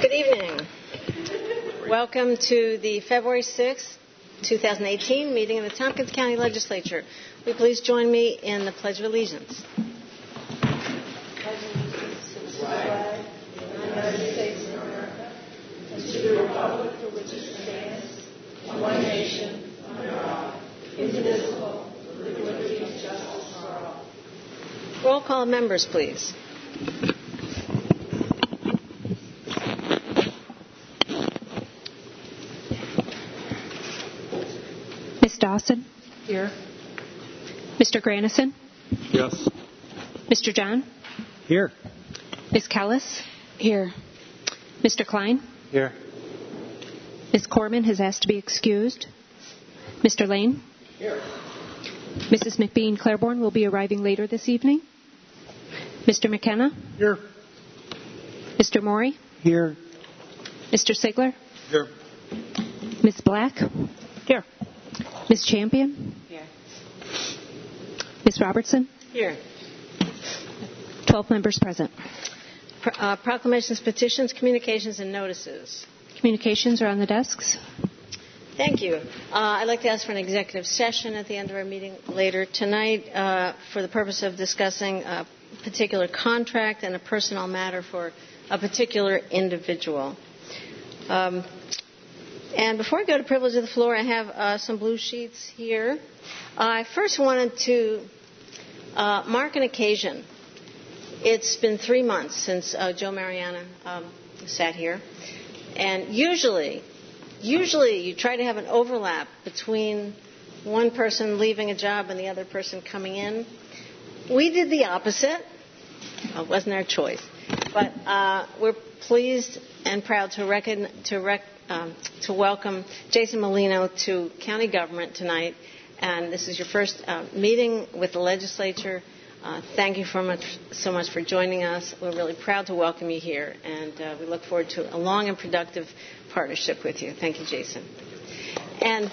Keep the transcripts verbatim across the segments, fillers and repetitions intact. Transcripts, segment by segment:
Good evening. Welcome to the February sixth, twenty eighteen meeting of the Tompkins County Legislature. Will you please join me in the Pledge of Allegiance? Pledge allegiance to the flag of the United States of America and to the republic for which it stands, one nation, under God, indivisible, with liberty and justice for all. Roll call members, please. Miz Dawson? Here. Mister Granison? Yes. Mister John? Here. Miz Kellis? Here. Mister Klein? Here. Miz Corman has asked to be excused. Mister Lane? Here. Missus McBean Claiborne will be arriving later this evening. Mister McKenna? Here. Mister Morey? Here. Mister Sigler? Here. Miz Black? Here. Miz Champion? Here. Miz Robertson? Here. Twelve members present. Pro- uh, proclamations, petitions, communications, and notices. Communications are on the desks. Thank you. Uh, I'd like to ask for an executive session at the end of our meeting later tonight uh, for the purpose of discussing a particular contract and a personnel matter for a particular individual. Um, and before I go to privilege of the floor, I have uh, some blue sheets here. I first wanted to uh, mark an occasion. It's been three months since uh, Joe Mariana um, sat here. And usually, usually you try to have an overlap between one person leaving a job and the other person coming in. We did the opposite. Well, it wasn't our choice. But uh, we're pleased and proud to, reckon, to, rec, um, to welcome Jason Molino to county government tonight. And this is your first uh, meeting with the legislature. Uh, thank you for much, so much for joining us. We're really proud to welcome you here, and uh, we look forward to a long and productive partnership with you. Thank you, Jason. And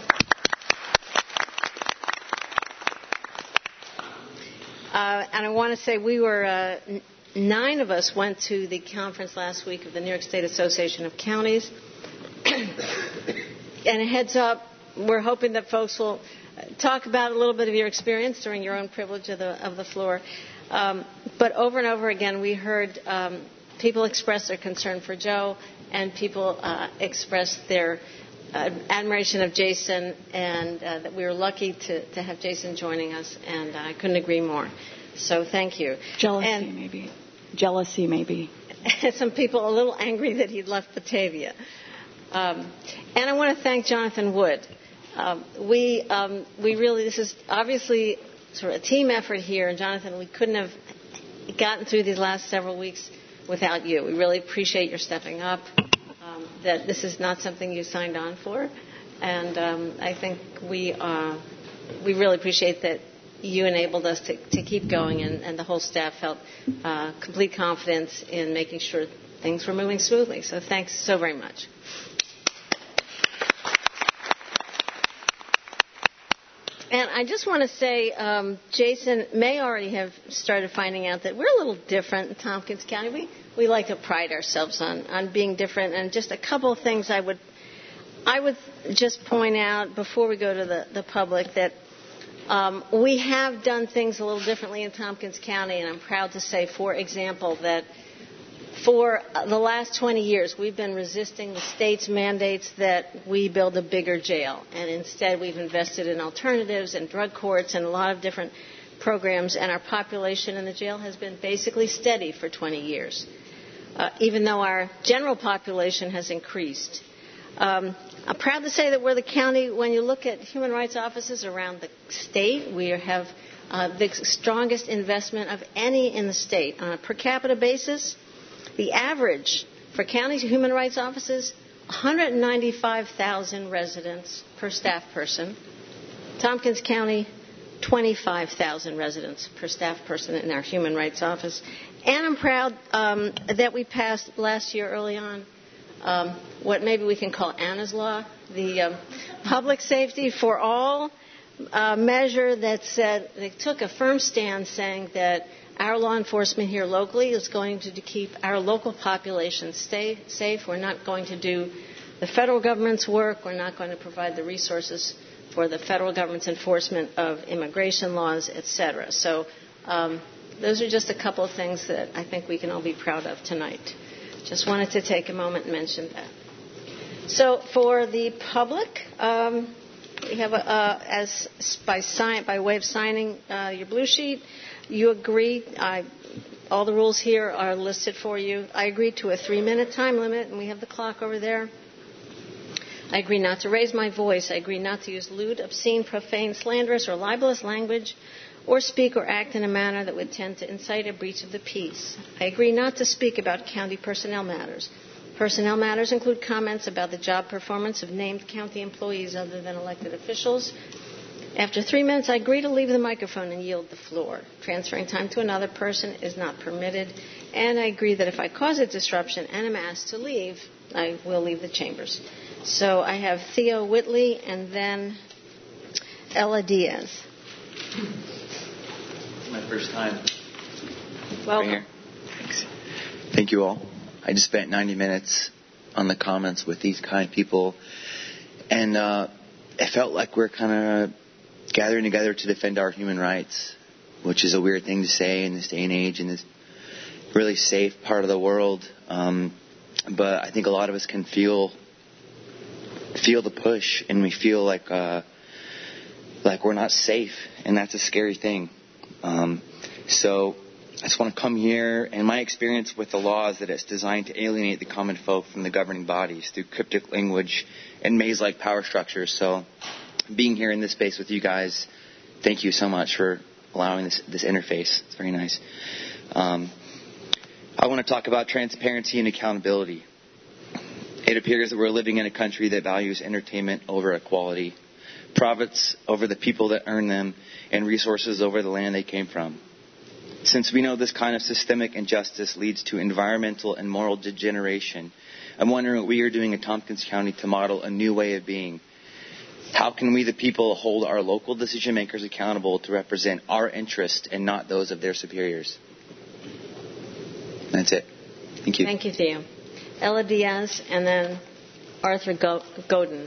uh, and I want to say we were uh, n- nine of us went to the conference last week of the New York State Association of Counties. And a heads up, we're hoping that folks will talk about a little bit of your experience during your own privilege of the of the floor. Um, but over and over again, we heard um, people express their concern for Joe, and people uh, express their uh, admiration of Jason, and uh, that we were lucky to, to have Jason joining us, and I couldn't agree more. So thank you. Jealousy, and, maybe. Jealousy, maybe. Some people a little angry that he'd left Batavia. Um, and I want to thank Jonathan Wood. Um, we um, we really, this is obviously sort of a team effort here, and Jonathan, we couldn't have gotten through these last several weeks without you. We really appreciate your stepping up, um, that this is not something you signed on for, and um, I think we uh, we really appreciate that you enabled us to, to keep going, and, and the whole staff felt uh, complete confidence in making sure things were moving smoothly. So thanks so very much. And I just want to say, um, Jason may already have started finding out that we're a little different in Tompkins County. We we like to pride ourselves on, on being different. And just a couple of things I would I would just point out before we go to the, the public that um, we have done things a little differently in Tompkins County. And I'm proud to say, for example, that for the last twenty years, we've been resisting the state's mandates that we build a bigger jail. And instead, we've invested in alternatives and drug courts and a lot of different programs. And our population in the jail has been basically steady for twenty years, uh, even though our general population has increased. Um, I'm proud to say that we're the county, when you look at human rights offices around the state, we have uh, the strongest investment of any in the state. On a per capita basis, the average for county human rights offices, one hundred ninety-five thousand residents per staff person. Tompkins County, twenty-five thousand residents per staff person in our human rights office. And I'm proud um, that we passed last year early on um, what maybe we can call Anna's Law, the um, public safety for all a measure that said they took a firm stand saying that our law enforcement here locally is going to keep our local population stay safe. We're not going to do the federal government's work. We're not going to provide the resources for the federal government's enforcement of immigration laws, et cetera. So um, those are just a couple of things that I think we can all be proud of tonight. Just wanted to take a moment and mention that. So for the public, um, we have a, uh, as by sign by way of signing uh, your blue sheet, you agree. I, all the rules here are listed for you. I agree to a three-minute time limit, and we have the clock over there. I agree not to raise my voice. I agree not to use lewd, obscene, profane, slanderous, or libelous language, or speak or act in a manner that would tend to incite a breach of the peace. I agree not to speak about county personnel matters. Personnel matters include comments about the job performance of named county employees other than elected officials. After three minutes, I agree to leave the microphone and yield the floor. Transferring time to another person is not permitted. And I agree that if I cause a disruption and am asked to leave, I will leave the chambers. So I have Theo Whitley and then Ella Diaz. It's my first time. Welcome. Right here. Thanks. Thank you all. I just spent ninety minutes on the comments with these kind people, and uh, it felt like we're kind of gathering together to defend our human rights, which is a weird thing to say in this day and age in this really safe part of the world. Um, but I think a lot of us can feel feel the push, and we feel like uh, like we're not safe, and that's a scary thing. Um, so I just want to come here, and my experience with the law is that it's designed to alienate the common folk from the governing bodies through cryptic language and maze-like power structures. So being here in this space with you guys, thank you so much for allowing this, this interface. It's very nice. Um, I want to talk about transparency and accountability. It appears that we're living in a country that values entertainment over equality, profits over the people that earn them, and resources over the land they came from. Since we know this kind of systemic injustice leads to environmental and moral degeneration, I'm wondering what we are doing in Tompkins County to model a new way of being. How can we, the people, hold our local decision makers accountable to represent our interests and not those of their superiors? That's it. Thank you. Thank you, Theo. Ella Diaz and then Arthur Godin.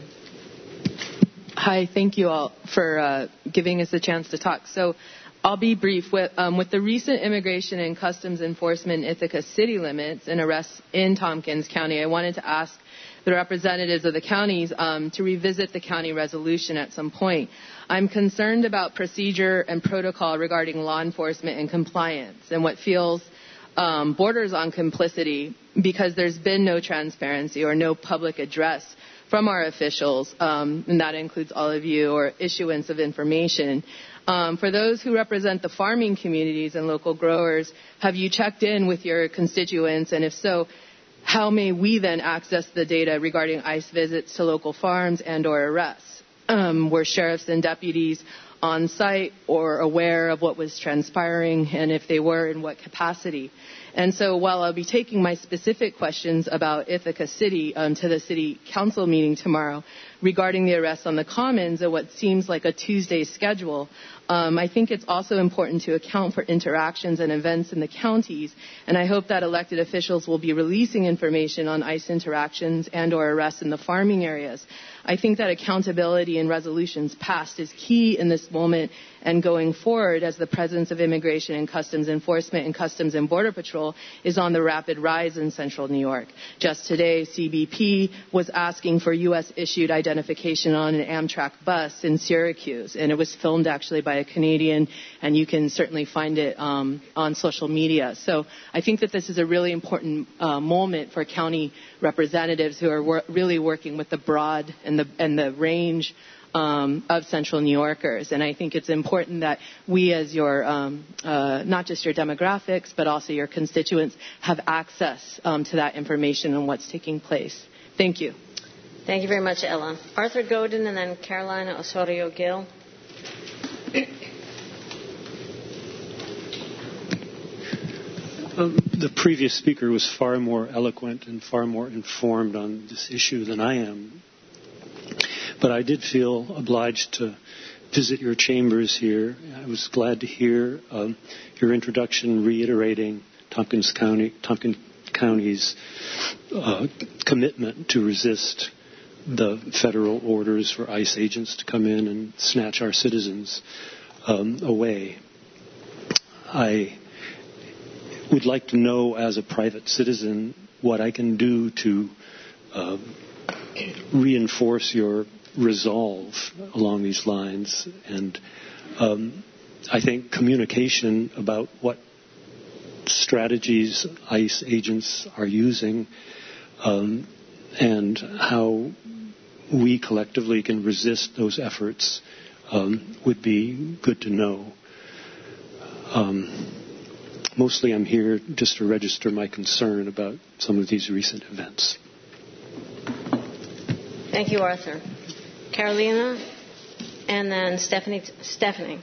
Hi, thank you all for uh, giving us a chance to talk. So I'll be brief. With, um, with the recent Immigration and Customs Enforcement Ithaca city limits and arrests in Tompkins County, I wanted to ask the representatives of the counties um, to revisit the county resolution at some point. I'm concerned about procedure and protocol regarding law enforcement and compliance and what feels um, borders on complicity because there's been no transparency or no public address from our officials, um, and that includes all of you, or issuance of information. Um, for those who represent the farming communities and local growers, have you checked in with your constituents? And if so, how may we then access the data regarding ICE visits to local farms and or arrests? Um, were sheriffs and deputies on site or aware of what was transpiring, and if they were, in what capacity? And so while I'll be taking my specific questions about Ithaca City um, to the City Council meeting tomorrow regarding the arrests on the Commons and what seems like a Tuesday schedule, um, I think it's also important to account for interactions and events in the counties, and I hope that elected officials will be releasing information on ICE interactions and or arrests in the farming areas. I think that accountability in resolutions passed is key in this moment and going forward as the presence of Immigration and Customs Enforcement and Customs and Border Patrol is on the rapid rise in central New York. Just today, C B P was asking for U S-issued identification on an Amtrak bus in Syracuse, and it was filmed actually by a Canadian, and you can certainly find it um, on social media. So I think that this is a really important uh, moment for county representatives who are wor- really working with the broad and the, and the range Um, of Central New Yorkers. And I think it's important that we as your, um, uh, not just your demographics, but also your constituents have access um, to that information and what's taking place. Thank you. Thank you very much, Ella. Arthur Godin and then Carolina Osorio-Gill. Um, the previous speaker was far more eloquent and far more informed on this issue than I am. But I did feel obliged to visit your chambers here. I was glad to hear um, your introduction reiterating Tompkins County, Tompkins County's uh, commitment to resist the federal orders for ICE agents to come in and snatch our citizens um, away. I would like to know, as a private citizen, what I can do to uh, reinforce your resolve along these lines. And um, I think communication about what strategies ICE agents are using um, and how we collectively can resist those efforts um, would be good to know. Um, mostly I'm here just to register my concern about some of these recent events. Thank you, Arthur. Carolina, and then Stephanie. Stephanie.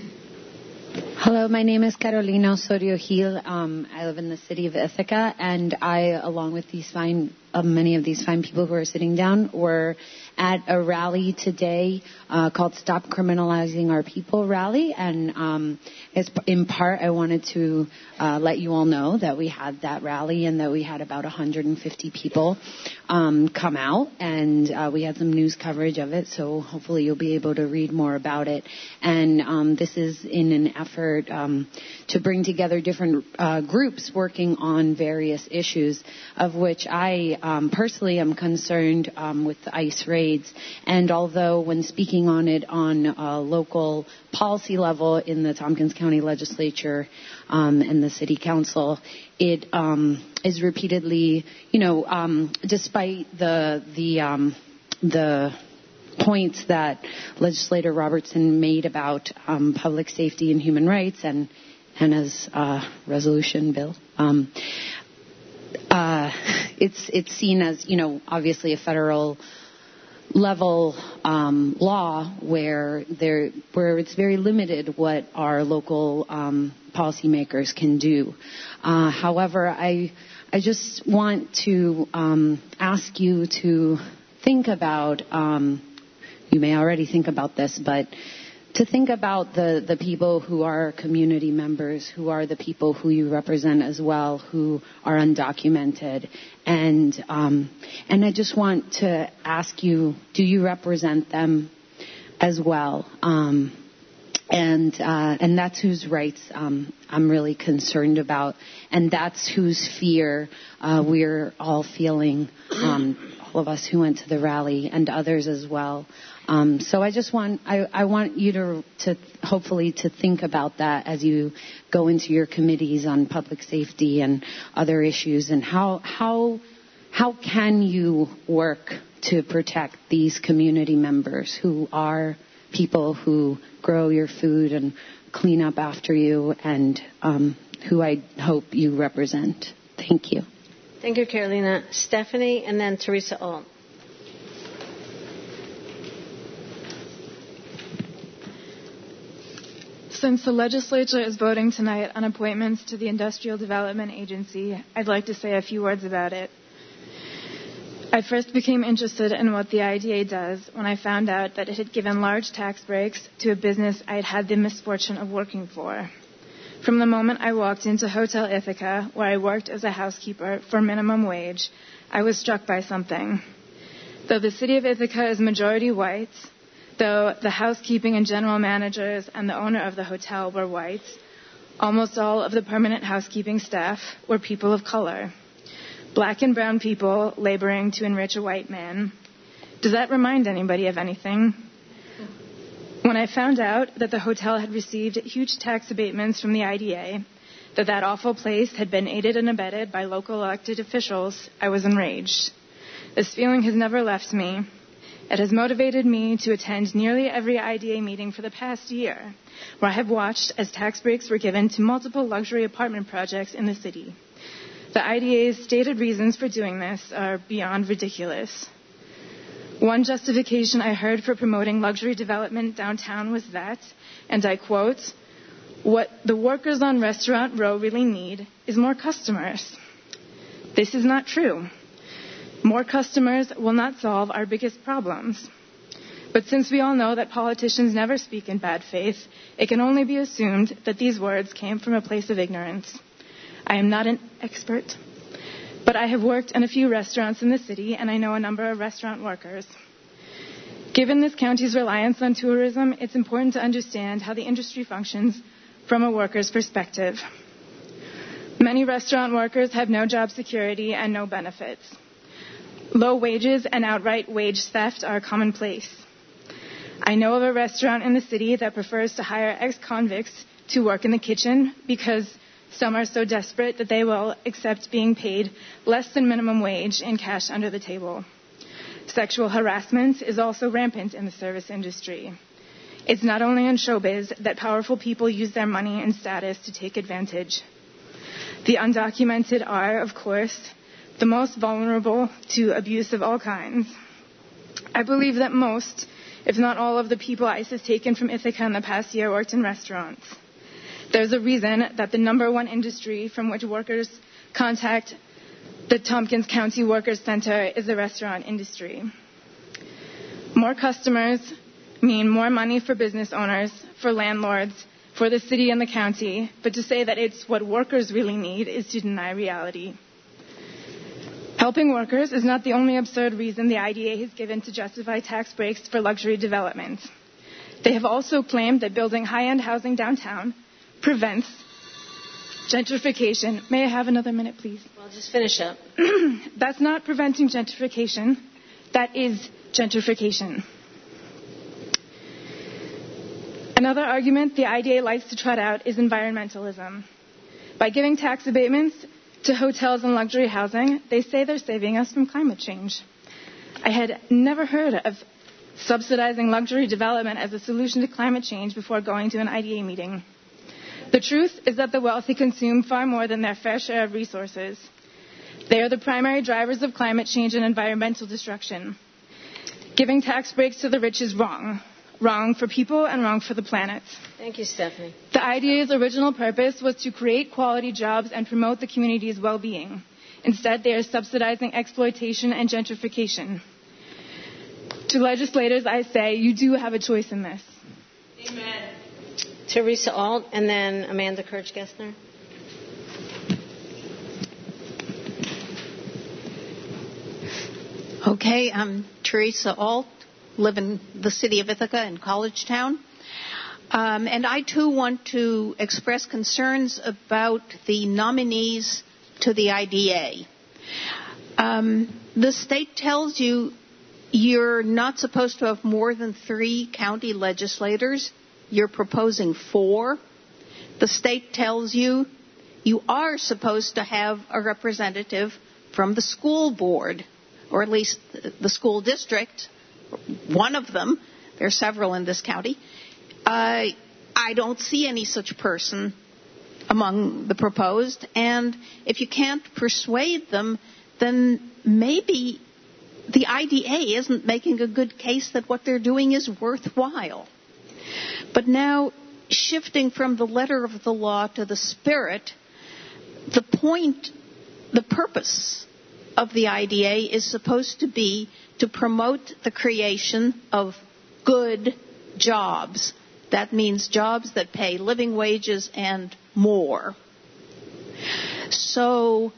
Hello, my name is Carolina Osorio Gil. Um, I live in the city of Ithaca, and I, along with these fine, uh, many of these fine people who are sitting down, were at a rally today uh, called Stop Criminalizing Our People rally. And um, as in part, I wanted to uh, let you all know that we had that rally and that we had about one hundred fifty people um, come out. And uh, we had some news coverage of it, so hopefully you'll be able to read more about it. And um, this is in an effort um, to bring together different uh, groups working on various issues, of which I um, personally am concerned um, with the ICE raids. And although when speaking on it on a local policy level in the Tompkins County Legislature um, and the City Council, it um, is repeatedly, you know, um, despite the the um, the points that Legislator Robertson made about um, public safety and human rights and Hannah's uh, resolution bill. Um, uh, it's it's seen as, you know, obviously a federal level um, law where there where it's very limited what our local um, policymakers can do. Uh, however, I I just want to um, ask you to think about. Um, you may already think about this, but to think about the, the people who are community members, who are the people who you represent as well, who are undocumented. And um, and I just want to ask you, do you represent them as well? Um, and uh, and that's whose rights um, I'm really concerned about. And that's whose fear uh, we're all feeling, um, all of us who went to the rally and others as well. Um, so I just want I, I want you to to hopefully to think about that as you go into your committees on public safety and other issues, and how how how can you work to protect these community members who are people who grow your food and clean up after you, and um, who I hope you represent. Thank you. Thank you, Carolina. Stephanie, and then Teresa Ault. Since the legislature is voting tonight on appointments to the Industrial Development Agency, I'd like to say a few words about it. I first became interested in what the I D A does when I found out that it had given large tax breaks to a business I had had the misfortune of working for. From the moment I walked into Hotel Ithaca, where I worked as a housekeeper for minimum wage, I was struck by something. Though the city of Ithaca is majority white, though the housekeeping and general managers and the owner of the hotel were white, almost all of the permanent housekeeping staff were people of color. Black and brown people laboring to enrich a white man. Does that remind anybody of anything? When I found out that the hotel had received huge tax abatements from the I D A, that that awful place had been aided and abetted by local elected officials, I was enraged. This feeling has never left me. It has motivated me to attend nearly every I D A meeting for the past year, where I have watched as tax breaks were given to multiple luxury apartment projects in the city. The I D A's stated reasons for doing this are beyond ridiculous. One justification I heard for promoting luxury development downtown was that, and I quote, "What the workers on Restaurant Row really need is more customers." This is not true. More customers will not solve our biggest problems. But since we all know that politicians never speak in bad faith, it can only be assumed that these words came from a place of ignorance. I am not an expert, but I have worked in a few restaurants in the city, and I know a number of restaurant workers. Given this county's reliance on tourism, it's important to understand how the industry functions from a worker's perspective. Many restaurant workers have no job security and no benefits. Low wages and outright wage theft are commonplace. I know of a restaurant in the city that prefers to hire ex-convicts to work in the kitchen because some are so desperate that they will accept being paid less than minimum wage in cash under the table. Sexual harassment is also rampant in the service industry. It's not only in showbiz that powerful people use their money and status to take advantage. The undocumented are, of course, the most vulnerable to abuse of all kinds. I believe that most, if not all, of the people ICE has taken from Ithaca in the past year worked in restaurants. There's a reason that the number one industry from which workers contact the Tompkins County Workers Center is the restaurant industry. More customers mean more money for business owners, for landlords, for the city and the county, but to say that it's what workers really need is to deny reality. Helping workers is not the only absurd reason the I D A has given to justify tax breaks for luxury development. They have also claimed that building high-end housing downtown prevents gentrification. May I have another minute, please? Well, just finish up. That's not preventing gentrification. That is gentrification. Another argument the I D A likes to trot out is environmentalism. By giving tax abatements to hotels and luxury housing, they say they're saving us from climate change. I had never heard of subsidizing luxury development as a solution to climate change before going to an I D A meeting. The truth is that the wealthy consume far more than their fair share of resources. They are the primary drivers of climate change and environmental destruction. Giving tax breaks to the rich is wrong. Wrong for people and wrong for the planet. Thank you, Stephanie. The I D A's original purpose was to create quality jobs and promote the community's well-being. Instead, they are subsidizing exploitation and gentrification. To legislators, I say, you do have a choice in this. Amen. Teresa Alt and then Amanda Kirch-Gessner. Okay, I'm Teresa Alt, live in the city of Ithaca in College Town. Um, and I, too, want to express concerns about the nominees to the I D A. Um, the state tells you you're not supposed to have more than three county legislators. You're proposing four. The state tells you you are supposed to have a representative from the school board, or at least the school district, one of them. There are several in this county. Uh, I don't see any such person among the proposed. And if you can't persuade them, then maybe the I D A isn't making a good case that what they're doing is worthwhile. But now, shifting from the letter of the law to the spirit, the point, the purpose of the I D A is supposed to be to promote the creation of good jobs. That means jobs that pay living wages and more. So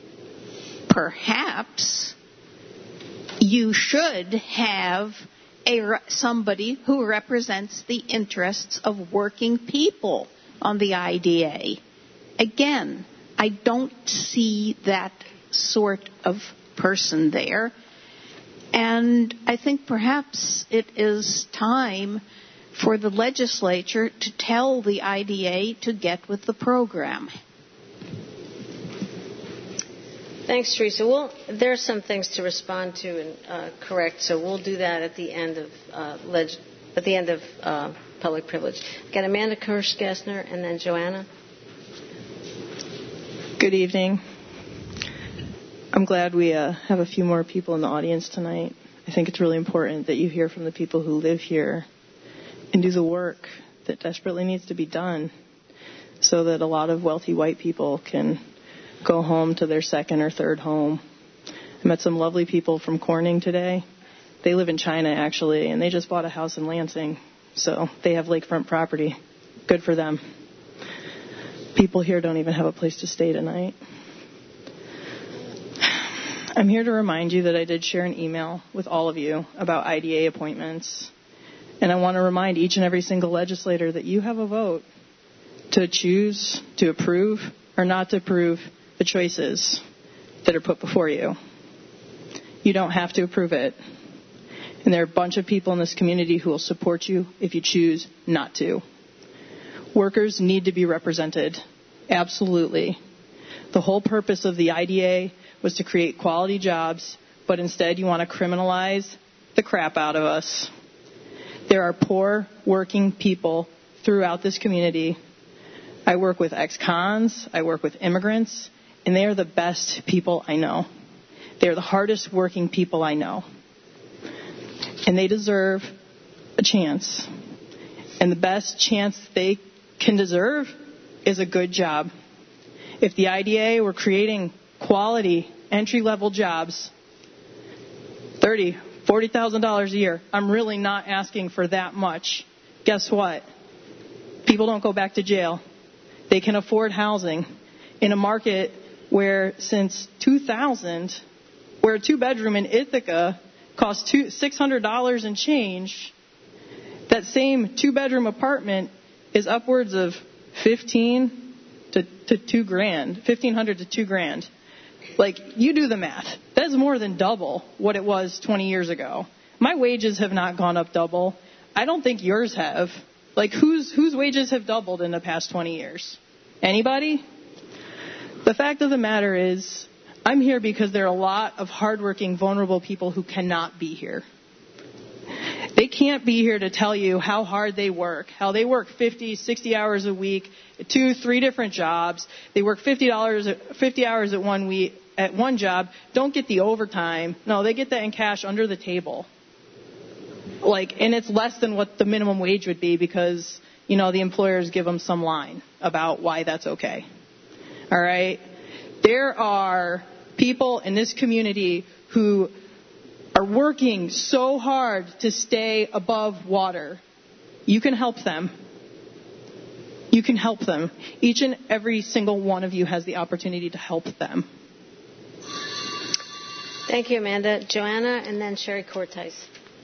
perhaps you should have a, somebody who represents the interests of working people on the I D A. Again, I don't see that sort of person there. And I think perhaps it is time for the legislature to tell the I D A to get with the program. Thanks, Teresa. Well, there are some things to respond to and uh, correct, so we'll do that at the end of uh, leg- at the end of uh, public privilege. I've got Amanda Kirsch-Gessner and then Joanna. Good evening. I'm glad we uh, have a few more people in the audience tonight. I think it's really important that you hear from the people who live here and do the work that desperately needs to be done so that a lot of wealthy white people can go home to their second or third home. I met some lovely people from Corning today, They live in China, actually, and they just bought a house in Lansing. So they have lakefront property. Good for them. People here don't even have a place to stay tonight. I'm here to remind you that I did share an email with all of you about I D A appointments. And I want to remind each and every single legislator that you have a vote to choose to approve or not to approve the choices that are put before you. You don't have to approve it. And there are a bunch of people in this community who will support you if you choose not to. Workers need to be represented. Absolutely. The whole purpose of the I D A was to create quality jobs, but instead you want to criminalize the crap out of us. There are poor working people throughout this community. I work with ex-cons, I work with immigrants, and they are the best people I know. They are the hardest working people I know. And they deserve a chance. And the best chance they can deserve is a good job. If the I D A were creating quality entry-level jobs, thirty thousand dollars, forty thousand dollars a year, I'm really not asking for that much. Guess what? People don't go back to jail. They can afford housing in a market where since two thousand, where a two-bedroom in Ithaca costs two, six hundred dollars and change, that same two-bedroom apartment is upwards of fifteen to, to two grand, fifteen hundred to two grand. Like, you do the math. That's more than double what it was twenty years ago. My wages have not gone up double. I don't think yours have. Like, whose whose wages have doubled in the past twenty years? Anybody? The fact of the matter is, I'm here because there are a lot of hardworking, vulnerable people who cannot be here. They can't be here to tell you how hard they work, how they work fifty, sixty hours a week, two, three different jobs. They work fifty dollars, fifty hours at one week, at one job, don't get the overtime. No, they get that in cash under the table. Like, and it's less than what the minimum wage would be because, you know, the employers give them some line about why that's okay. All right? There are people in this community who are working so hard to stay above water. You can help them. You can help them. Each and every single one of you has the opportunity to help them. Thank you, Amanda. Joanna, and then Sherry Cortez.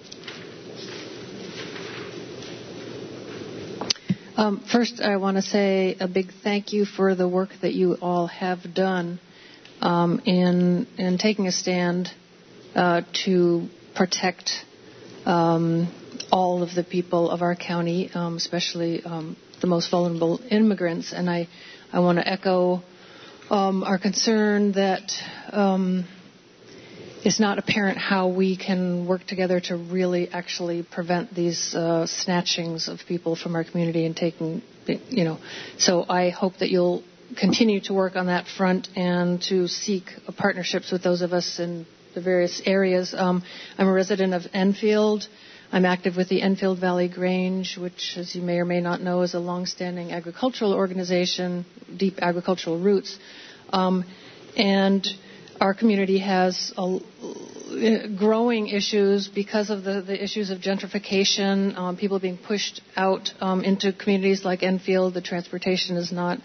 Um, first, I want to say a big thank you for the work that you all have done um, in in taking a stand uh, to protect um, all of the people of our county, um, especially um, the most vulnerable immigrants. And I, I want to echo um, our concern that um, it's not apparent how we can work together to really actually prevent these uh, snatchings of people from our community and taking, you know. So I hope that you'll continue to work on that front and to seek partnerships with those of us in the various areas. Um, I'm a resident of Enfield. I'm active with the Enfield Valley Grange, which, as you may or may not know, is a longstanding agricultural organization, deep agricultural roots. Um, and our community has a, growing issues because of the, the issues of gentrification, um, people being pushed out um, into communities like Enfield. The transportation is not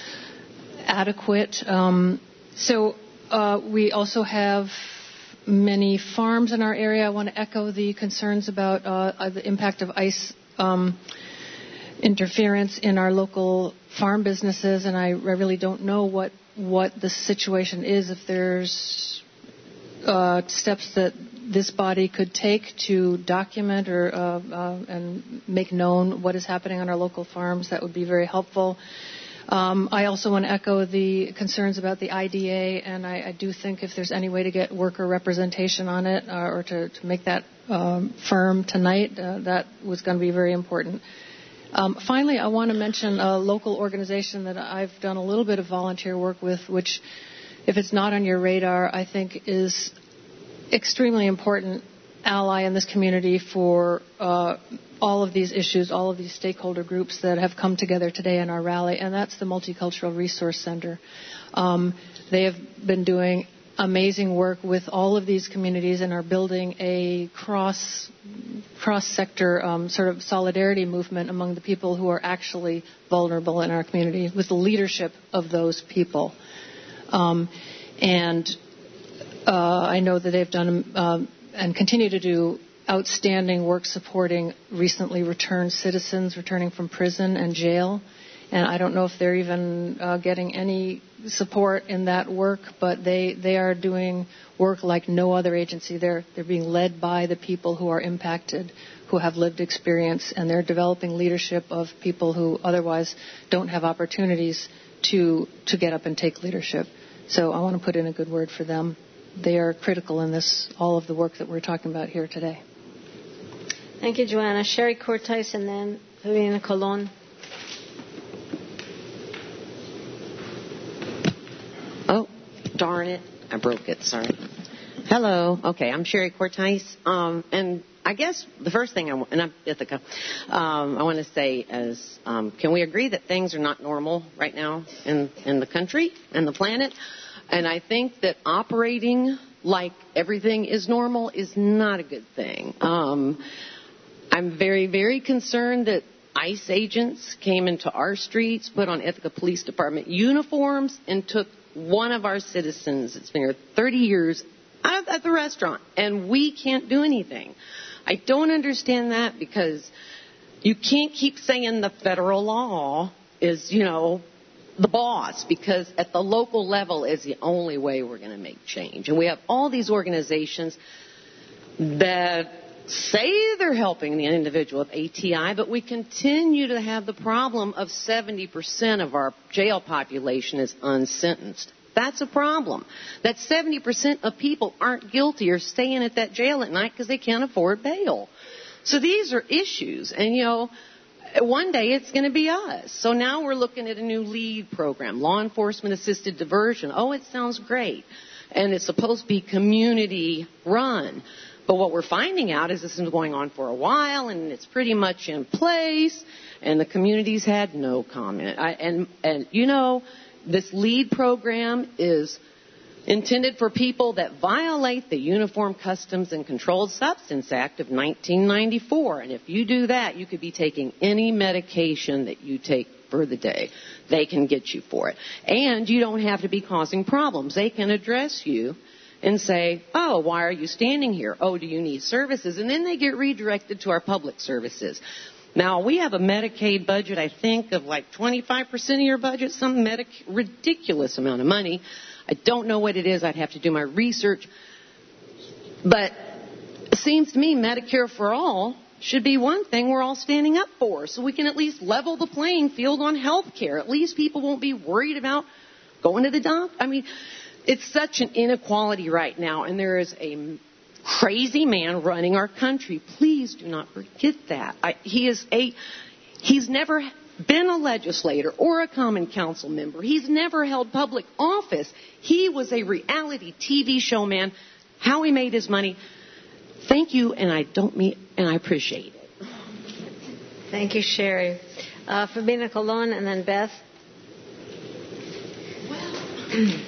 adequate. Um, so uh, we also have many farms in our area. I want to echo the concerns about uh, the impact of ICE um, interference in our local farm businesses, and I, I really don't know what what the situation is, if there's uh, steps that this body could take to document or uh, uh, and make known what is happening on our local farms. That would be very helpful. Um, I also want to echo the concerns about the I D A, and I, I do think if there's any way to get worker representation on it uh, or to, to make that um, firm tonight, uh, that was going to be very important. Um, finally, I want to mention a local organization that I've done a little bit of volunteer work with, which, if it's not on your radar, I think is extremely important ally in this community for uh, all of these issues, all of these stakeholder groups that have come together today in our rally, and that's the Multicultural Resource Center. Um, they have been doing amazing work with all of these communities and are building a cross cross sector um, sort of solidarity movement among the people who are actually vulnerable in our community with the leadership of those people. Um, and uh, I know that they've done um, and continue to do outstanding work supporting recently returned citizens returning from prison and jail. And I don't know if they're even uh, getting any support in that work, but they, they are doing work like no other agency. They're, they're being led by the people who are impacted, who have lived experience, and they're developing leadership of people who otherwise don't have opportunities to, to get up and take leadership. So I want to put in a good word for them. They are critical in this, all of the work that we're talking about here today. Thank you, Joanna. Sherry Cortés and then Viviana Colon. Oh, darn it. I broke it. Sorry. Hello. Okay, I'm Sherry Cortés. Um, and I guess the first thing I want, and I'm Ithaca, um, I want to say is, um, can we agree that things are not normal right now in, in the country and the planet? And I think that operating like everything is normal is not a good thing. Um, I'm very, very concerned that ICE agents came into our streets, put on Ithaca Police Department uniforms, and took one of our citizens, it's been here thirty years, out at the restaurant, and we can't do anything. I don't understand that, because you can't keep saying the federal law is, you know, the boss, because at the local level is the only way we're going to make change. And we have all these organizations that say they're helping the individual with A T I, but we continue to have the problem of seventy percent of our jail population is unsentenced. That's a problem. That seventy percent of people aren't guilty or staying at that jail at night because they can't afford bail. So these are issues. And, you know, one day it's going to be us. So now we're looking at a new LEAD program, Law Enforcement Assisted Diversion. Oh, it sounds great. And it's supposed to be community run. But what we're finding out is this has been going on for a while, and it's pretty much in place, and the community's had no comment. I, and, and, you know, this LEAD program is intended for people that violate the Uniform Customs and Controlled Substance Act of nineteen ninety-four. And if you do that, you could be taking any medication that you take for the day. They can get you for it. And you don't have to be causing problems. They can address you and say, oh, why are you standing here? Oh, do you need services? And then they get redirected to our public services. Now, we have a Medicaid budget, I think, of like twenty-five percent of your budget, some medic- ridiculous amount of money. I don't know what it is. I'd have to do my research. But it seems to me Medicare for all should be one thing we're all standing up for, so we can at least level the playing field on health care. At least people won't be worried about going to the doctor. I mean, it's such an inequality right now, and there is a crazy man running our country. Please do not forget that. I, he is a, he's never been a legislator or a common council member. He's never held public office. He was a reality T V show man. How he made his money. Thank you, and I don't mean, and I appreciate it. Thank you, Sherry. Uh, Fabina Colon and then Beth. Well.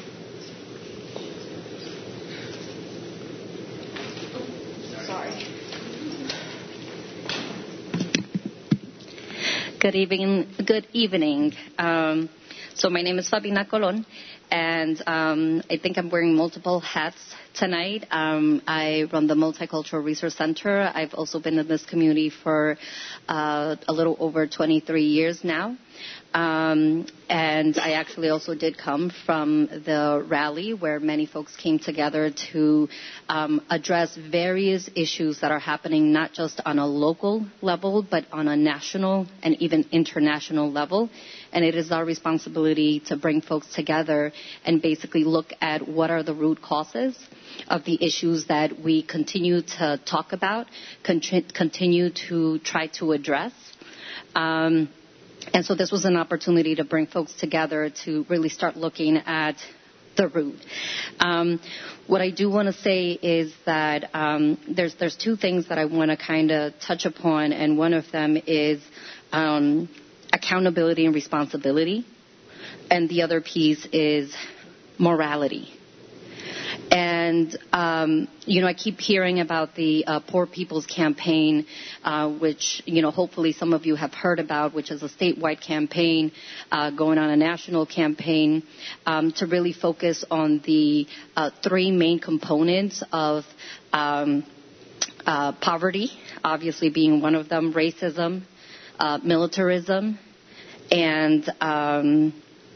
Good evening. Good evening. Um, so my name is Fabina Colon, and um, I think I'm wearing multiple hats tonight. Um, I run the Multicultural Resource Center. I've also been in this community for uh, a little over twenty-three years now. Um, and I actually also did come from the rally where many folks came together to um, address various issues that are happening not just on a local level, but on a national and even international level. And it is our responsibility to bring folks together and basically look at what are the root causes of the issues that we continue to talk about, continue to try to address. Um, And so this was an opportunity to bring folks together to really start looking at the root. Um, what I do want to say is that um, there's there's two things that I want to kind of touch upon, and one of them is um, accountability and responsibility, and the other piece is morality. And, um, you know, I keep hearing about the uh, Poor People's Campaign, uh, which, you know, hopefully some of you have heard about, which is a statewide campaign uh, going on a national campaign um, to really focus on the uh, three main components of um, uh, poverty, obviously being one of them, racism, uh, militarism, and um,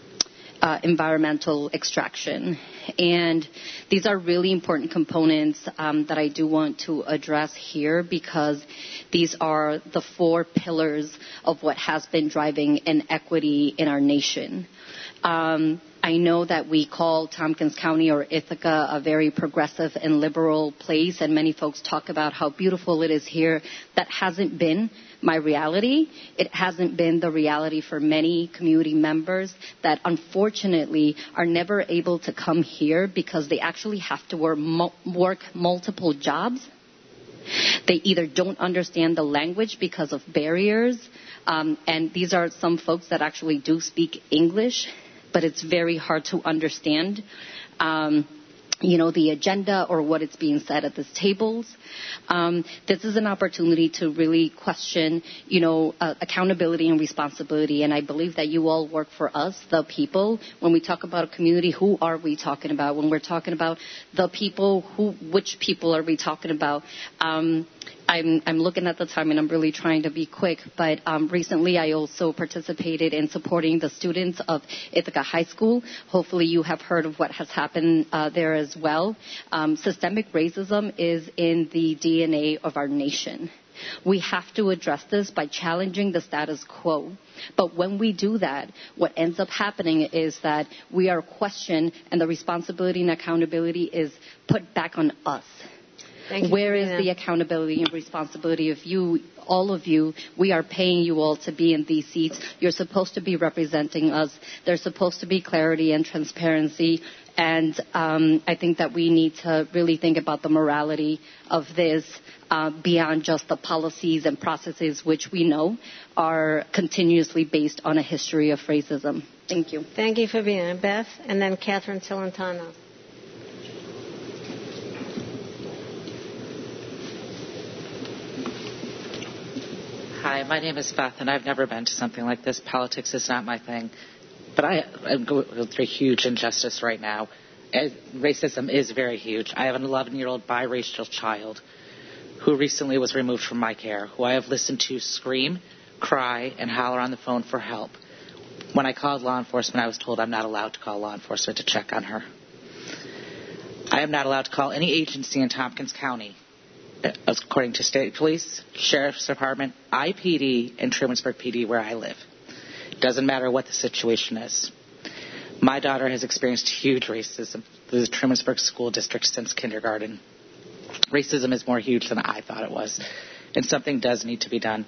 uh, environmental extraction. And these are really important components um, that I do want to address here because these are the four pillars of what has been driving inequity in our nation. Um, I know that we call Tompkins County or Ithaca a very progressive and liberal place, and many folks talk about how beautiful it is here. That hasn't been my reality. It hasn't been the reality for many community members that unfortunately are never able to come here because they actually have to work, work multiple jobs. They either don't understand the language because of barriers, um, and these are some folks that actually do speak English, but it's very hard to understand, um, you know, the agenda or what is being said at these tables. Um, this is an opportunity to really question, you know, uh, accountability and responsibility. And I believe that you all work for us, the people. When we talk about a community, who are we talking about? When we're talking about the people, who, which people are we talking about? Um, I'm, I'm looking at the time and I'm really trying to be quick, but um, recently I also participated in supporting the students of Ithaca High School. Hopefully you have heard of what has happened uh, there as well. Um, systemic racism is in the D N A of our nation. We have to address this by challenging the status quo. But when we do that, what ends up happening is that we are questioned and the responsibility and accountability is put back on us. Where is the accountability and responsibility of you, all of you? We are paying you all to be in these seats. You're supposed to be representing us. There's supposed to be clarity and transparency. And um, I think that we need to really think about the morality of this uh, beyond just the policies and processes which we know are continuously based on a history of racism. Thank you. Thank you for being here, Beth. And then Catherine Celentano. Hi, my name is Beth, and I've never been to something like this. Politics is not my thing. But I, I'm going through huge injustice right now. Racism is very huge. I have an eleven-year-old biracial child who recently was removed from my care, who I have listened to scream, cry, and holler on the phone for help. When I called law enforcement, I was told I'm not allowed to call law enforcement to check on her. I am not allowed to call any agency in Tompkins County, according to state police, sheriff's department, I P D, and Trumansburg P D where I live. It doesn't matter what the situation is. My daughter has experienced huge racism through the Trumansburg School District since kindergarten. Racism is more huge than I thought it was, and something does need to be done.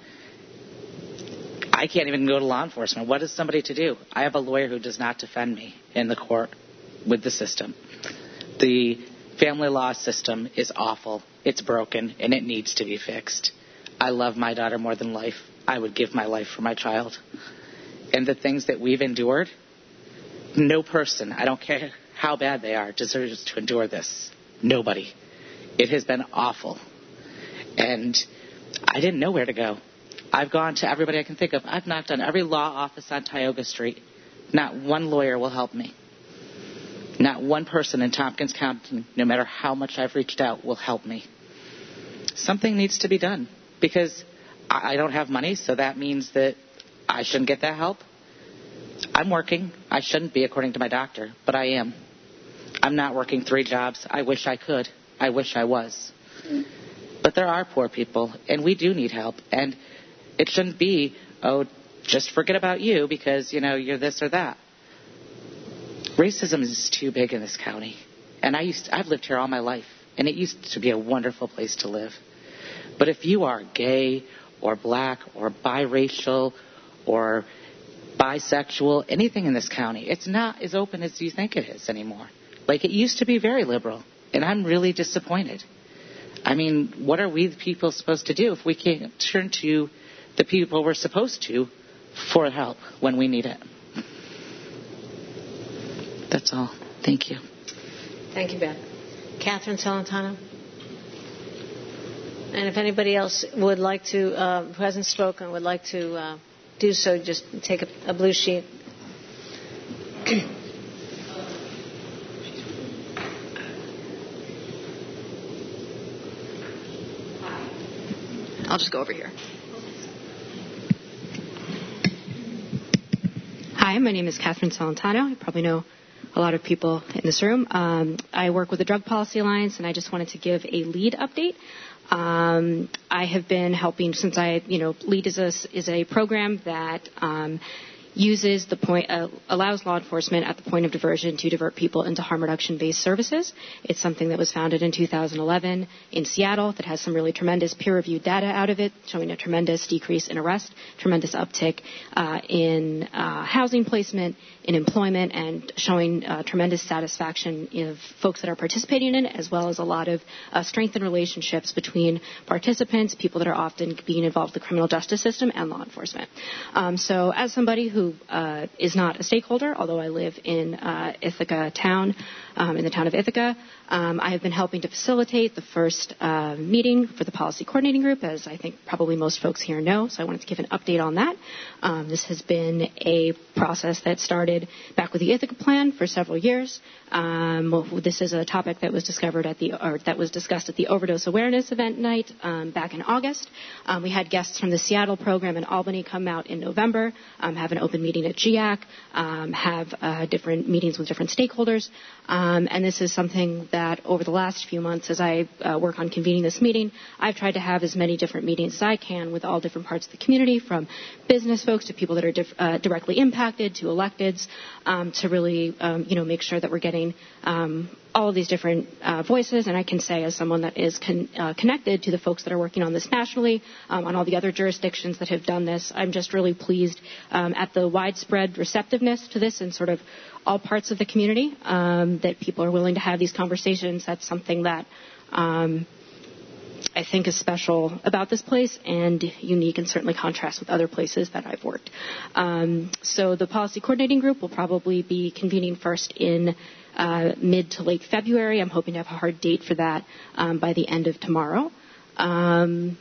I can't even go to law enforcement. What is somebody to do? I have a lawyer who does not defend me in the court with the system. The family law system is awful. It's broken, and it needs to be fixed. I love my daughter more than life. I would give my life for my child. And the things that we've endured, no person, I don't care how bad they are, deserves to endure this. Nobody. It has been awful. And I didn't know where to go. I've gone to everybody I can think of. I've knocked on every law office on Tioga Street. Not one lawyer will help me. Not one person in Tompkins County, no matter how much I've reached out, will help me. Something needs to be done because I don't have money, so that means that I shouldn't get that help. I'm working. I shouldn't be, according to my doctor, but I am. I'm not working three jobs. I wish I could. I wish I was. But there are poor people, and we do need help. And it shouldn't be, oh, just forget about you because, you know, you're this or that. Racism is too big in this county. And I used to, I've lived here all my life, and it used to be a wonderful place to live. But if you are gay or black or biracial or bisexual, anything in this county, it's not as open as you think it is anymore. Like it used to be very liberal, and I'm really disappointed. I mean, what are we the people supposed to do if we can't turn to the people we're supposed to for help when we need it? That's all. Thank you. Thank you, Beth. Catherine Celentano? And if anybody else would like to, uh, who hasn't spoken, would like to uh, do so, just take a, a blue sheet. I'll just go over here. Hi, my name is Catherine Celentano. You probably know a lot of people in this room. Um, I work with the Drug Policy Alliance, and I just wanted to give a LEAD update. Um, I have been helping since I, you know, LEAD is a, is a program that um, uses the point, uh, allows law enforcement at the point of diversion to divert people into harm reduction-based services. It's something that was founded in two thousand eleven in Seattle that has some really tremendous peer-reviewed data out of it, showing a tremendous decrease in arrest, tremendous uptick uh, in uh, housing placement, in employment, and showing uh, tremendous satisfaction of folks that are participating in it, as well as a lot of uh, strengthened relationships between participants, people that are often being involved in the criminal justice system, and law enforcement. Um, so as somebody who who uh, is not a stakeholder, although I live in uh, Ithaca town, um, in the town of Ithaca. Um, I have been helping to facilitate the first uh, meeting for the policy coordinating group, as I think probably most folks here know, so I wanted to give an update on that. Um, this has been a process that started back with the Ithaca plan for several years. Um, this is a topic that was discovered at the, or that was discussed at the overdose awareness event night um, back in August. Um, we had guests from the Seattle program in Albany come out in November, um, have an open meeting at G A C, um, have uh, different meetings with different stakeholders, um, and this is something that over the last few months, as I uh, work on convening this meeting, I've tried to have as many different meetings as I can with all different parts of the community, from business folks to people that are diff- uh, directly impacted to electeds, um, to really, um, you know, make sure that we're getting um, all of these different uh, voices. And I can say, as someone that is con- uh, connected to the folks that are working on this nationally, um, on all the other jurisdictions that have done this, I'm just really pleased um, at the widespread receptiveness to this in sort of all parts of the community, um, that people are willing to have these conversations. That's something that um, I think is special about this place and unique, and certainly contrasts with other places that I've worked. Um, so the policy coordinating group will probably be convening first in uh, mid to late February. I'm hoping to have a hard date for that um, by the end of tomorrow. Um,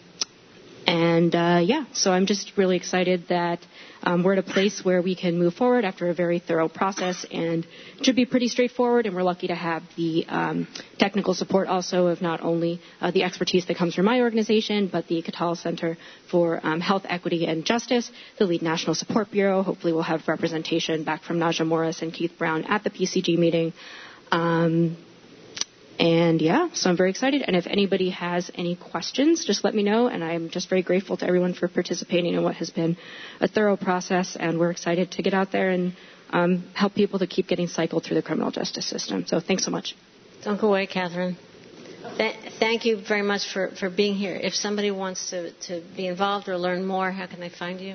and uh, yeah, so I'm just really excited that um, we're at a place where we can move forward after a very thorough process, and it should be pretty straightforward. And we're lucky to have the um, technical support also of not only uh, the expertise that comes from my organization, but the Cattell Center for um, Health, Equity, and Justice, the LEAD National Support Bureau. Hopefully we'll have representation back from Naja Morris and Keith Brown at the P C G meeting. Um, And yeah, so I'm very excited. And if anybody has any questions, just let me know. And I'm just very grateful to everyone for participating in what has been a thorough process. And we're excited to get out there and um, help people to keep getting cycled through the criminal justice system. So thanks so much. Don't go away, Catherine. Th- thank you very much for, for being here. If somebody wants to, to be involved or learn more, how can they find you?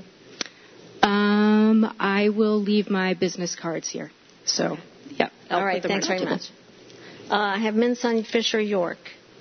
Um, I will leave my business cards here. So, yeah. I'll All right, put them thanks right very on. much. Uh, I have Min Sun Fisher York.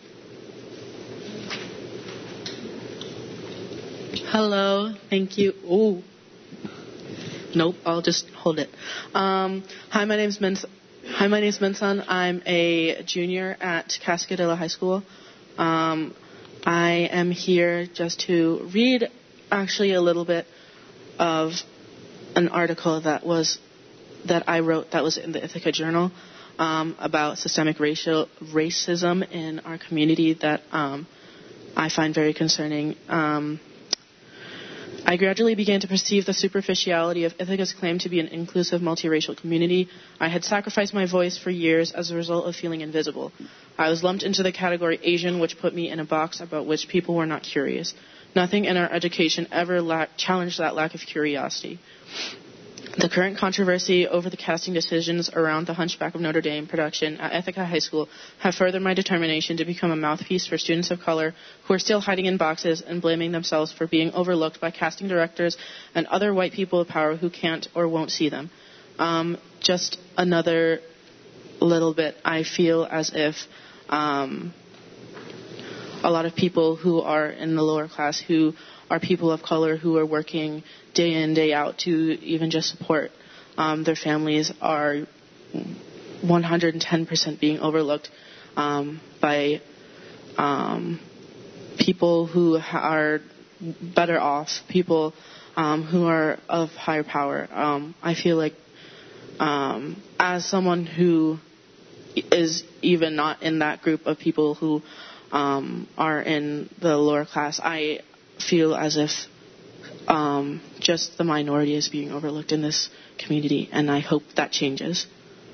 Hello, thank you. Oh, nope, I'll just hold it. Um, hi, my name's Min. Hi, my name's Min Sun. I'm a junior at Cascadilla High School. Um, I am here just to read, actually, a little bit of an article that was that I wrote that was in the Ithaca Journal. Um, about systemic racial racism in our community that um, I find very concerning. Um, I gradually began to perceive the superficiality of Ithaca's claim to be an inclusive multiracial community. I had sacrificed my voice for years as a result of feeling invisible. I was lumped into the category Asian, which put me in a box about which people were not curious. Nothing in our education ever la- challenged that lack of curiosity. The current controversy over the casting decisions around The Hunchback of Notre Dame production at Ithaca High School have furthered my determination to become a mouthpiece for students of color who are still hiding in boxes and blaming themselves for being overlooked by casting directors and other white people of power who can't or won't see them. Um, just another little bit, I feel as if um, a lot of people who are in the lower class, who are people of color, who are working day in, day out to even just support um, their families, are one hundred ten percent being overlooked. um, by um, people who are better off, people um, who are of higher power. Um, I feel like um, as someone who is even not in that group of people who um, are in the lower class, I feel as if um, just the minority is being overlooked in this community, and I hope that changes.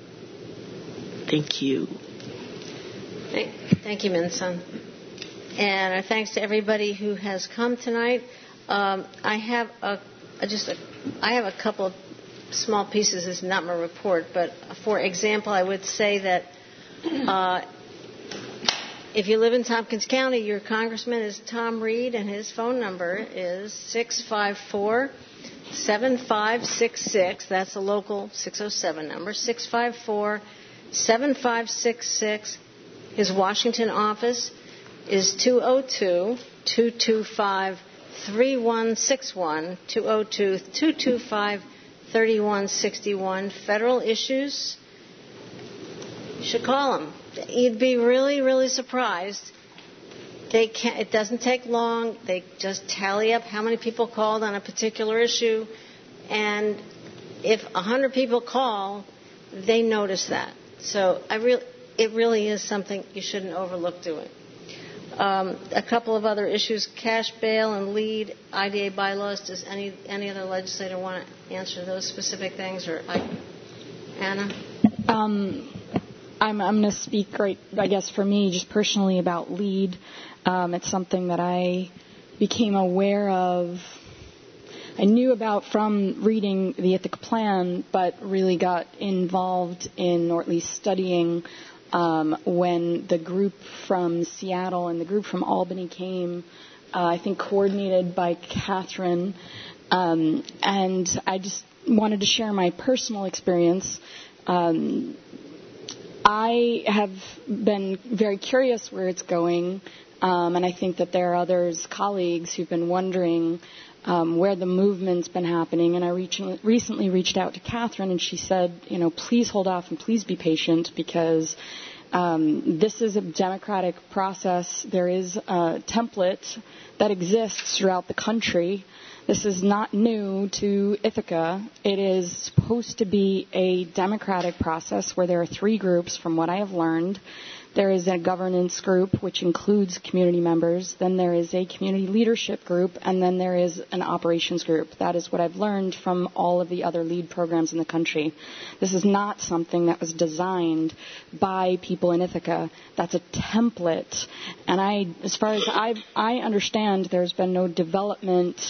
Thank you. Thank, thank you, Minsun. And our thanks to everybody who has come tonight. Um, I have a, a just a, I have a couple of small pieces. It's not my report, but for example, I would say that uh, if you live in Tompkins County, your congressman is Tom Reed, and his phone number is six five four, seven five six six. That's a local six oh seven number, six five four, seven five six six. His Washington office is two oh two, two two five, three one six one, two oh two, two two five, three one six one. Federal issues, you should call them. You'd be really, really surprised. They can't, it doesn't take long. They just tally up how many people called on a particular issue, and if one hundred people call, they notice that. So I really, it really is something you shouldn't overlook doing. Um, a couple of other issues: cash bail and lead, I D A bylaws. Does any any other legislator want to answer those specific things, or I, Anna? Um, I'm, I'm going to speak, right, I guess, for me, just personally about LEAD. Um, it's something that I became aware of, I knew about from reading the Ithaca Plan, but really got involved in, or at least studying, um, when the group from Seattle and the group from Albany came, uh, I think coordinated by Catherine. Um, and I just wanted to share my personal experience. Um, I have been very curious where it's going, um, and I think that there are others, colleagues, who've been wondering um, where the movement's been happening. And I reach, recently reached out to Catherine, and she said, you know, please hold off and please be patient, because um, this is a democratic process. There is a template that exists throughout the country. This is not new to Ithaca. It is supposed to be a democratic process where there are three groups, from what I have learned. There is a governance group, which includes community members. Then there is a community leadership group, and then there is an operations group. That is what I've learned from all of the other LEAD programs in the country. This is not something that was designed by people in Ithaca. That's a template. And I, as far as I, I understand, there's been no development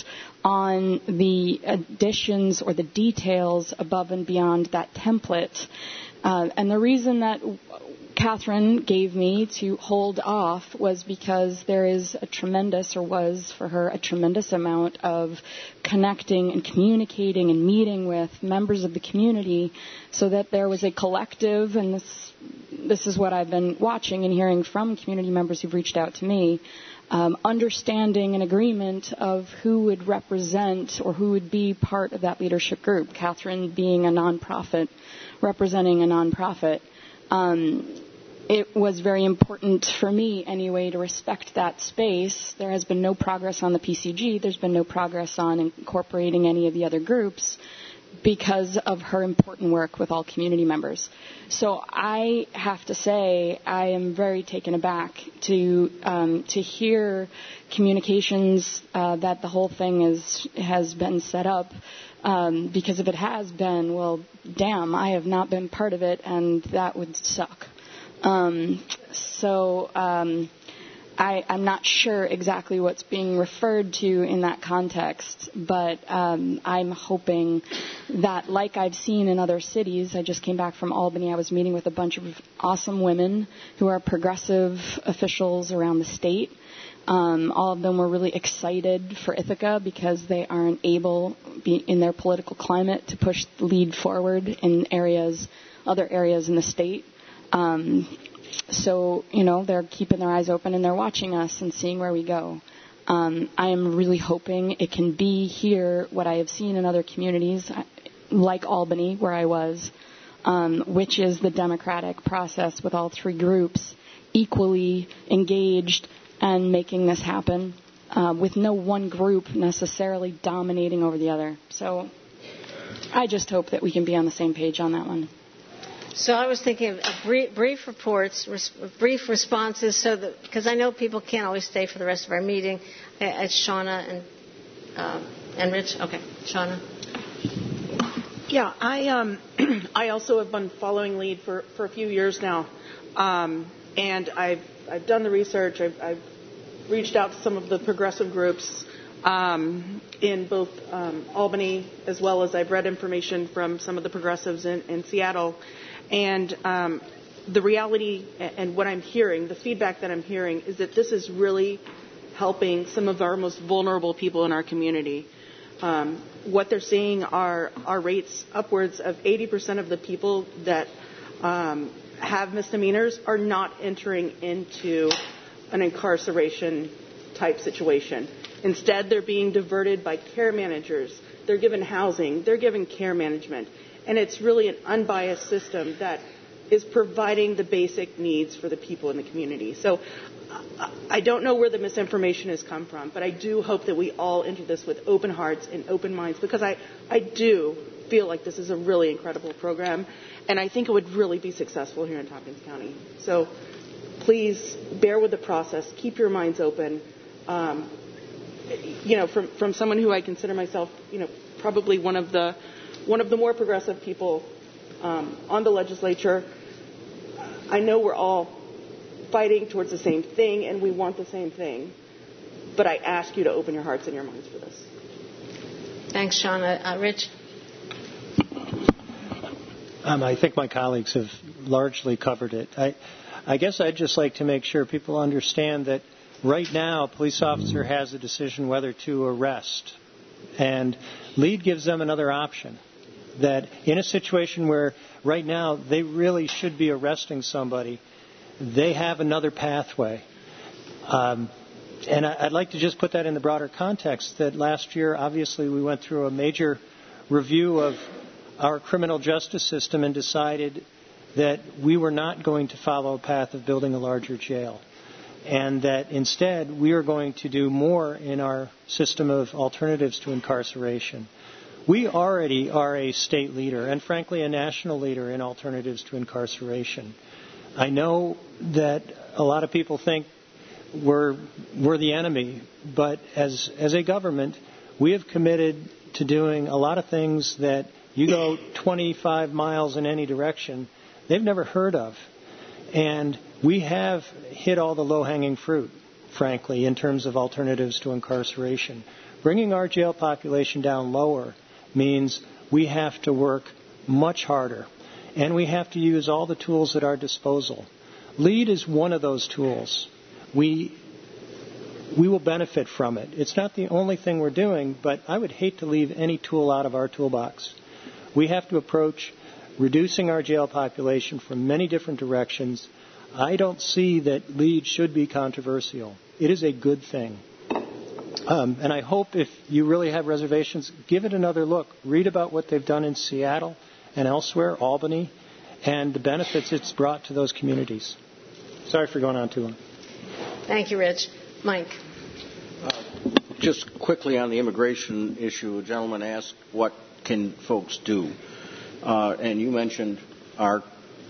on the additions or the details above and beyond that template. Uh, and the reason that Catherine gave me to hold off was because there is a tremendous, or was for her, a tremendous amount of connecting and communicating and meeting with members of the community, so that there was a collective, and this this is what I've been watching and hearing from community members who've reached out to me, um, understanding and agreement of who would represent or who would be part of that leadership group. Catherine being a nonprofit, representing a nonprofit. Um, It was very important for me, anyway, to respect that space. There has been no progress on the P C G. There's been no progress on incorporating any of the other groups because of her important work with all community members. So I have to say I am very taken aback to um, to hear communications uh, that the whole thing is has been set up. Um, because if it has been, well, damn, I have not been part of it, and that would suck. Um, so um, I, I'm not sure exactly what's being referred to in that context, but um, I'm hoping that, like I've seen in other cities, I just came back from Albany. I was meeting with a bunch of awesome women who are progressive officials around the state. Um, all of them were really excited for Ithaca because they aren't able, be, in their political climate, to push the LEAD forward in areas, other areas in the state. Um, so, you know, they're keeping their eyes open and they're watching us and seeing where we go. Um, I am really hoping it can be here what I have seen in other communities, like Albany, where I was, um, which is the democratic process with all three groups, equally engaged and making this happen, uh, with no one group necessarily dominating over the other. So I just hope that we can be on the same page on that one. So I was thinking of brief, brief reports, res, brief responses, so that because I know people can't always stay for the rest of our meeting. It's Shauna and uh, and Rich. Okay, Shauna. Yeah, I um, I also have been following LEAD for, for a few years now, um, and I've I've done the research. I've, I've reached out to some of the progressive groups um, in both um, Albany, as well as I've read information from some of the progressives in, in Seattle. And um, the reality and what I'm hearing, the feedback that I'm hearing, is that this is really helping some of our most vulnerable people in our community. Um, what they're seeing are, are rates upwards of eighty percent of the people that um, have misdemeanors are not entering into an incarceration type situation. Instead, they're being diverted by care managers. They're given housing. They're given care management. And it's really an unbiased system that is providing the basic needs for the people in the community. So I don't know where the misinformation has come from, but I do hope that we all enter this with open hearts and open minds, because I, I do feel like this is a really incredible program, and I think it would really be successful here in Tompkins County. So please bear with the process. Keep your minds open. Um, you know, from, from someone who I consider myself, you know, probably one of the one of the more progressive people um, on the legislature, I know we're all fighting towards the same thing, and we want the same thing. But I ask you to open your hearts and your minds for this. Thanks, Shauna. Uh, Rich? Um, I think my colleagues have largely covered it. I, I guess I'd just like to make sure people understand that right now a police officer has a decision whether to arrest. And LEAD gives them another option. That in a situation where right now they really should be arresting somebody, they have another pathway. Um, and I, I'd like to just put that in the broader context that last year, obviously, we went through a major review of our criminal justice system and decided that we were not going to follow a path of building a larger jail. And that instead, we are going to do more in our system of alternatives to incarceration. We already are a state leader and, frankly, a national leader in alternatives to incarceration. I know that a lot of people think we're, we're the enemy, but as, as a government, we have committed to doing a lot of things that you go twenty-five miles in any direction, they've never heard of. And we have hit all the low-hanging fruit, frankly, in terms of alternatives to incarceration. Bringing our jail population down lower means we have to work much harder, and we have to use all the tools at our disposal. LEAD is one of those tools. We we will benefit from it. It's not the only thing we're doing, but I would hate to leave any tool out of our toolbox. We have to approach reducing our jail population from many different directions. I don't see that LEAD should be controversial. It is a good thing. Um, and I hope if you really have reservations, give it another look. Read about what they've done in Seattle and elsewhere, Albany, and the benefits it's brought to those communities. Sorry for going on too long. Thank you, Rich. Mike. Uh, just quickly on the immigration issue, a gentleman asked what can folks do. Uh, and you mentioned our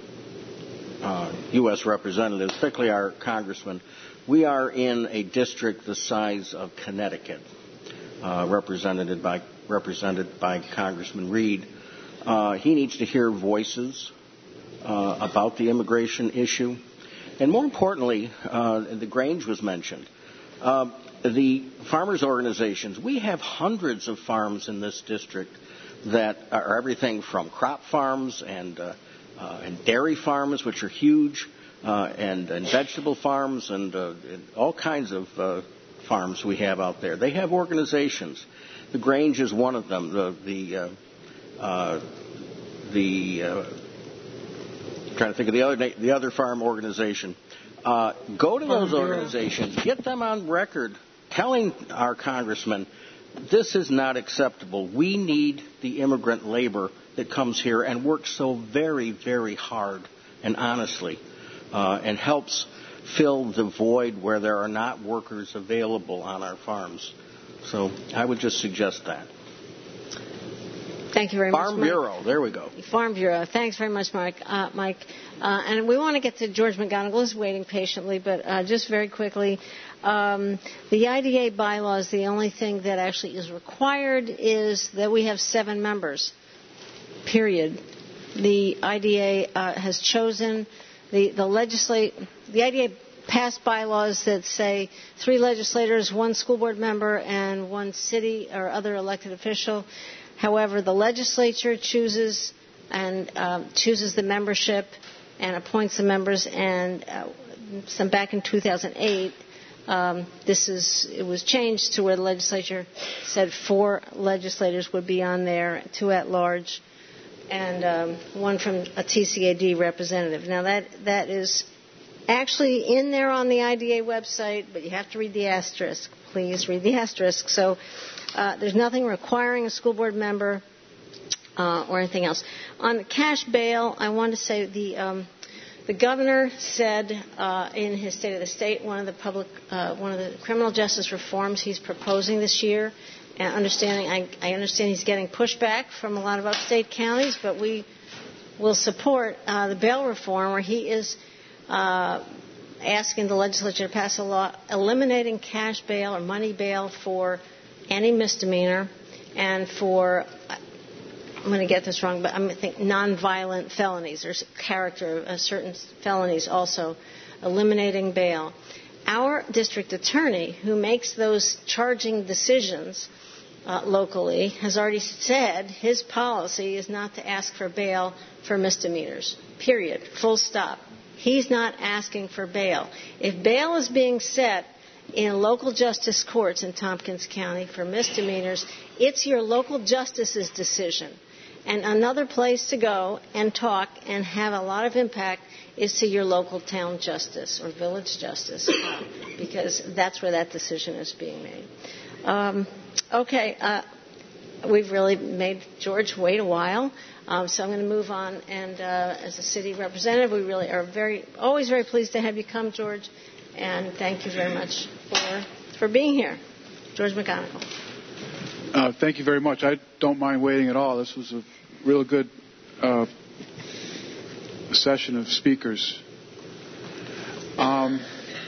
uh, U S representatives, particularly our congressman. We are in a district the size of Connecticut, uh, represented by represented by Congressman Reed. Uh, he needs to hear voices uh, about the immigration issue, and more importantly, uh, the Grange was mentioned. Uh, the farmers' organizations. We have hundreds of farms in this district that are everything from crop farms and uh, uh, and dairy farms, which are huge. Uh, and, and vegetable farms and, uh, and all kinds of uh, farms we have out there. They have organizations. The Grange is one of them. The the uh, uh, the uh, trying to think of the other the other farm organization. Uh, go to those organizations. Get them on record, telling our congressman this is not acceptable. We need the immigrant labor that comes here and works so very very hard and honestly. Uh, and helps fill the void where there are not workers available on our farms. So I would just suggest that. Thank you very Farm much, Mike. Bureau. There we go. Farm Bureau. Thanks very much, Mike. Uh, Mike. Uh, and we want to get to George McGonigal is waiting patiently, but uh, just very quickly, um, the I D A bylaws, the only thing that actually is required is that we have seven members, period. The I D A uh, has chosen, the, the legislate, the I D A passed bylaws that say three legislators, one school board member, and one city or other elected official. However, the legislature chooses and uh, chooses the membership and appoints the members. And uh, some back in two thousand eight, um, this is it was changed to where the legislature said four legislators would be on there, two at large, and um, one from a T C A D representative. Now that that is actually in there on the I D A website, but you have to read the asterisk. Please read the asterisk. So. Uh, there's nothing requiring a school board member uh, or anything else. On the cash bail, I want to say the um, the governor said uh, in his State of the State one of the public uh, one of the criminal justice reforms he's proposing this year. And understanding, I, I understand he's getting pushback from a lot of upstate counties, but we will support uh, the bail reform where he is uh, asking the legislature to pass a law eliminating cash bail or money bail for any misdemeanor, and for, I'm going to get this wrong, but I'm going to think nonviolent felonies or character, uh, certain felonies also, eliminating bail. Our district attorney, who makes those charging decisions uh, locally, has already said his policy is not to ask for bail for misdemeanors, period, full stop. He's not asking for bail. If bail is being set in local justice courts in Tompkins County for misdemeanors, it's your local justice's decision. And another place to go and talk and have a lot of impact is to your local town justice or village justice, uh, because that's where that decision is being made. Um, okay, uh, we've really made George wait a while, um, so I'm going to move on. And uh, as a city representative, we really are very, always very pleased to have you come, George. And thank you very much for for being here. George McGonigal. Uh, thank you very much. I don't mind waiting at all. This was a real good uh, session of speakers. Um,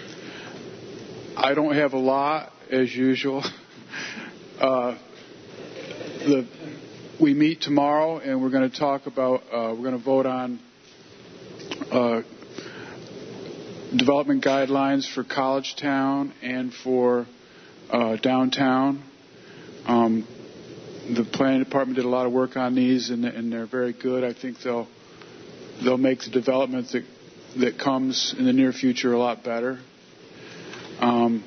I don't have a lot, as usual. Uh, the, we meet tomorrow, and we're going to talk about, uh, we're going to vote on uh, development guidelines for College Town and for uh, downtown. Um, the planning department did a lot of work on these, and, and they're very good. I think they'll they'll make the development that that comes in the near future a lot better. Um,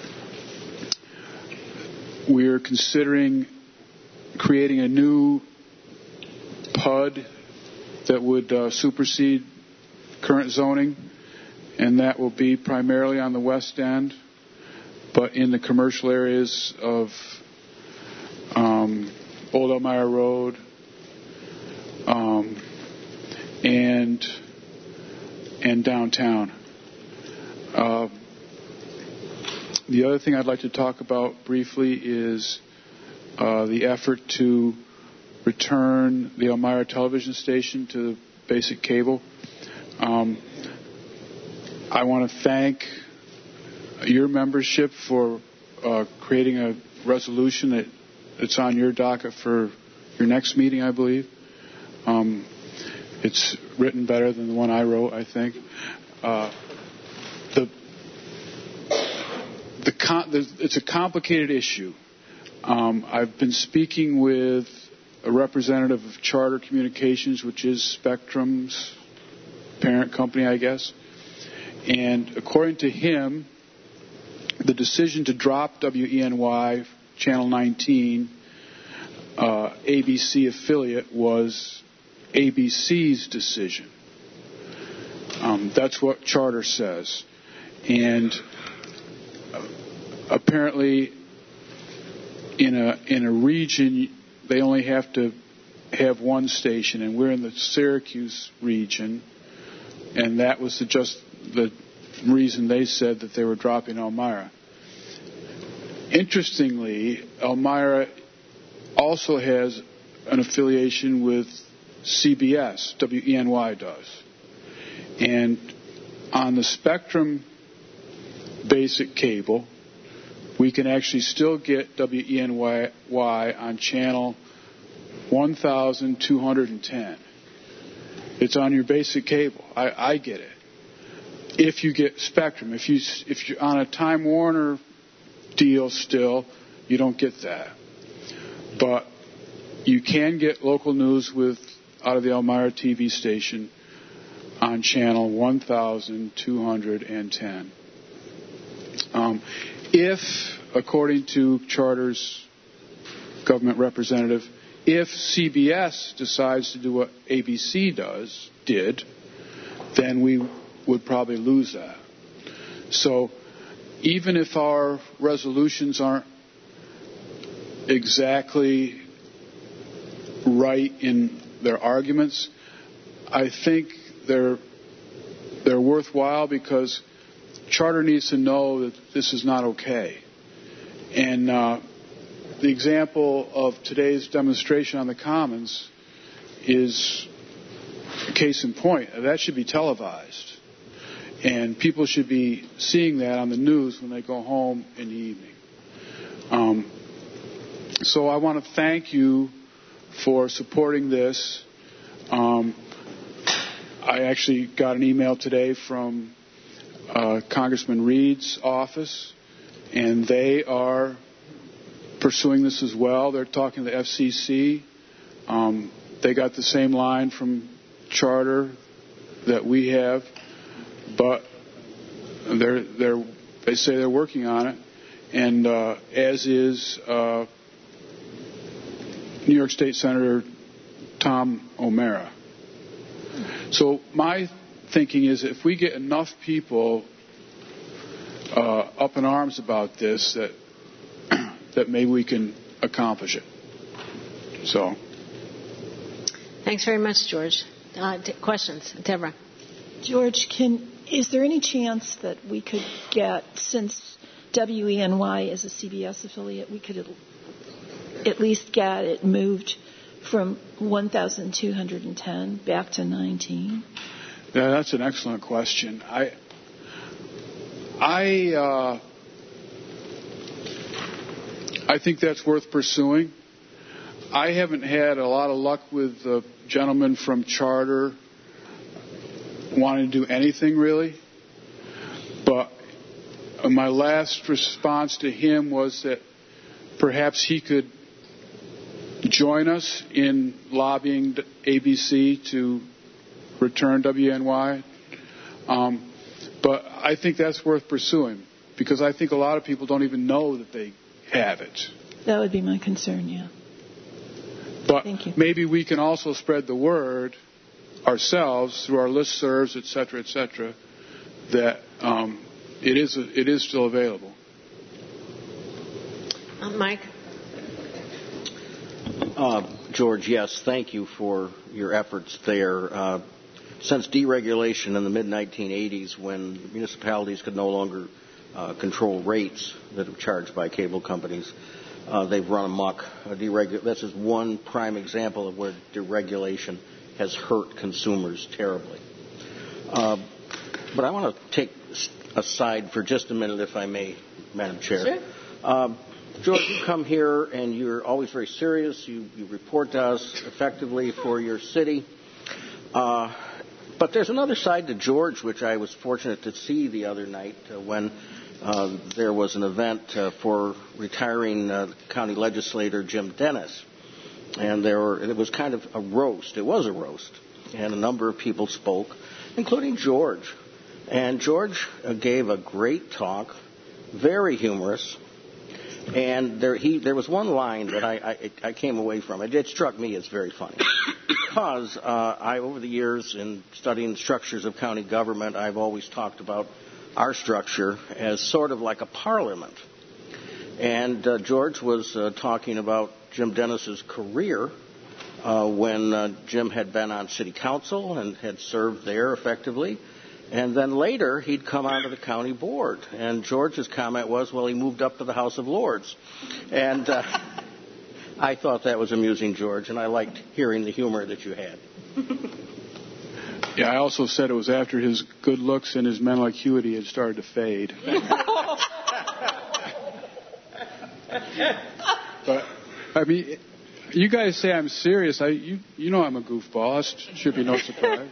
we're considering creating a new P U D that would uh, supersede current zoning. And that will be primarily on the west end, but in the commercial areas of um, Old Elmira Road um, and and downtown. Uh, the other thing I'd like to talk about briefly is uh, the effort to return the Elmira television station to basic cable. Um, I want to thank your membership for uh, creating a resolution that it's on your docket for your next meeting, I believe. Um, it's written better than the one I wrote, I think. Uh, the, the, con- the it's a complicated issue. Um, I've been speaking with a representative of Charter Communications, which is Spectrum's parent company, I guess. And according to him, the decision to drop W E N Y Channel nineteen, uh, A B C affiliate, was A B C's decision. Um, that's what Charter says. And uh, apparently, in a in a region, they only have to have one station, and we're in the Syracuse region, and that was the just the reason they said that they were dropping Elmira. Interestingly, Elmira also has an affiliation with C B S, W E N Y does. And on the Spectrum basic cable, we can actually still get W E N Y on channel one thousand two hundred ten. It's on your basic cable. I, I get it. If you get Spectrum, if you if you're on a Time Warner deal still, you don't get that. But you can get local news with out of the Elmira T V station on channel one thousand two hundred ten. Um, if, according to Charter's government representative, if C B S decides to do what A B C does, did, then we would probably lose that. So even if our resolutions aren't exactly right in their arguments, I think they're they're worthwhile because Charter needs to know that this is not okay. And uh, the example of today's demonstration on the Commons is a case in point. That should be televised. And people should be seeing that on the news when they go home in the evening. Um, so I want to thank you for supporting this. Um, I actually got an email today from uh, Congressman Reed's office, and they are pursuing this as well. They're talking to the F C C. Um, they got the same line from Charter that we have, but they're they're they say they're working on it, and uh, as is uh, New York State Senator Tom O'Mara. So my thinking is if we get enough people uh, up in arms about this, that that maybe we can accomplish it. So. Thanks very much, George. Uh, t- questions? Deborah. George, can is there any chance that we could get, since W E N Y is a C B S affiliate, we could at, at least get it moved from one thousand two hundred ten back to nineteen? Yeah, that's an excellent question. I, I, uh, I think that's worth pursuing. I haven't had a lot of luck with the gentleman from Charter wanting to do anything really. But my last response to him was that perhaps he could join us in lobbying A B C to return W N Y. Um, but I think that's worth pursuing because I think a lot of people don't even know that they have it. That would be my concern, yeah. But maybe we can also spread the word ourselves through our listservs, et cetera, et cetera, that um, it is a, it is still available. Uh, Mike? Uh, George, yes, thank you for your efforts there. Uh, since deregulation in the mid nineteen eighties, when municipalities could no longer uh, control rates that are charged by cable companies, uh, they've run amok. Uh, deregu- this is one prime example of where deregulation has hurt consumers terribly. Uh, but I want to take aside for just a minute, if I may, Madam Chair. Sure. Um, George, you come here and you're always very serious. You, you report to us effectively for your city. Uh, but there's another side to George, which I was fortunate to see the other night uh, when uh, there was an event uh, for retiring uh, county legislator Jim Dennis. And there were, it was kind of a roast. It was a roast. And a number of people spoke, including George. And George uh, gave a great talk, very humorous. And there, he, there was one line that I, I, I came away from. It, it struck me as very funny. Because uh, I, over the years in studying structures of county government, I've always talked about our structure as sort of like a parliament. And uh, George was uh, talking about Jim Dennis's career uh, when uh, Jim had been on city council and had served there effectively. And then later, he'd come onto the county board. And George's comment was, well, he moved up to the House of Lords. And uh, I thought that was amusing, George, and I liked hearing the humor that you had. Yeah, I also said it was after his good looks and his mental acuity had started to fade. But, I mean, you guys say I'm serious. I, you, you know I'm a goofball. That should be no surprise.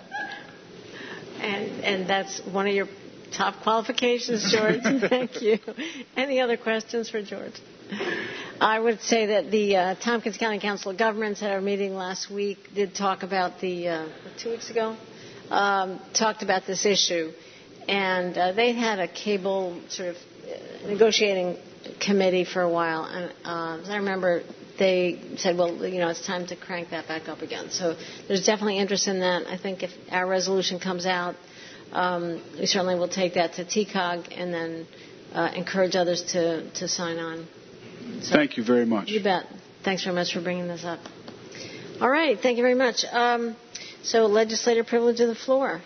And and that's one of your top qualifications, George. Thank you. Any other questions for George? I would say that the uh, Tompkins County Council of Governments at our meeting last week did talk about the, uh, two weeks ago, um, talked about this issue. And uh, they had a cable sort of negotiating committee for a while. And uh, as I remember, they said, well, you know, it's time to crank that back up again. So there's definitely interest in that. I think if our resolution comes out, um, we certainly will take that to T C O G and then uh, encourage others to, to sign on. So, thank you very much. You bet. Thanks very much for bringing this up. All right. Thank you very much. Um, so legislative privilege of the floor.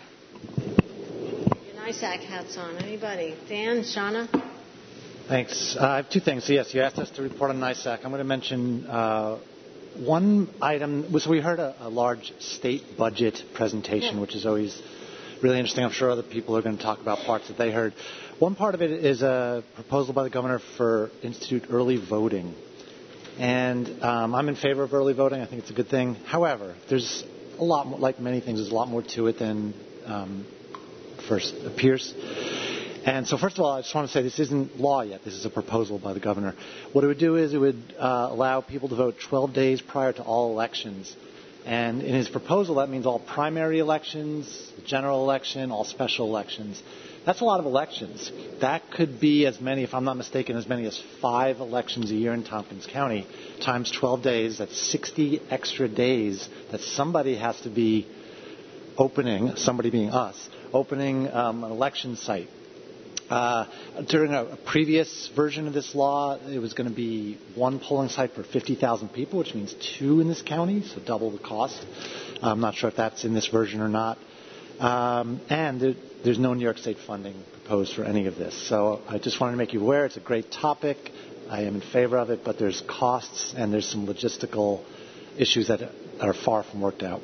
Your NISAC hats on. Anybody? Dan? Shauna? Thanks. Uh, I have two things. So yes, you asked us to report on NISAC. I'm going to mention uh, one item. So we heard a, a large state budget presentation, yeah. which is always really interesting. I'm sure other people are going to talk about parts that they heard. One part of it is a proposal by the governor for institute early voting. And um, I'm in favor of early voting. I think it's a good thing. However, there's a lot more, like many things, there's a lot more to it than um, first appears. And so first of all, I just want to say this isn't law yet. This is a proposal by the governor. What it would do is it would uh, allow people to vote twelve days prior to all elections. And in his proposal, that means all primary elections, general election, all special elections. That's a lot of elections. That could be as many, if I'm not mistaken, as many as five elections a year in Tompkins County, times twelve days. That's sixty extra days that somebody has to be opening, somebody being us, opening um, an election site. Uh, during a, a previous version of this law, it was going to be one polling site for fifty thousand people, which means two in this county, so double the cost. I'm not sure if that's in this version or not. Um, and there, there's no New York State funding proposed for any of this. So I just wanted to make you aware it's a great topic. I am in favor of it, but there's costs and there's some logistical issues that are far from worked out.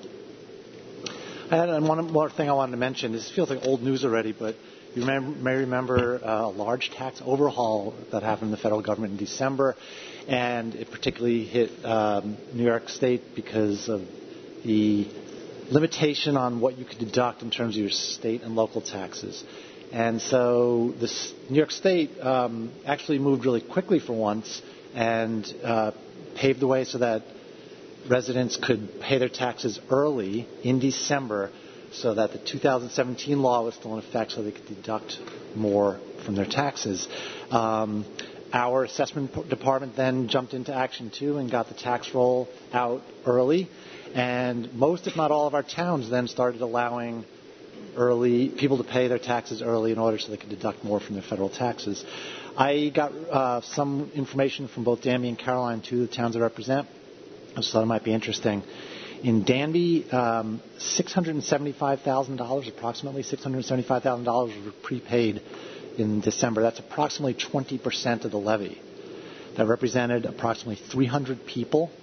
And one more thing I wanted to mention. This feels like old news already, but you may remember a large tax overhaul that happened in the federal government in December, and it particularly hit um, New York State because of the limitation on what you could deduct in terms of your state and local taxes. And so this New York State um, actually moved really quickly for once and uh, paved the way so that residents could pay their taxes early in December, so that the two thousand seventeen law was still in effect, so they could deduct more from their taxes. Um, our assessment department then jumped into action too and got the tax roll out early, and most, if not all, of our towns then started allowing early people to pay their taxes early in order so they could deduct more from their federal taxes. I got uh, some information from both Danby and Caroline, two of the towns I represent. I just thought it might be interesting. In Danby, um, six hundred seventy-five thousand dollars, approximately six hundred seventy-five thousand dollars were prepaid in December. That's approximately twenty percent of the levy. That represented approximately three hundred people.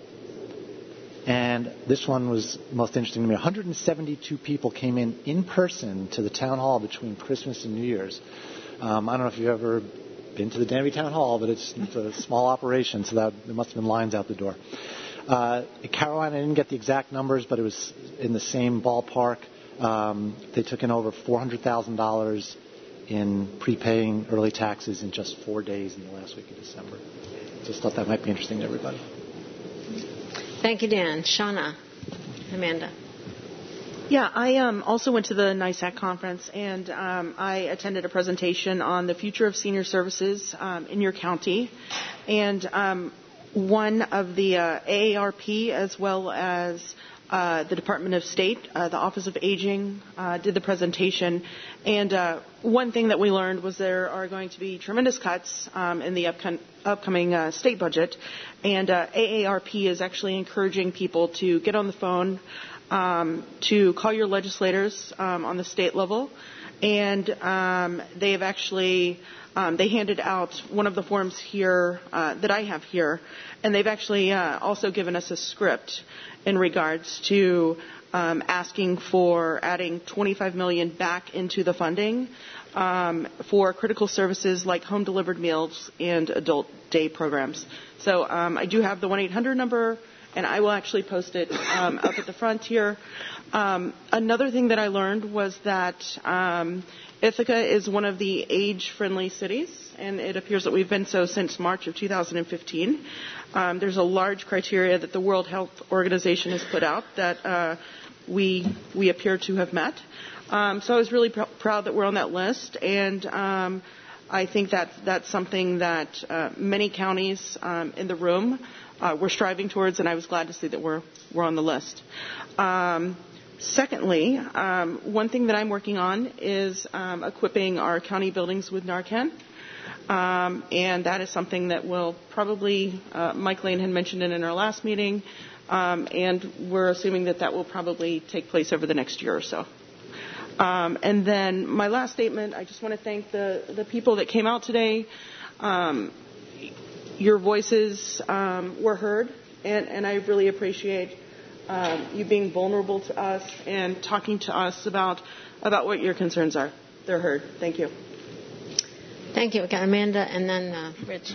And this one was most interesting to me. one hundred seventy-two people came in in person to the town hall between Christmas and New Year's. Um, I don't know if you've ever been to the Danby Town Hall, but it's, it's a small operation, so that, there must have been lines out the door. Uh, Caroline, I didn't get the exact numbers, but it was in the same ballpark. Um, they took in over four hundred thousand dollars in prepaying early taxes in just four days in the last week of December. Just thought that might be interesting to everybody. Thank you, Dan. Shauna. Amanda. Yeah, I um, also went to the NISAC conference, and um, I attended a presentation on the future of senior services um, in your county. And um, one of the uh, A A R P, as well as uh, the Department of State, uh, the Office of Aging, uh, did the presentation. And uh, one thing that we learned was there are going to be tremendous cuts um, in the upcom- upcoming uh, state budget. And uh, A A R P is actually encouraging people to get on the phone um, to call your legislators um, on the state level, and um, they have actually um, they handed out one of the forms here uh, that I have here, and they've actually uh, also given us a script in regards to um, asking for adding twenty-five million dollars back into the funding um, for critical services like home delivered meals and adult day programs. So um, I do have the one eight hundred number, and I will actually post it um, up at the front here. Um, another thing that I learned was that um, Ithaca is one of the age-friendly cities, and it appears that we've been so since March of two thousand fifteen. Um, there's a large criteria that the World Health Organization has put out that uh, we we appear to have met. Um, so I was really pr- proud that we're on that list, and um, I think that that's something that uh, many counties um, in the room uh, were striving towards, and I was glad to see that we're we're on the list. Um, secondly, um, one thing that I'm working on is um, equipping our county buildings with Narcan. Um, and that is something that will probably, uh, Mike Lane had mentioned it in our last meeting, um, and we're assuming that that will probably take place over the next year or so. Um, and then my last statement, I just want to thank the, the people that came out today. Um, your voices um, were heard, and, and I really appreciate um, you being vulnerable to us and talking to us about, about what your concerns are. They're heard. Thank you. Thank you. We got Amanda and then uh, Rich.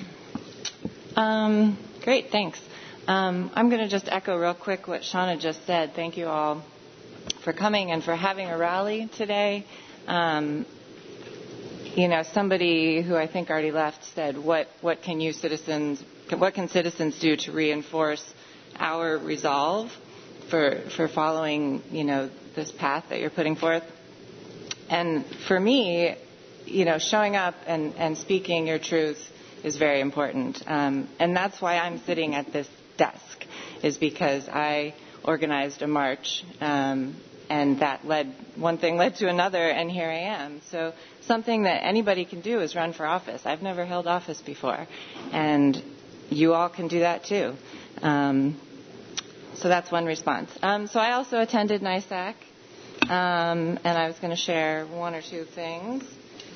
Um, great, thanks. Um, I'm going to just echo real quick what Shauna just said. Thank you all for coming and for having a rally today. Um, you know, somebody who I think already left said, "What what can you citizens, what can citizens do to reinforce our resolve for for following, you know, this path that you're putting forth?" And for me, you know, showing up and, and speaking your truth is very important. Um, and that's why I'm sitting at this desk, is because I organized a march, um, and that led, one thing led to another, and here I am. So something that anybody can do is run for office. I've never held office before, and you all can do that too. Um, so that's one response. Um, so I also attended NYSAC, um, and I was going to share one or two things.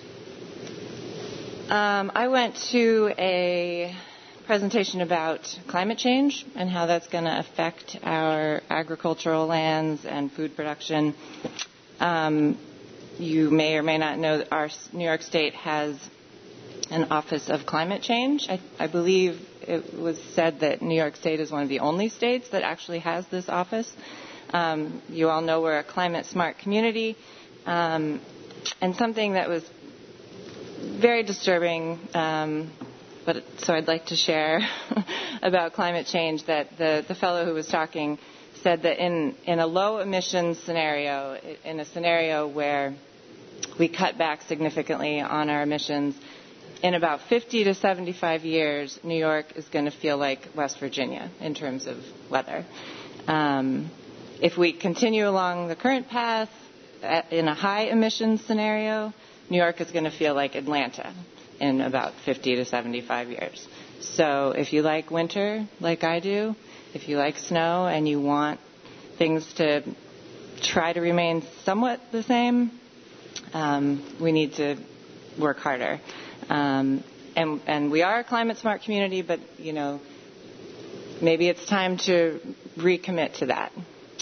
Um, I went to a presentation about climate change and how that's going to affect our agricultural lands and food production. Um, you may or may not know that our New York State has an Office of Climate Change. I, I believe it was said that New York State is one of the only states that actually has this office. Um, you all know we're a climate-smart community, um, and something that was very disturbing, um, but so I'd like to share about climate change, that the, the fellow who was talking said that in, in a low emissions scenario, in a scenario where we cut back significantly on our emissions, in about fifty to seventy-five years, New York is going to feel like West Virginia in terms of weather. Um, if we continue along the current path at, in a high emissions scenario, New York is going to feel like Atlanta in about fifty to seventy-five years. So if you like winter like I do, if you like snow and you want things to try to remain somewhat the same, um, we need to work harder. Um, and, and we are a climate-smart community, but, you know, maybe it's time to recommit to that.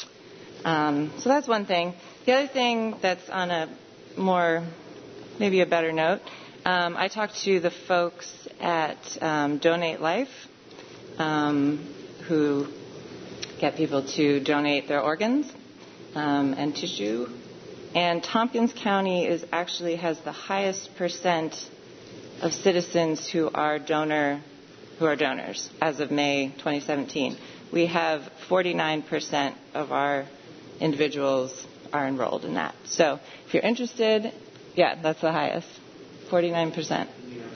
Um, so that's one thing. The other thing that's on a more, maybe a better note, um, I talked to the folks at um, Donate Life, um, who get people to donate their organs um, and tissue. And Tompkins County is actually has the highest percent of citizens who are donor, who are donors as of May twenty seventeen. We have forty-nine percent of our individuals are enrolled in that. So if you're interested, yeah, that's the highest, forty-nine percent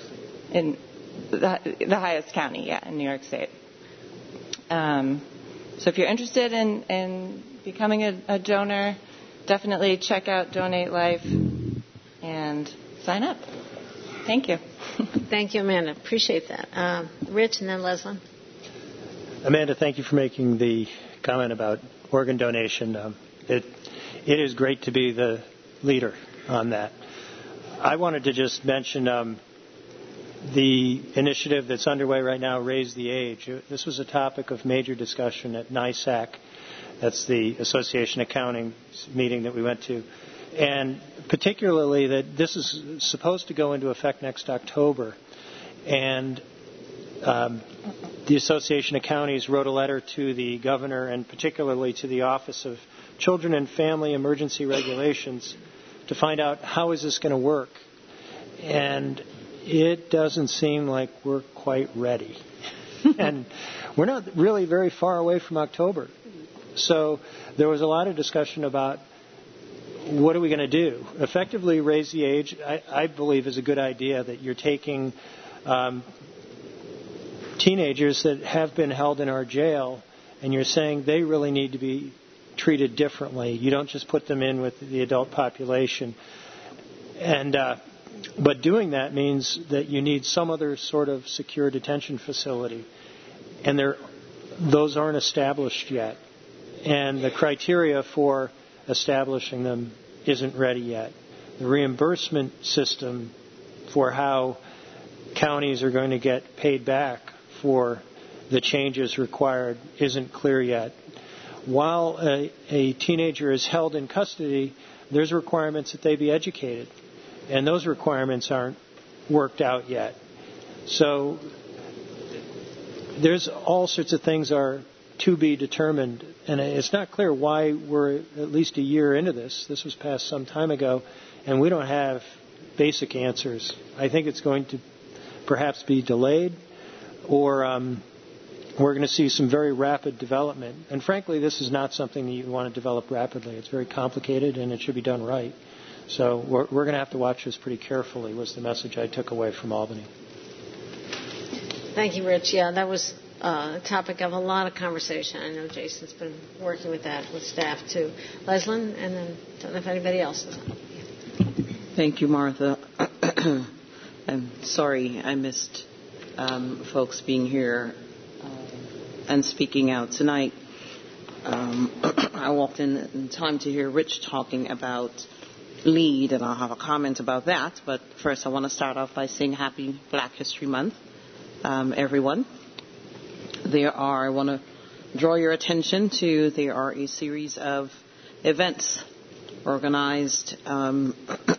in the, the highest county, yeah, in New York State. Um, so if you're interested in, in becoming a, a donor, definitely check out Donate Life and sign up. Thank you. Thank you, Amanda. Appreciate that. Um, Rich and then Leslie. Amanda, thank you for making the comment about organ donation. Um, it it is great to be the leader on that. I wanted to just mention um, the initiative that's underway right now, Raise the Age. This was a topic of major discussion at NISAC. That's the Association Accounting meeting that we went to. And particularly that this is supposed to go into effect next October. And um, the Association of Counties wrote a letter to the governor and particularly to the Office of Children and Family Emergency Regulations to find out how is this going to work. And it doesn't seem like we're quite ready. And we're not really very far away from October. So there was a lot of discussion about what are we going to do? Effectively raise the age, I, I believe, is a good idea that you're taking um, teenagers that have been held in our jail and you're saying they really need to be treated differently. You don't just put them in with the adult population. And uh, but doing that means that you need some other sort of secure detention facility. And there, those aren't established yet. And the criteria for establishing them isn't ready yet. The reimbursement system for how counties are going to get paid back for the changes required isn't clear yet. While a, a teenager is held in custody, there's requirements that they be educated. And those requirements aren't worked out yet. So there's all sorts of things are to be determined. And it's not clear why we're at least a year into this. This was passed some time ago, and we don't have basic answers. I think it's going to perhaps be delayed, or um, we're going to see some very rapid development. And frankly, this is not something that you want to develop rapidly. It's very complicated, and it should be done right. So we're, we're going to have to watch this pretty carefully, was the message I took away from Albany. Thank you, Rich. Yeah, that was uh, a topic of a lot of conversation. I know Jason's been working with that with staff too. Leslyn, and then I don't know if anybody else is on. Thank you, Martha. I'm sorry I missed um, folks being here uh, and speaking out tonight. Um, I walked in in time to hear Rich talking about LEAD, and I'll have a comment about that. But first, I want to start off by saying Happy Black History Month, um, everyone. There are, I want to draw your attention to, there are a series of events organized um,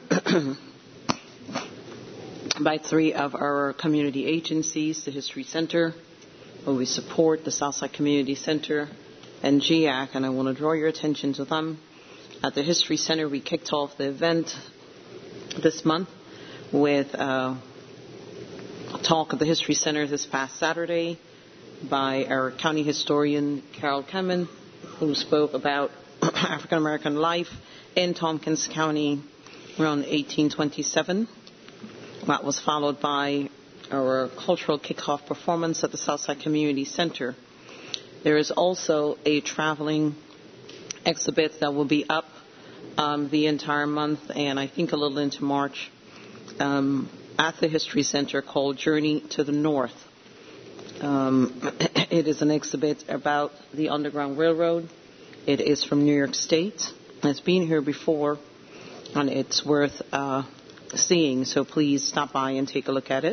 by three of our community agencies, the History Center, where we support the Southside Community Center, and G A C, and I want to draw your attention to them. At the History Center, we kicked off the event this month with uh, a talk at the History Center this past Saturday by our county historian, Carol Kemen, who spoke about African American life in Tompkins County around eighteen twenty-seven. That was followed by our cultural kickoff performance at the Southside Community Center. There is also a traveling exhibit that will be up um, the entire month, and I think a little into March, um, at the History Center called Journey to the North. Um, it is an exhibit about the Underground Railroad. It is from New York State. It's been here before, and it's worth uh, seeing, so please stop by and take a look at it.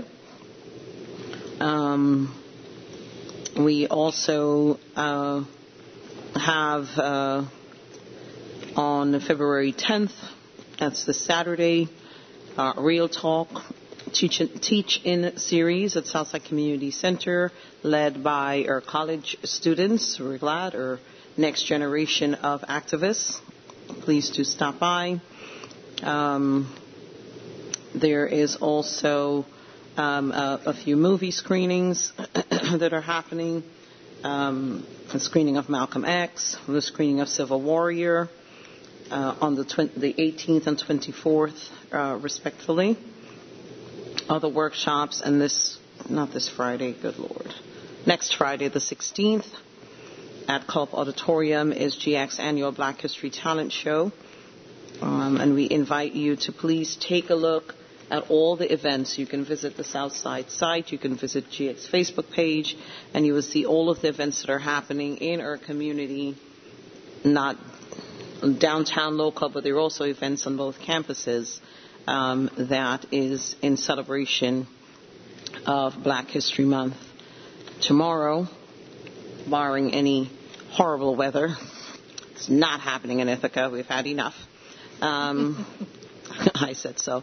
Um, we also uh, have uh, on February tenth, that's the Saturday, uh, Real Talk Teach in, Teach in series at Southside Community Center, led by our college students. We're glad, our next generation of activists. Please do stop by. Um, there is also um, a, a few movie screenings that are happening. Um, a screening of Malcolm X, the screening of Civil Warrior uh, on the, tw- the eighteenth and twenty-fourth, uh, respectively. Other workshops, and this, not this Friday, good Lord. Next Friday, the sixteenth, at Culp Auditorium is G X's annual Black History Talent Show. Um, and we invite you to please take a look at all the events. You can visit the Southside site, you can visit G X Facebook page, and you will see all of the events that are happening in our community not downtown local, but there are also events on both campuses um, that is in celebration of Black History Month. Tomorrow, barring any horrible weather, it's not happening in Ithaca. We've had enough. Um, I said so.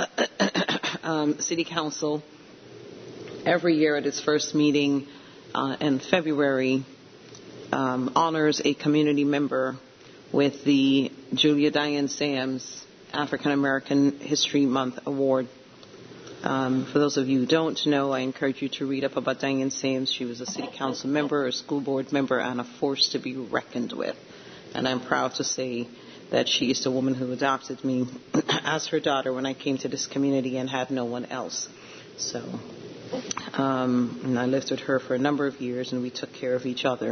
um, City Council, every year at its first meeting uh, in February, um, honors a community member with the Julia Diane Sams African American History Month Award. Um, for those of you who don't know, I encourage you to read up about Diane Sams. She was a city council member, a school board member, and a force to be reckoned with. And I'm proud to say that she is the woman who adopted me as her daughter when I came to this community and had no one else. So, um, and I lived with her for a number of years, and we took care of each other.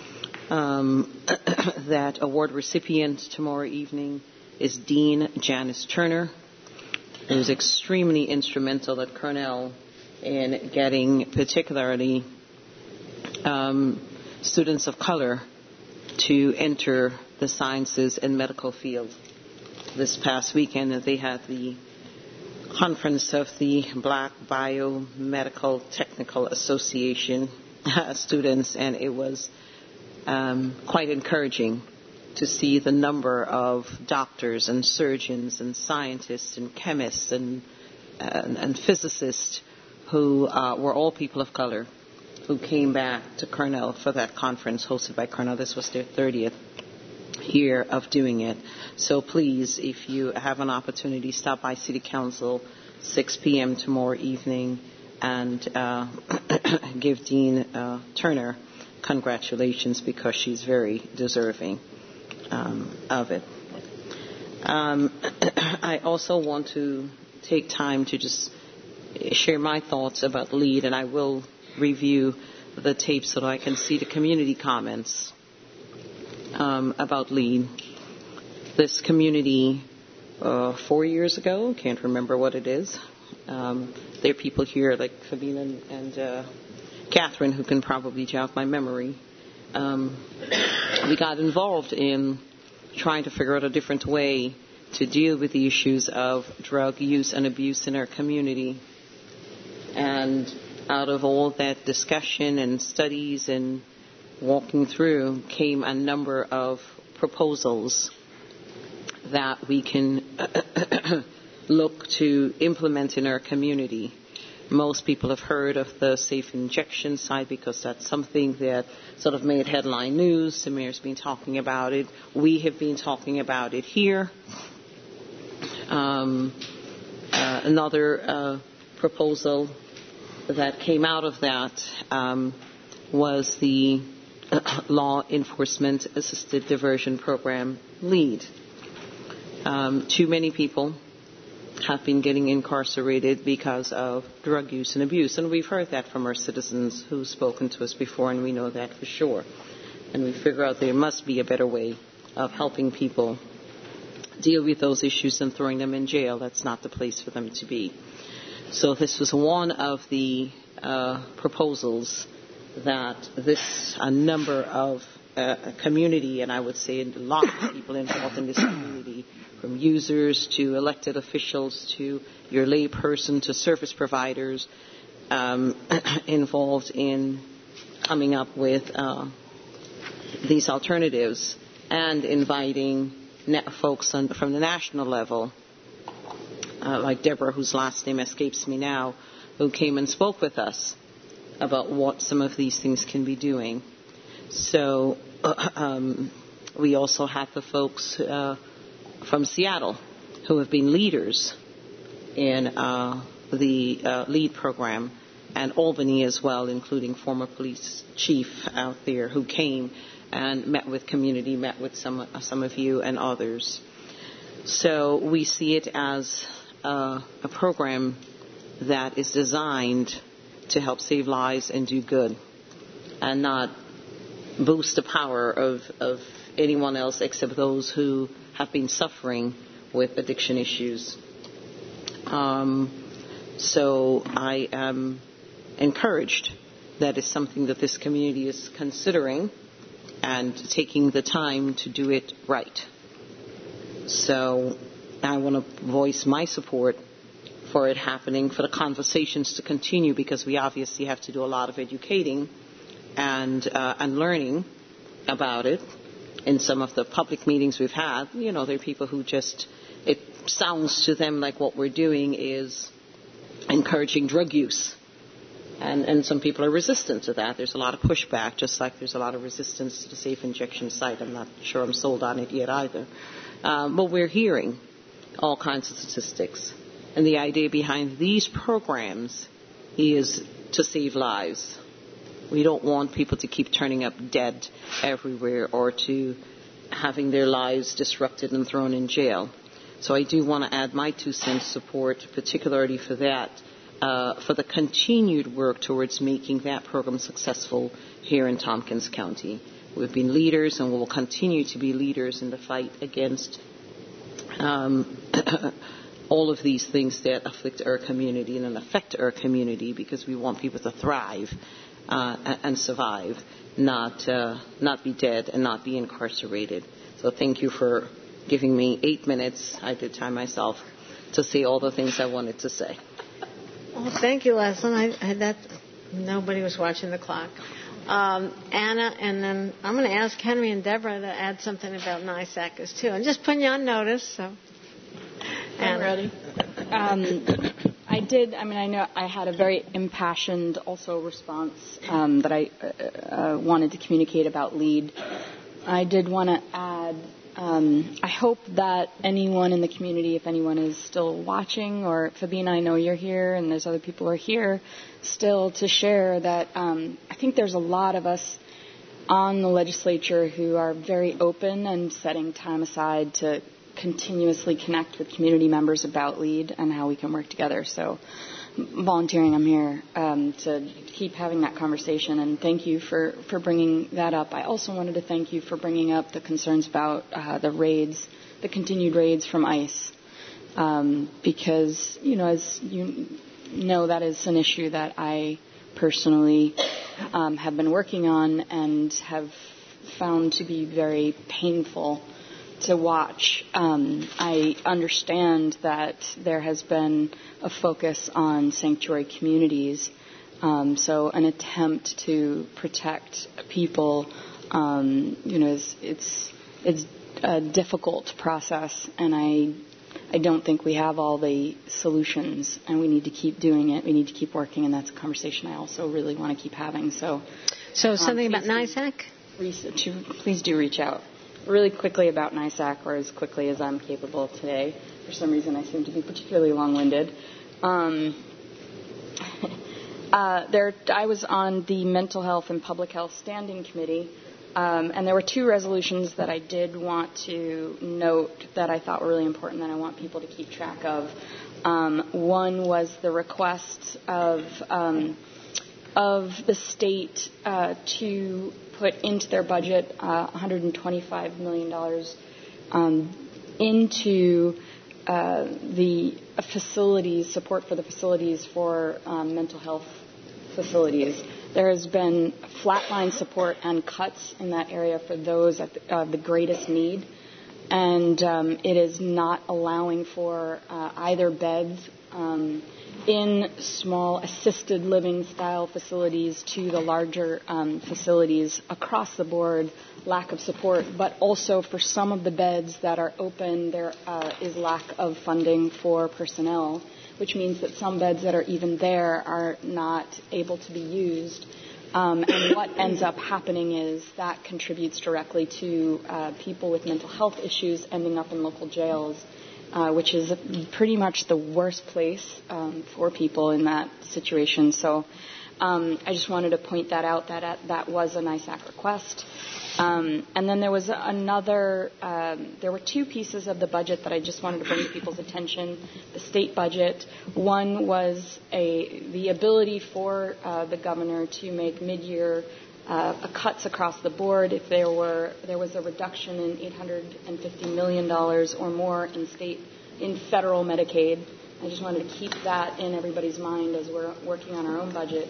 Um, that award recipient tomorrow evening is Dean Janice Turner, who was extremely instrumental at Cornell in getting particularly um, students of color to enter the sciences and medical field. This past weekend, they had the conference of the Black Biomedical Technical Association students, and it was um, quite encouraging to see the number of doctors and surgeons and scientists and chemists and, and, and physicists who uh, were all people of color who came back to Cornell for that conference hosted by Cornell. This was their thirtieth year of doing it. So please, if you have an opportunity, stop by City Council six p.m. tomorrow evening and uh, give Dean uh, Turner congratulations, because she's very deserving um, of it. Um, I also want to take time to just share my thoughts about LEAD, and I will review the tape so that I can see the community comments um, about LEAD. This community, uh, four years ago, can't remember what it is. Um, there are people here like Sabine and, and uh, Catherine who can probably jog my memory. Um, we got involved in trying to figure out a different way to deal with the issues of drug use and abuse in our community. And out of all that discussion and studies and walking through came a number of proposals that we can look to implement in our community. Most people have heard of the safe injection site because that's something that sort of made headline news. Samir's been talking about it. We have been talking about it here. Um, uh, another uh, proposal that came out of that um, was the Law Enforcement Assisted Diversion Program, LEAD. Um, too many people have been getting incarcerated because of drug use and abuse. And we've heard that from our citizens who've spoken to us before, and we know that for sure. And we figure out there must be a better way of helping people deal with those issues than throwing them in jail. That's not the place for them to be. So this was one of the uh, proposals that this, a number of uh, community, and I would say a lot of people involved in this community, from users to elected officials to your lay person to service providers, um, involved in coming up with uh, these alternatives and inviting folks on, from the national level, uh, like Deborah, whose last name escapes me now, who came and spoke with us about what some of these things can be doing. So uh, um, we also had the folks uh, from Seattle who have been leaders in uh, the uh, LEAD program, and Albany as well, including former police chief out there who came and met with community, met with some uh, some of you and others. So we see it as uh, a program that is designed to help save lives and do good, and not boost the power of, of anyone else except those who have been suffering with addiction issues. Um, so I am encouraged that is something that this community is considering and taking the time to do it right. So I want to voice my support for it happening, for the conversations to continue, because we obviously have to do a lot of educating and uh, and learning about it. In some of the public meetings we've had, you know, there are people who just, it sounds to them like what we're doing is encouraging drug use. And, and some people are resistant to that. There's a lot of pushback, just like there's a lot of resistance to the safe injection site. I'm not sure I'm sold on it yet either. Um, but we're hearing all kinds of statistics. And the idea behind these programs is to save lives. We don't want people to keep turning up dead everywhere or to having their lives disrupted and thrown in jail. So I do want to add my two cents support, particularly for that, uh, for the continued work towards making that program successful here in Tompkins County. We've been leaders and will continue to be leaders in the fight against um, all of these things that afflict our community and affect our community, because we want people to thrive uh, and survive, not uh, not be dead and not be incarcerated. So thank you for giving me eight minutes. I did time myself to say all the things I wanted to say. Well, thank you, Leslyn. I, I that nobody was watching the clock. Um, Anna, and then I'm going to ask Henry and Deborah to add something about NYSACs too. I'm just putting you on notice. So, I'm ready. Um, I did. I mean, I know I had a very impassioned also response um, that I uh, uh, wanted to communicate about LEAD. I did want to add. Um, I hope that anyone in the community, if anyone is still watching, or Fabina, I know you're here, and there's other people who are here still to share that um, I think there's a lot of us on the legislature who are very open and setting time aside to continuously connect with community members about LEAD and how we can work together. So volunteering, I'm here um, to keep having that conversation, and thank you for, for bringing that up. I also wanted to thank you for bringing up the concerns about uh, the raids, the continued raids from ICE, um, because, you know, as you know, that is an issue that I personally um, have been working on and have found to be very painful to watch. Um, I understand that there has been a focus on sanctuary communities, um, so an attempt to protect people, um, you know, is, it's it's a difficult process, and I I don't think we have all the solutions, and we need to keep doing it. We need to keep working, and that's a conversation I also really want to keep having. So, so something um, about NYSAC? Please do reach out. Really quickly about NYSAC, or as quickly as I'm capable today. For some reason, I seem to be particularly long-winded. Um, uh, there, I was on the Mental Health and Public Health Standing Committee, um, and there were two resolutions that I did want to note that I thought were really important that I want people to keep track of. Um, one was the request of um, of the state uh, to put into their budget uh, one hundred twenty-five million dollars um, into uh, the facilities, support for the facilities for um, mental health facilities. There has been flatline support and cuts in that area for those at the, uh, the greatest need, and um, it is not allowing for uh, either beds um, in small assisted living style facilities to the larger um, facilities across the board, lack of support, but also for some of the beds that are open, there uh, is lack of funding for personnel, which means that some beds that are even there are not able to be used. Um, and what ends up happening is that contributes directly to uh, people with mental health issues ending up in local jails. Uh, which is pretty much the worst place um, for people in that situation. So um, I just wanted to point that out, that uh, that was a NYSAC request. Um, and then there was another, um, there were two pieces of the budget that I just wanted to bring to people's attention. The state budget. One was a the ability for uh, the governor to make mid-year Uh, cuts across the board if there were there was a reduction in eight hundred fifty million dollars or more in state in federal Medicaid. I just wanted to keep that in everybody's mind as we're working on our own budget.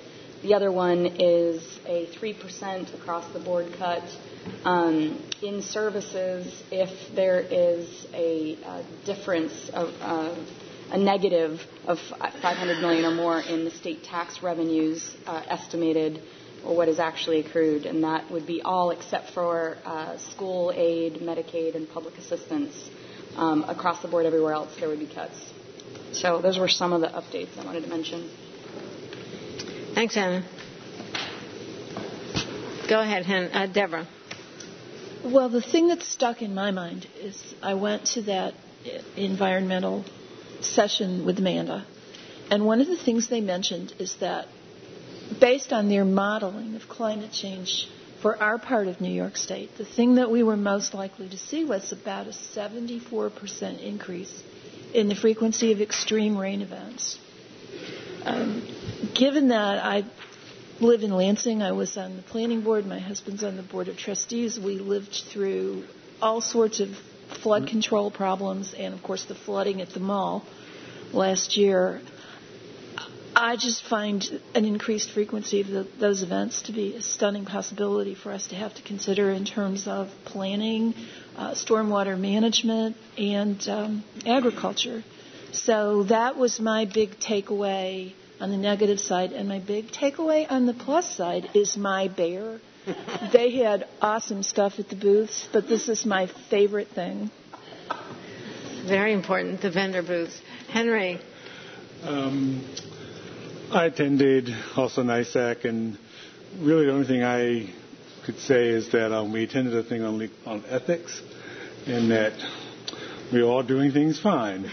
the other one is a three percent across-the-board cut um, in services if there is a, a difference of uh, a negative of five hundred million dollars or more in the state tax revenues uh, estimated, or what is actually accrued, and that would be all except for uh, school aid, Medicaid, and public assistance. Um, across the board, everywhere else, there would be cuts. So those were some of the updates I wanted to mention. Thanks, Anna. Go ahead, Hen- uh, Deborah. Well, the thing that stuck in my mind is I went to that environmental session with Amanda, and one of the things they mentioned is that based on their modeling of climate change for our part of New York State, the thing that we were most likely to see was about a seventy-four percent increase in the frequency of extreme rain events. Um, given that I live in Lansing, I was on the planning board, my husband's on the board of trustees, we lived through all sorts of flood control problems and, of course, the flooding at the mall last year. I just find an increased frequency of the, those events to be a stunning possibility for us to have to consider in terms of planning, uh, stormwater management, and um, agriculture. So that was my big takeaway on the negative side. And my big takeaway on the plus side is my bear. They had awesome stuff at the booths, but this is my favorite thing. Very important, the vendor booths. Henry. Um, I attended also NISAC, and really the only thing I could say is that um, we attended a thing on, le- on ethics, and that we're all doing things fine.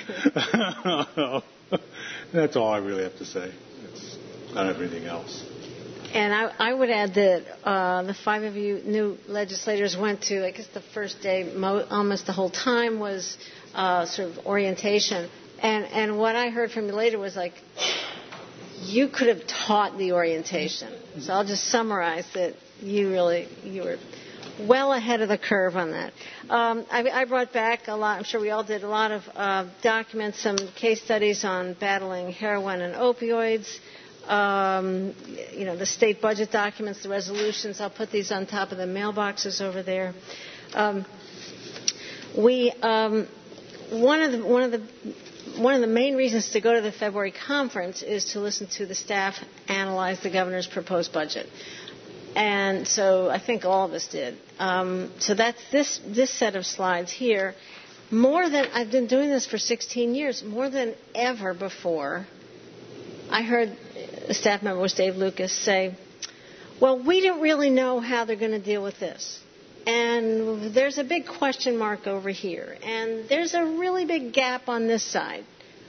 That's all I really have to say. It's, I don't have anything else. And I, I would add that uh, the five of you new legislators went to, I guess the first day, mo- almost the whole time was uh, sort of orientation. And, and what I heard from you later was like, you could have taught the orientation. So I'll just summarize that you really, you were well ahead of the curve on that. Um, I, I brought back a lot, I'm sure we all did, a lot of uh, documents, some case studies on battling heroin and opioids. Um, you know, the state budget documents, the resolutions. I'll put these on top of the mailboxes over there. Um, we um, one of the one of the one of the main reasons to go to the February conference is to listen to the staff analyze the governor's proposed budget, and so I think all of us did. Um, so that's this this set of slides here. More than I've been doing this for sixteen years, more than ever before. I heard a staff member was Dave Lucas say, well, we don't really know how they're going to deal with this. And there's a big question mark over here. And there's a really big gap on this side.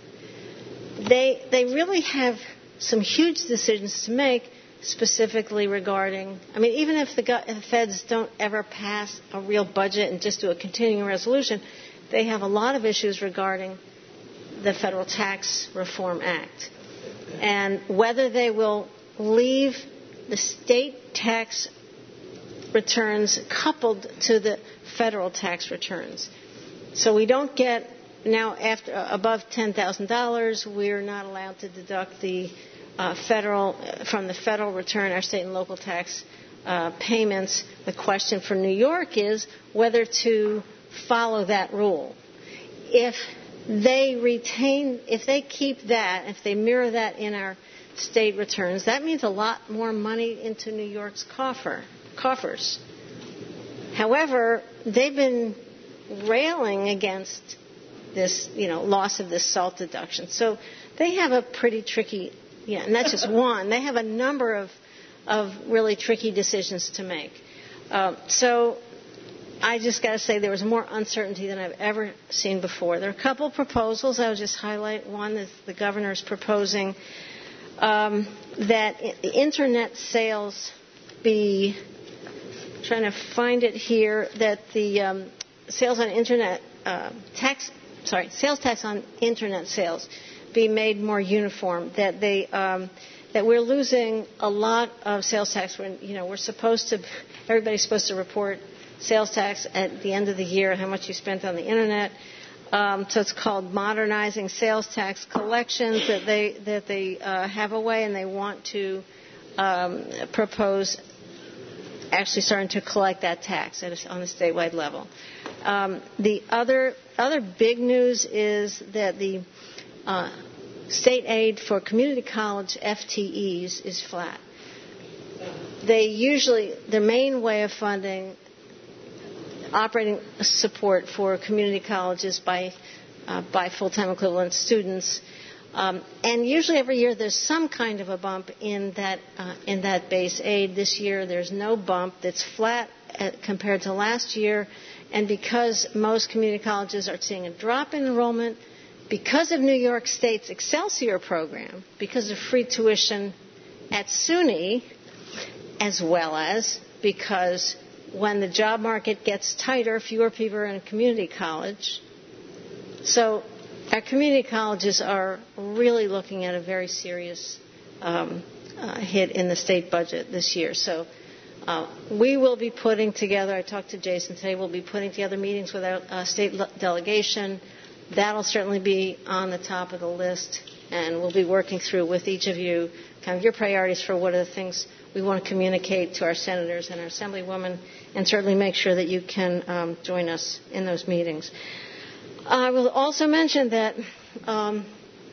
They, they really have some huge decisions to make specifically regarding, I mean, even if the, if the feds don't ever pass a real budget and just do a continuing resolution, they have a lot of issues regarding the Federal Tax Reform Act. And whether they will leave the state tax returns coupled to the federal tax returns. So we don't get, now after above ten thousand dollars, we're not allowed to deduct the uh, federal, from the federal return, our state and local tax uh, payments. The question for New York is whether to follow that rule. If they retain, if they keep that, if they mirror that in our state returns, that means a lot more money into New York's coffer, coffers. However, they've been railing against this, you know, loss of this SALT deduction. So they have a pretty tricky, yeah, and that's just one. They have a number of, of really tricky decisions to make. Uh, so I just got to say there was more uncertainty than I've ever seen before. There are a couple of proposals. I'll just highlight. One is the governor's proposing um, that the internet sales be, trying to find it here, that the um, sales on internet uh, tax, sorry, sales tax on internet sales be made more uniform. That they, um, that we're losing a lot of sales tax. When you know we're supposed to, everybody's supposed to report sales tax at the end of the year, how much you spent on the internet. Um, so it's called modernizing sales tax collections, that they that they uh, have a way, and they want to um, propose actually starting to collect that tax at a, on a statewide level. Um, the other other big news is that the uh, state aid for community college F T Es is flat. They usually, their main way of funding operating support for community colleges by uh, by full-time equivalent students, um, and usually every year there's some kind of a bump in that uh, in that base aid. This year there's no bump. That's flat at, compared to last year, and because most community colleges are seeing a drop in enrollment because of New York State's Excelsior program, because of free tuition at SUNY, as well as because when the job market gets tighter, fewer people are in community college. So our community colleges are really looking at a very serious um, uh, hit in the state budget this year. So uh, we will be putting together, I talked to Jason today, we'll be putting together meetings with our uh, state delegation. That'll certainly be on the top of the list, and we'll be working through with each of you kind of your priorities for what are the things we want to communicate to our senators and our assemblywomen, and certainly make sure that you can um, join us in those meetings. I will also mention that um,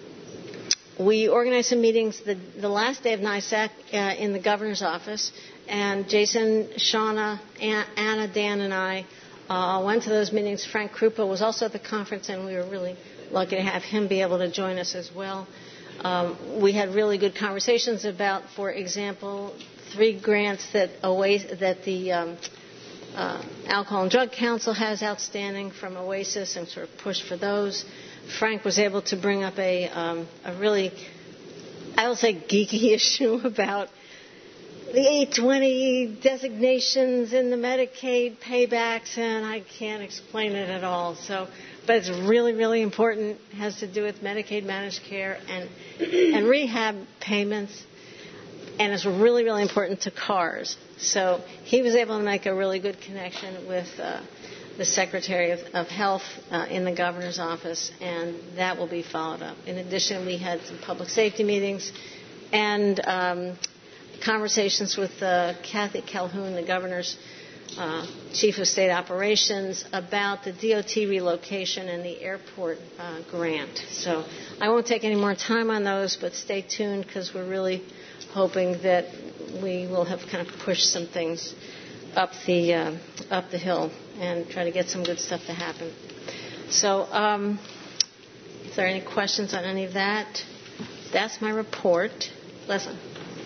we organized some meetings the, the last day of NYSAC uh, in the governor's office, and Jason, Shauna, Anna, Dan, and I uh, went to those meetings. Frank Krupa was also at the conference, and we were really lucky to have him be able to join us as well. Um, we had really good conversations about, for example, three grants that, Oasis, that the um, uh, Alcohol and Drug Council has outstanding from OASIS, and sort of push for those. Frank was able to bring up a, um, a really, I will say, geeky issue about the eight twenty designations in the Medicaid paybacks, and I can't explain it at all. So, but it's really, really important. It has to do with Medicaid managed care and and rehab payments, and it's really, really important to CARS. So he was able to make a really good connection with uh, the Secretary of, of Health uh, in the governor's office, and that will be followed up. In addition, we had some public safety meetings and um, conversations with uh, Kathy Calhoun, the governor's uh, chief of state operations, about the D O T relocation and the airport uh, grant. So I won't take any more time on those, but stay tuned, because we're really hoping that we will have kind of pushed some things up the uh, up the hill and try to get some good stuff to happen. So, um, is there any questions on any of that? That's my report. Leslie.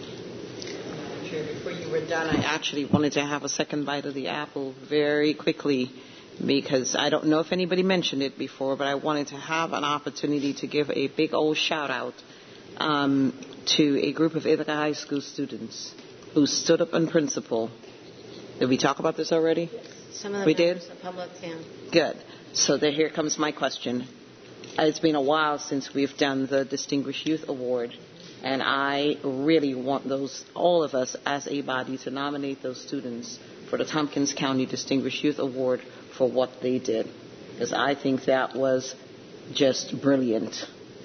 Before you were done, I actually wanted to have a second bite of the apple very quickly, because I don't know if anybody mentioned it before, but I wanted to have an opportunity to give a big old shout out um, to a group of Ithaca High School students who stood up in principle. Did we talk about this already? Yes. Some of the we did? Of public, yeah. Good. So there, here comes my question. It's been a while since we've done the Distinguished Youth Award, and I really want those, all of us as a body, to nominate those students for the Tompkins County Distinguished Youth Award for what they did, because I think that was just brilliant,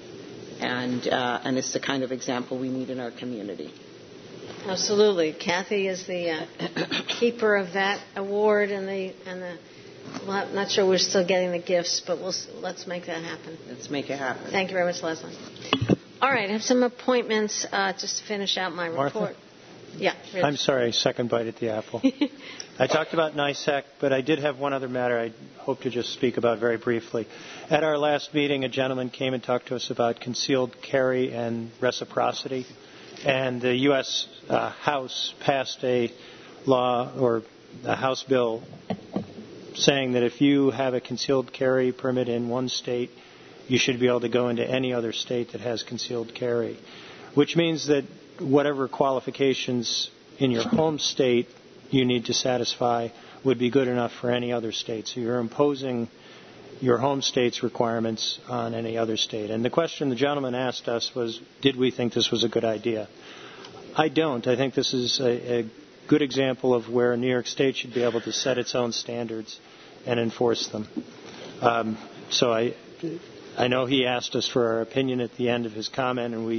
and uh, and it's the kind of example we need in our community. Absolutely. Kathy is the uh, keeper of that award, and the and the. Well, I'm not sure we're still getting the gifts, but we'll let's make that happen. Let's make it happen. Thank you very much, Leslie. All right, I have some appointments uh, just to finish out my Martha? report. Yeah. Rich. I'm sorry, second bite at the apple. I talked about NYSAC, but I did have one other matter I hope to just speak about very briefly. At our last meeting, a gentleman came and talked to us about concealed carry and reciprocity. And the U S Uh, House passed a law, or a House bill, saying that if you have a concealed carry permit in one state, you should be able to go into any other state that has concealed carry, which means that whatever qualifications in your home state you need to satisfy would be good enough for any other state. So you're imposing your home state's requirements on any other state. And the question the gentleman asked us was, did we think this was a good idea? I don't. I think this is a, a good example of where New York State should be able to set its own standards and enforce them. Um, so I, I know he asked us for our opinion at the end of his comment, and we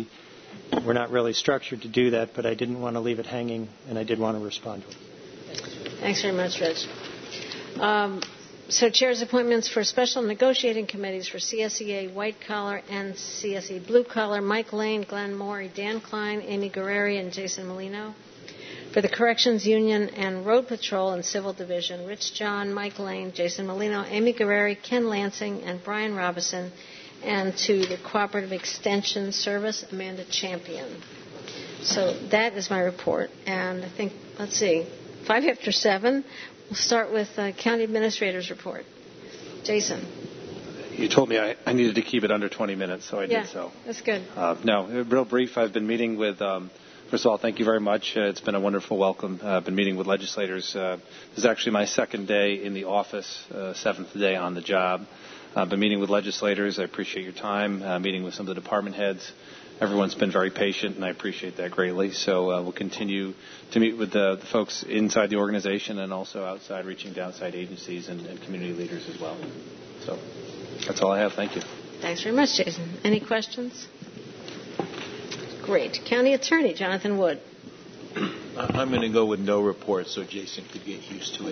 we're not really structured to do that, but I didn't want to leave it hanging, and I did want to respond to it. Thanks very much, Rich. Um, so chair's appointments for special negotiating committees for C S E A White Collar and C S E Blue Collar: Mike Lane, Glenn Morey, Dan Klein, Amy Guerreri, and Jason Molino. For the Corrections Union and Road Patrol and Civil Division: Rich John, Mike Lane, Jason Molino, Amy Guerreri, Ken Lansing, and Brian Robinson. And to the Cooperative Extension Service, Amanda Champion. So that is my report. And I think, let's see, five after seven. We'll start with uh, County Administrator's report. Jason. You told me I, I needed to keep it under twenty minutes, so I yeah, did so. That's good. Uh, no, real brief. I've been meeting with, um, first of all, thank you very much. Uh, it's been a wonderful welcome. Uh, I've been meeting with legislators. Uh, this is actually my second day in the office, uh, seventh day on the job. I've been meeting with legislators. I appreciate your time. Uh, meeting with some of the department heads. Everyone's been very patient, and I appreciate that greatly. So uh, we'll continue to meet with the, the folks inside the organization and also outside, reaching to outside agencies and, and community leaders as well. So that's all I have. Thank you. Thanks very much, Jason. Any questions? Great. County Attorney Jonathan Wood. I'm going to go with no report so Jason could get used to it.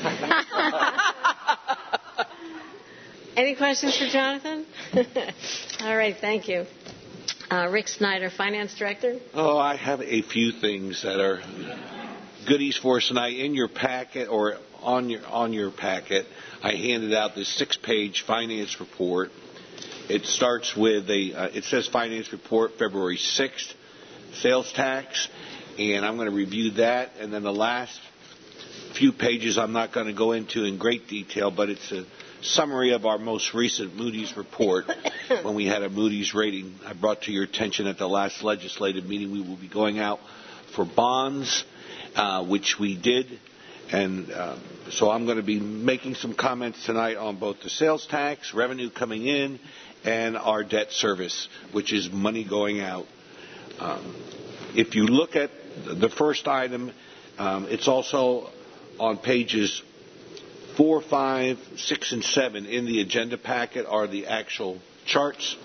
Any questions for Jonathan? All right, thank you. Uh, Rick Snyder, Finance Director. Oh, I have a few things that are goodies for us tonight. In your packet or on your on your packet, I handed out this six-page finance report. It starts with a. Uh, it says finance report February sixth, sales tax, and I'm going to review that. And then the last few pages I'm not going to go into in great detail, but it's a summary of our most recent Moody's report when we had a Moody's rating. I brought to your attention at the last legislative meeting we will be going out for bonds, uh, which we did. And uh, so I'm going to be making some comments tonight on both the sales tax, revenue coming in, and our debt service, which is money going out. Um, if you look at the first item, um, it's also on pages Four, five, six, and seven in the agenda packet are the actual charts.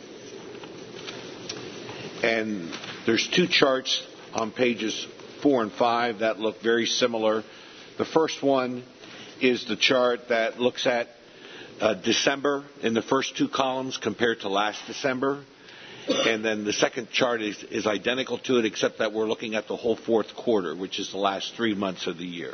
And there's two charts on pages four and five that look very similar. The first one is the chart that looks at uh, December in the first two columns compared to last December. And then the second chart is, is identical to it, except that we're looking at the whole fourth quarter, which is the last three months of the year.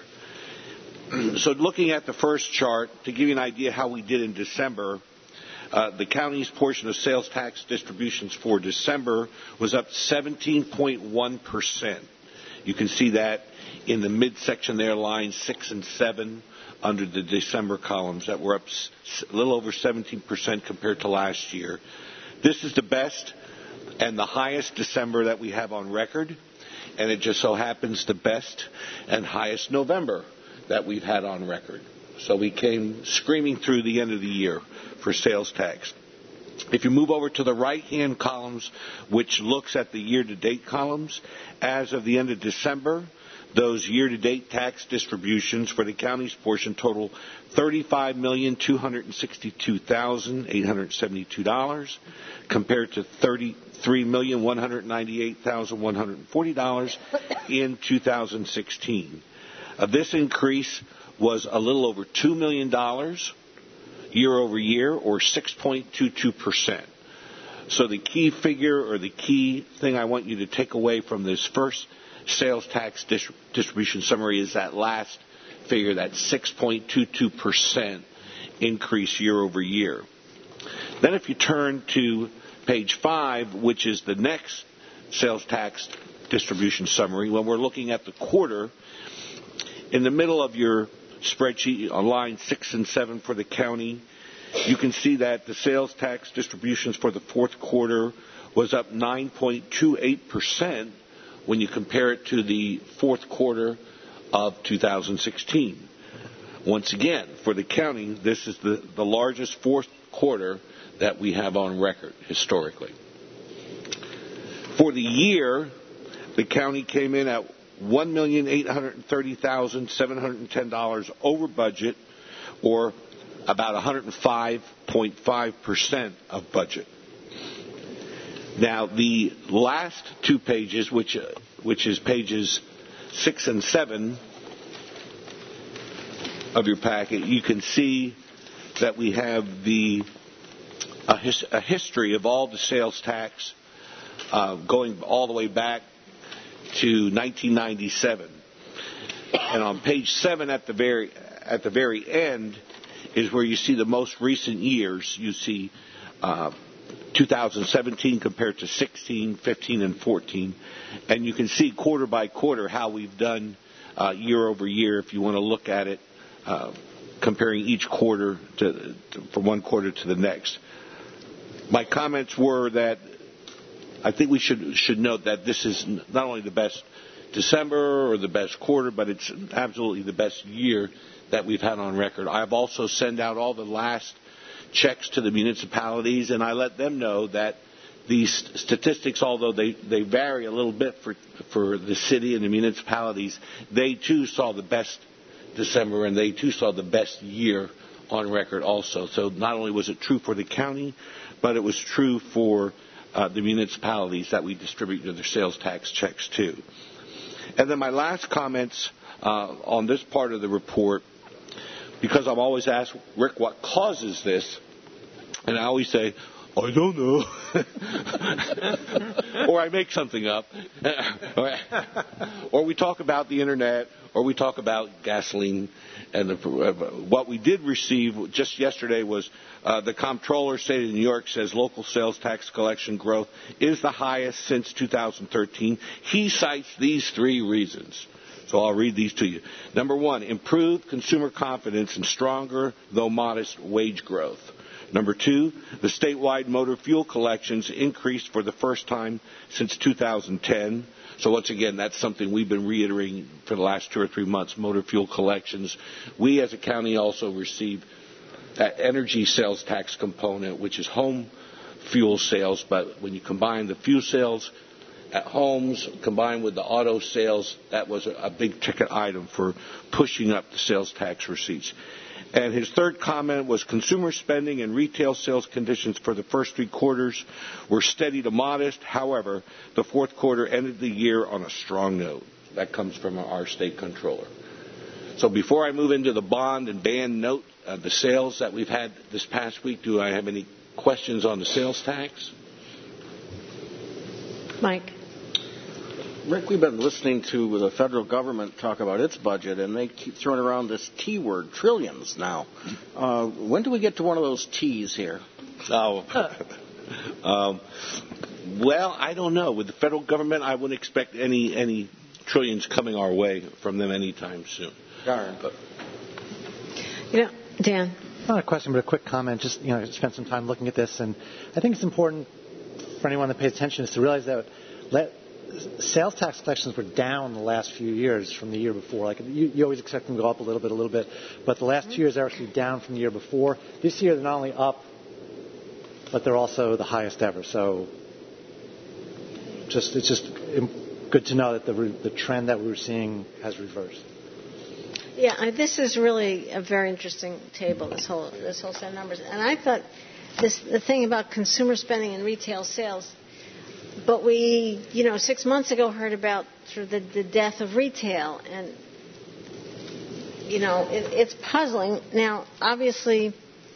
So looking at the first chart, to give you an idea how we did in December, uh, the county's portion of sales tax distributions for December was up seventeen point one percent. You can see that in the midsection there, lines six and seven under the December columns, that were up a little over seventeen percent compared to last year. This is the best and the highest December that we have on record, and it just so happens the best and highest November that we've had on record. So we came screaming through the end of the year for sales tax. If you move over to the right-hand columns, which looks at the year-to-date columns, as of the end of December, those year-to-date tax distributions for the county's portion total thirty-five million two hundred sixty-two thousand eight hundred seventy-two dollars compared to thirty-three million one hundred ninety-eight thousand one hundred forty dollars in two thousand sixteen. Uh, this increase was a little over two million dollars year over year, or six point two two percent. So the key figure or the key thing I want you to take away from this first sales tax dis- distribution summary is that last figure, that six point two two percent increase year over year. Then if you turn to page five, which is the next sales tax distribution summary, when we're looking at the quarter, in the middle of your spreadsheet on line six and seven for the county, you can see that the sales tax distributions for the fourth quarter was up nine point two eight percent when you compare it to the fourth quarter of two thousand sixteen. Once again, for the county, this is the, the largest fourth quarter that we have on record historically. For the year, the county came in at one million eight hundred thirty thousand seven hundred ten dollars over budget, or about one hundred five point five percent of budget. Now, the last two pages, which uh, which is pages six and seven of your packet, you can see that we have the a, his, a history of all the sales tax uh, going all the way back to nineteen ninety-seven. And on page seven at the very at the very end is where you see the most recent years. You see uh, two thousand seventeen compared to sixteen, fifteen, and fourteen. And you can see quarter by quarter how we've done uh, year over year if you want to look at it, uh, comparing each quarter to, to, from one quarter to the next. My comments were that I think we should should note that this is not only the best December or the best quarter, but it's absolutely the best year that we've had on record. I've also sent out all the last checks to the municipalities, and I let them know that these statistics, although they, they vary a little bit for, for the city and the municipalities, they too saw the best December, and they too saw the best year on record also. So not only was it true for the county, but it was true for uh, the municipalities that we distributed their sales tax checks to. And then my last comments uh, on this part of the report, because I'm always asked, Rick, what causes this? And I always say, I don't know. Or I make something up. Or we talk about the internet, or we talk about gasoline. And the, uh, what we did receive just yesterday was uh, the comptroller, state of New York, says local sales tax collection growth is the highest since two thousand thirteen. He cites these three reasons. So I'll read these to you. Number one, improved consumer confidence and stronger, though modest, wage growth. Number two, the statewide motor fuel collections increased for the first time since two thousand ten. So once again, that's something we've been reiterating for the last two or three months, motor fuel collections. We as a county also receive that energy sales tax component, which is home fuel sales. But when you combine the fuel sales at homes combined with the auto sales, that was a big ticket item for pushing up the sales tax receipts. And his third comment was consumer spending and retail sales conditions for the first three quarters were steady to modest. However, the fourth quarter ended the year on a strong note. That comes from our state controller. So before I move into the bond and ban note, uh, the sales that we've had this past week, do I have any questions on the sales tax? Mike. Rick, we've been listening to the federal government talk about its budget, and they keep throwing around this T word, trillions now. Uh, when do we get to one of those T's here? Oh, um, well, I don't know. With the federal government, I wouldn't expect any any trillions coming our way from them anytime soon. Darn. But, you know, Dan. Not a question, but a quick comment. Just, you know, I spent some time looking at this, and I think it's important for anyone that pays attention is to realize that let sales tax collections were down the last few years from the year before. Like you, you always expect them to go up a little bit, a little bit, but the last two years are actually down from the year before. This year they're not only up, but they're also the highest ever. So, just it's just good to know that the the trend that we were seeing has reversed. Yeah, I, this is really a very interesting table. This whole this whole set of numbers, and I thought this the thing about consumer spending and retail sales. But we, you know, six months ago heard about sort of the, the death of retail, and you know, it, it's puzzling. Now, obviously,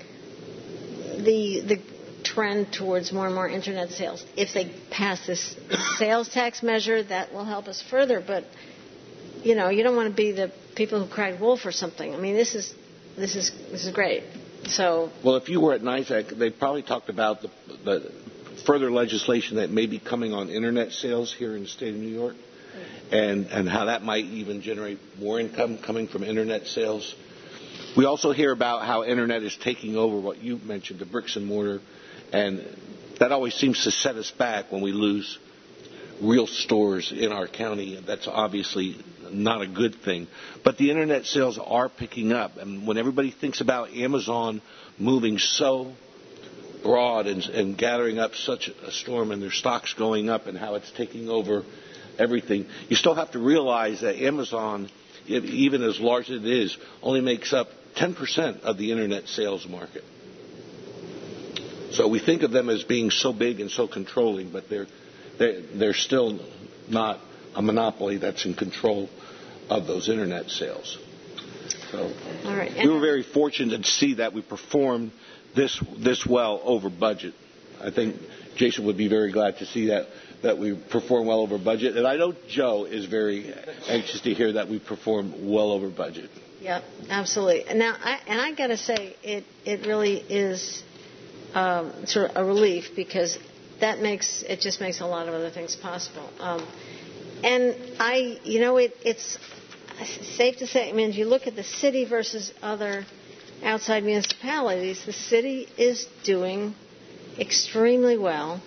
the the trend towards more and more internet sales. If they pass this sales tax measure, that will help us further. But you know, you don't want to be the people who cried wolf or something. I mean, this is this is this is great. So, well, if you were at NYSEC, they probably talked about the the. further legislation that may be coming on internet sales here in the state of New York, and, and how that might even generate more income coming from internet sales. We also hear about how internet is taking over what you mentioned, the bricks and mortar, and that always seems to set us back when we lose real stores in our county. That's obviously not a good thing. But the internet sales are picking up, and when everybody thinks about Amazon moving so broad and, and gathering up such a storm and their stocks going up and how it's taking over everything, you still have to realize that Amazon, even as large as it is, only makes up ten percent of the internet sales market. So we think of them as being so big and so controlling, but they're they're, they're still not a monopoly that's in control of those internet sales. So All right. we were very fortunate to see that we performed this this well over budget. I think Jason would be very glad to see that that we perform well over budget, and I know Joe is very anxious to hear that we perform well over budget. Yep, absolutely. And now, I, and I got to say, it it really is um, sort of a relief, because that makes it just makes a lot of other things possible. Um, and I, you know, it, it's safe to say, I mean, if you look at the city versus other outside municipalities, the city is doing extremely well.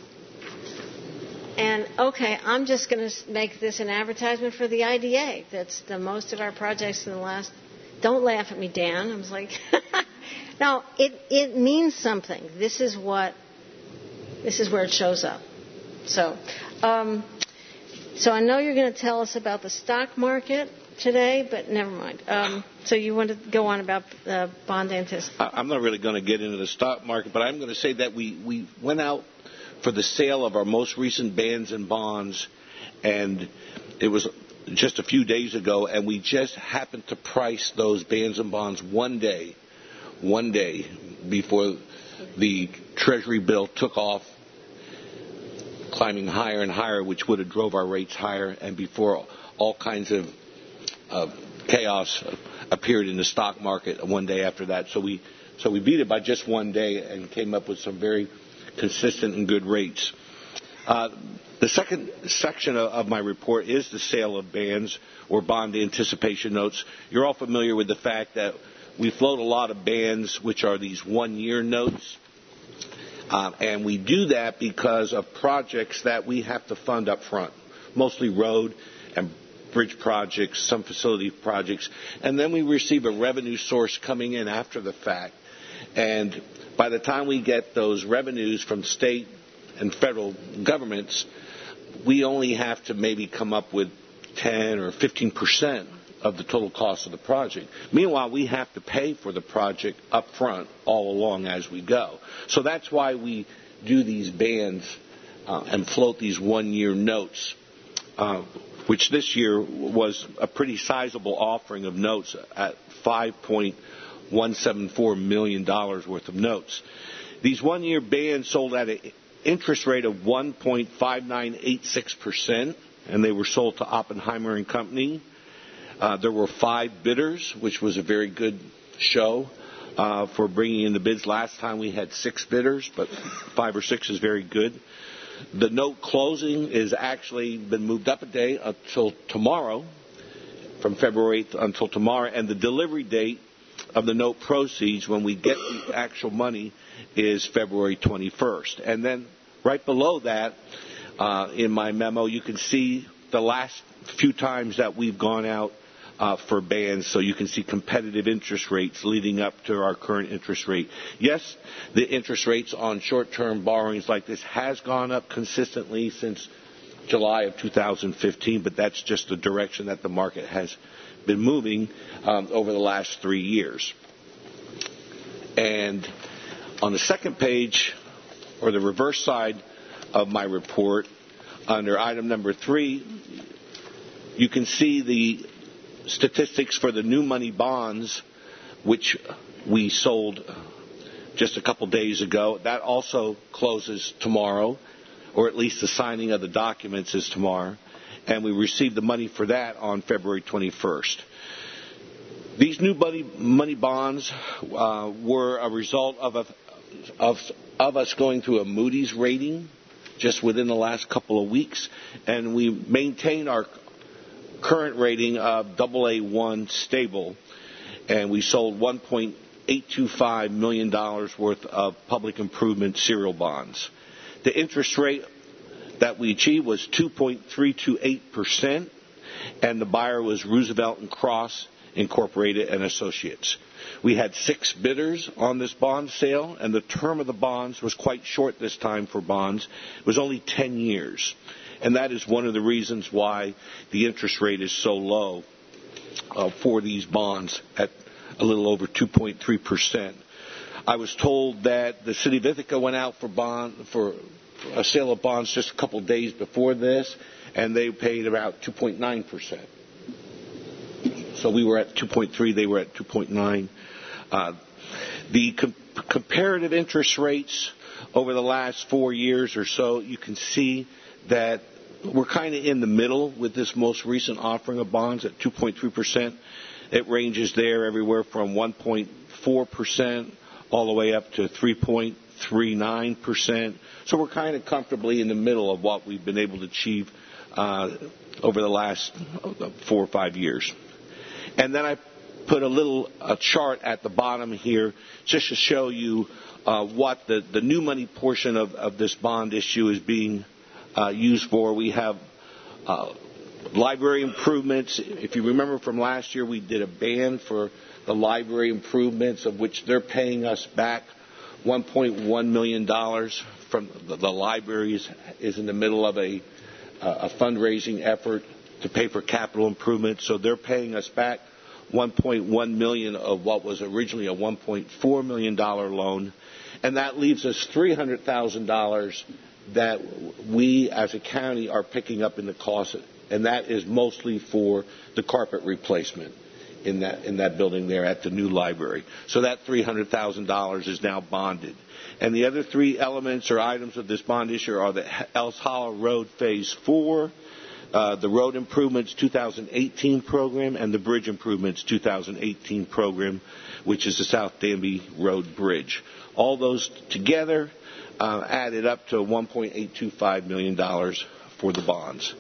And, okay, I'm just going to make this an advertisement for the I D A. That's the most of our projects in the last... Don't laugh at me, Dan. I was like... No, it, it means something. This is what... This is where it shows up. So, um, so I know you're going to tell us about the stock market today, but never mind. Um, so you want to go on about uh, bond anticipation? I'm not really going to get into the stock market, but I'm going to say that we, we went out for the sale of our most recent bands and bonds, and it was just a few days ago, and we just happened to price those bands and bonds one day, one day before the Treasury bill took off, climbing higher and higher, which would have drove our rates higher, and before all kinds of uh, chaos appeared in the stock market one day after that. So we so we beat it by just one day and came up with some very consistent and good rates. Uh, the second section of, of my report is the sale of bands or bond anticipation notes. You're all familiar with the fact that we float a lot of bands, which are these one-year notes. Uh, and we do that because of projects that we have to fund up front, mostly road and bridge projects, some facility projects. And then we receive a revenue source coming in after the fact. And by the time we get those revenues from state and federal governments, we only have to maybe come up with ten or fifteen percent of the total cost of the project. Meanwhile, we have to pay for the project up front all along as we go. So that's why we do these bands uh, and float these one-year notes, uh, which this year was a pretty sizable offering of notes at five point one seven four million dollars worth of notes. These one-year bands sold at an interest rate of one point five nine eight six percent, and they were sold to Oppenheimer and Company. Uh, there were five bidders, which was a very good show uh, for bringing in the bids. Last time we had six bidders, but five or six is very good. The note closing is actually been moved up a day until tomorrow, from February eighth until tomorrow, and the delivery date of the note proceeds when we get the actual money is February twenty-first. And then right below that, uh, in my memo, you can see the last few times that we've gone out uh, for bands, so you can see competitive interest rates leading up to our current interest rate. Yes, the interest rates on short-term borrowings like this has gone up consistently since July of two thousand fifteen, but that's just the direction that the market has been moving um, over the last three years. And on the second page, or the reverse side of my report, under item number three, you can see the statistics for the new money bonds, which we sold just a couple days ago. That also closes tomorrow, or at least the signing of the documents is tomorrow. And we received the money for that on February twenty-first. These new money, money bonds uh, were a result of, a, of, of us going through a Moody's rating just within the last couple of weeks, and we maintain our current rating of double A one stable, and we sold one point eight two five million dollars worth of public improvement serial bonds. The interest rate that we achieved was two point three two eight percent, and the buyer was Roosevelt and Cross Incorporated and Associates. We had six bidders on this bond sale, and the term of the bonds was quite short this time for bonds. It was only ten years, and that is one of the reasons why the interest rate is so low uh, for these bonds at a little over two point three percent. I was told that the city of Ithaca went out for bond for a sale of bonds just a couple of days before this, and they paid about two point nine percent. So we were at two point three, they were at two point nine. Uh, the com- comparative interest rates over the last four years or so, you can see that we're kind of in the middle with this most recent offering of bonds at two point three percent. It ranges there everywhere from one point four percent all the way up to three point three nine percent. So we're kind of comfortably in the middle of what we've been able to achieve uh, over the last four or five years. And then I put a little a chart at the bottom here just to show you uh, what the, the new money portion of, of this bond issue is being uh, used for. We have uh, library improvements. If you remember from last year, we did a ban for the library improvements, of which they're paying us back one point one million dollars from the, the libraries is in the middle of a, a fundraising effort to pay for capital improvements. So they're paying us back one point one million dollars of what was originally a one point four million dollars loan. And that leaves us three hundred thousand dollars that we as a county are picking up in the cost, and that is mostly for the carpet replacement in that in that building there at the new library. So that three hundred thousand dollars is now bonded. And the other three elements or items of this bond issue are the Ellis Hollow Road Phase four, uh, the Road Improvements two thousand eighteen program, and the Bridge Improvements two thousand eighteen program, which is the South Danby Road Bridge. All those together uh, added up to one point eight two five million dollars for the bonds.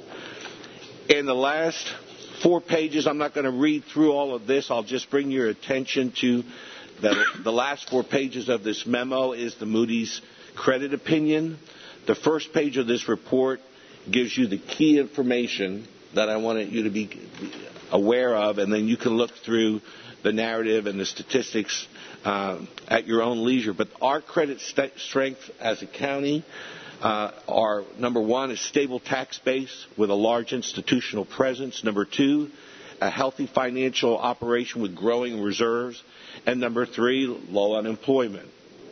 In the last four pages, I'm not going to read through all of this. I'll just bring your attention to the, the last four pages of this memo is the Moody's credit opinion. The first page of this report gives you the key information that I wanted you to be aware of, and then you can look through the narrative and the statistics uh, at your own leisure. But our credit st- strength as a county uh, are, number one, a stable tax base with a large institutional presence. Number two, a healthy financial operation with growing reserves. And number three, low unemployment.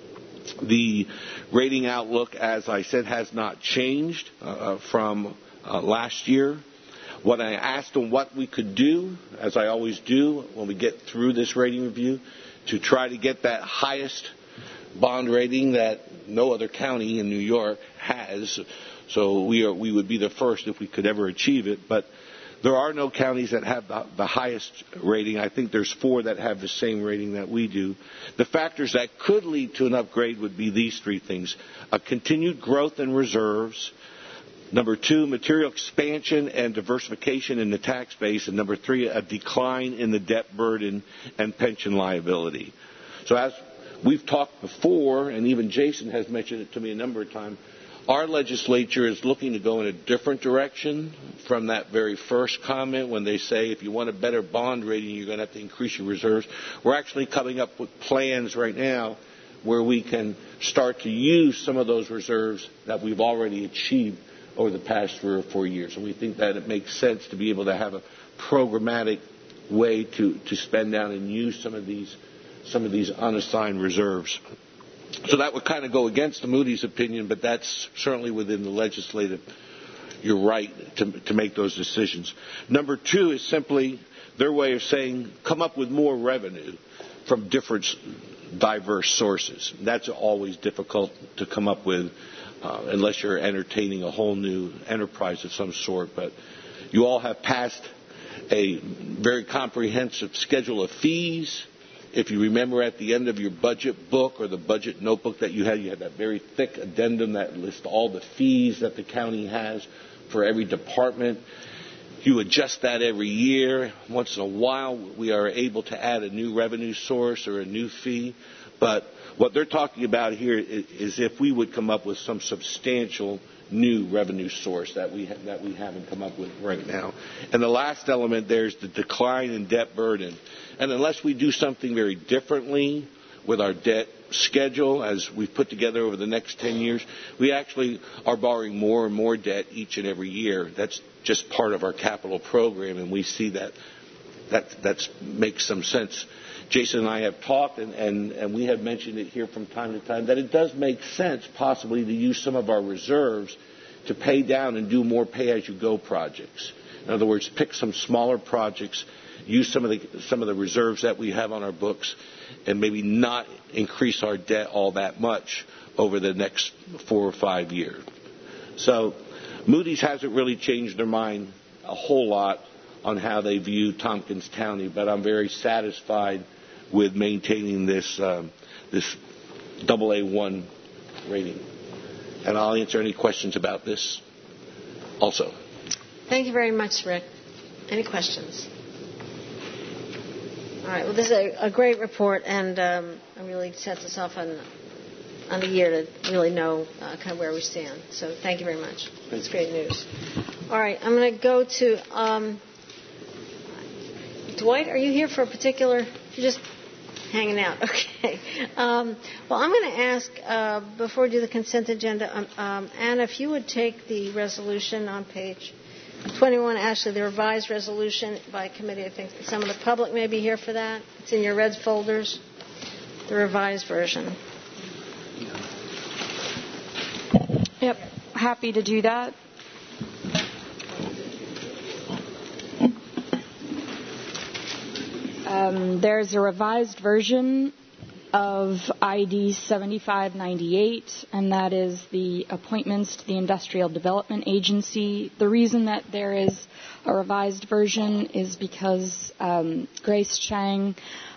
The rating outlook, as I said, has not changed uh, from uh, last year. What I asked them what we could do, as I always do when we get through this rating review, to try to get that highest bond rating that no other county in New York has. So we are, we would be the first if we could ever achieve it. But there are no counties that have the, the highest rating. I think there's four that have the same rating that we do. The factors that could lead to an upgrade would be these three things: a continued growth in reserves. Number two, material expansion and diversification in the tax base. And number three, a decline in the debt burden and pension liability. So as we've talked before, and even Jason has mentioned it to me a number of times, our legislature is looking to go in a different direction from that very first comment when they say if you want a better bond rating, you're going to have to increase your reserves. We're actually coming up with plans right now where we can start to use some of those reserves that we've already achieved over the past three or four years. And we think that it makes sense to be able to have a programmatic way to, to spend down and use some of these some of these unassigned reserves. So that would kind of go against the Moody's opinion, but that's certainly within the legislative, your right to, to make those decisions. Number two is simply their way of saying come up with more revenue from different diverse sources. That's always difficult to come up with uh, unless you're entertaining a whole new enterprise of some sort. But you all have passed a very comprehensive schedule of fees. If you remember at the end of your budget book or the budget notebook that you had, you had that very thick addendum that lists all the fees that the county has for every department. You adjust that every year. Once in a while, we are able to add a new revenue source or a new fee. But what they're talking about here is if we would come up with some substantial new revenue source that we ha- that we haven't come up with right now. And the last element there is the decline in debt burden. And unless we do something very differently with our debt schedule, as we've put together over the next ten years, we actually are borrowing more and more debt each and every year. That's just part of our capital program, and we see that that that's, makes some sense Jason and I have talked, and, and, and we have mentioned it here from time to time, that it does make sense possibly to use some of our reserves to pay down and do more pay-as-you-go projects. In other words, pick some smaller projects, use some of the some of the reserves that we have on our books, and maybe not increase our debt all that much over the next four or five years. So Moody's hasn't really changed their mind a whole lot on how they view Tompkins County, but I'm very satisfied with maintaining this um, this double A one rating. And I'll answer any questions about this also. Thank you very much, Rick. Any questions? All right. Well, this is a, a great report, and um, it really sets us off on on the year to really know uh, kind of where we stand. So thank you very much. That's great news. All right. I'm going to go to um, Dwight. Are you here for a particular? You're just hanging out. Okay. Um, well, I'm going to ask, uh, before we do the consent agenda, um, um, Anna, if you would take the resolution on page twenty-one, actually the revised resolution by committee. I think some of the public may be here for that. It's in your red folders, the revised version. Yep, happy to do that. Um, there's a revised version of I D seventy-five ninety-eight, and that is the appointments to the Industrial Development Agency. The reason that there is a revised version is because um, Grace Chang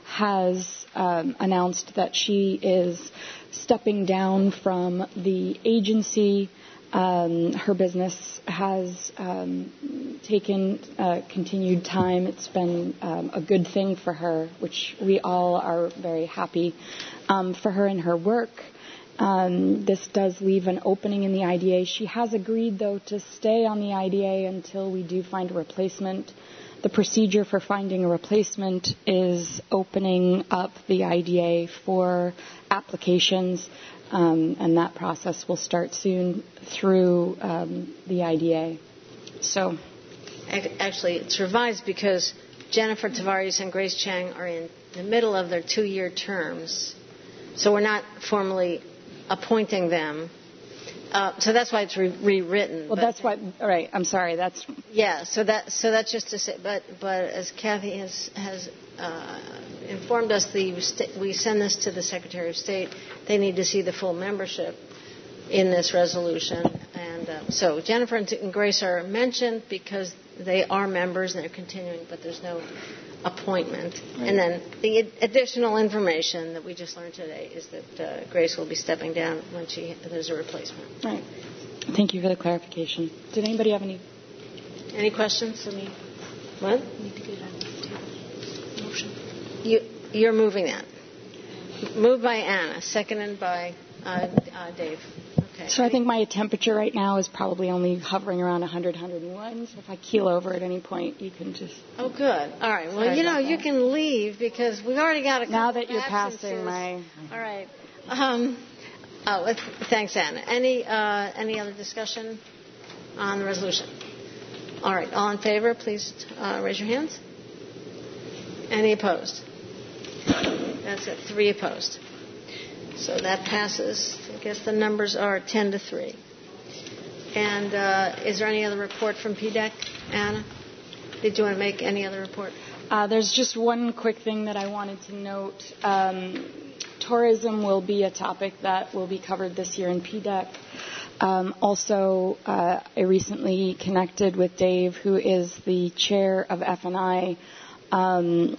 has um, announced that she is stepping down from the agency. Um, her business has um, taken uh, continued time. It's been um, a good thing for her, which we all are very happy um, for her and her work. Um, this does leave an opening in the I D A. She has agreed, though, to stay on the I D A until we do find a replacement. The procedure for finding a replacement is opening up the I D A for applications. Um, and that process will start soon through um, the I D A. So, actually, it's revised because Jennifer Tavares and Grace Chang are in the middle of their two-year terms, so we're not formally appointing them. Uh, so that's why it's re- rewritten. Well, that's why. All right. I'm sorry. That's yeah. So that so that's just to say. But but as Kathy has has uh, informed us, the st- we send this to the Secretary of State. They need to see the full membership in this resolution, and uh, so Jennifer and, and Grace are mentioned because they are members and they're continuing, but there's no appointment. Right. And then the ad- additional information that we just learned today is that uh, Grace will be stepping down when she there's a replacement. Right. Thank you for the clarification. Did anybody have any any questions? I mean, what? Need to get on the table. Motion. You you're moving that. Moved by Anna, seconded by uh, uh, Dave. Okay. So I think my temperature right now is probably only hovering around one hundred, one oh one. So if I keel over at any point, you can just... Oh, good. All right. Well, Sorry you know, you that. can leave because we've already got a couple Now that you're absences. passing my... All right. Um, oh, thanks, Anna. Any, uh, any other discussion on the resolution? All right. All in favor, please uh, raise your hands. Any opposed? That's it. Three opposed. So that passes. I guess the numbers are ten to three. And uh, is there any other report from P D E C, Anna? Did you want to make any other report? Uh, there's just one quick thing that I wanted to note. Um, tourism will be a topic that will be covered this year in P D E C. Um, also, uh, I recently connected with Dave, who is the chair of F and I. Um,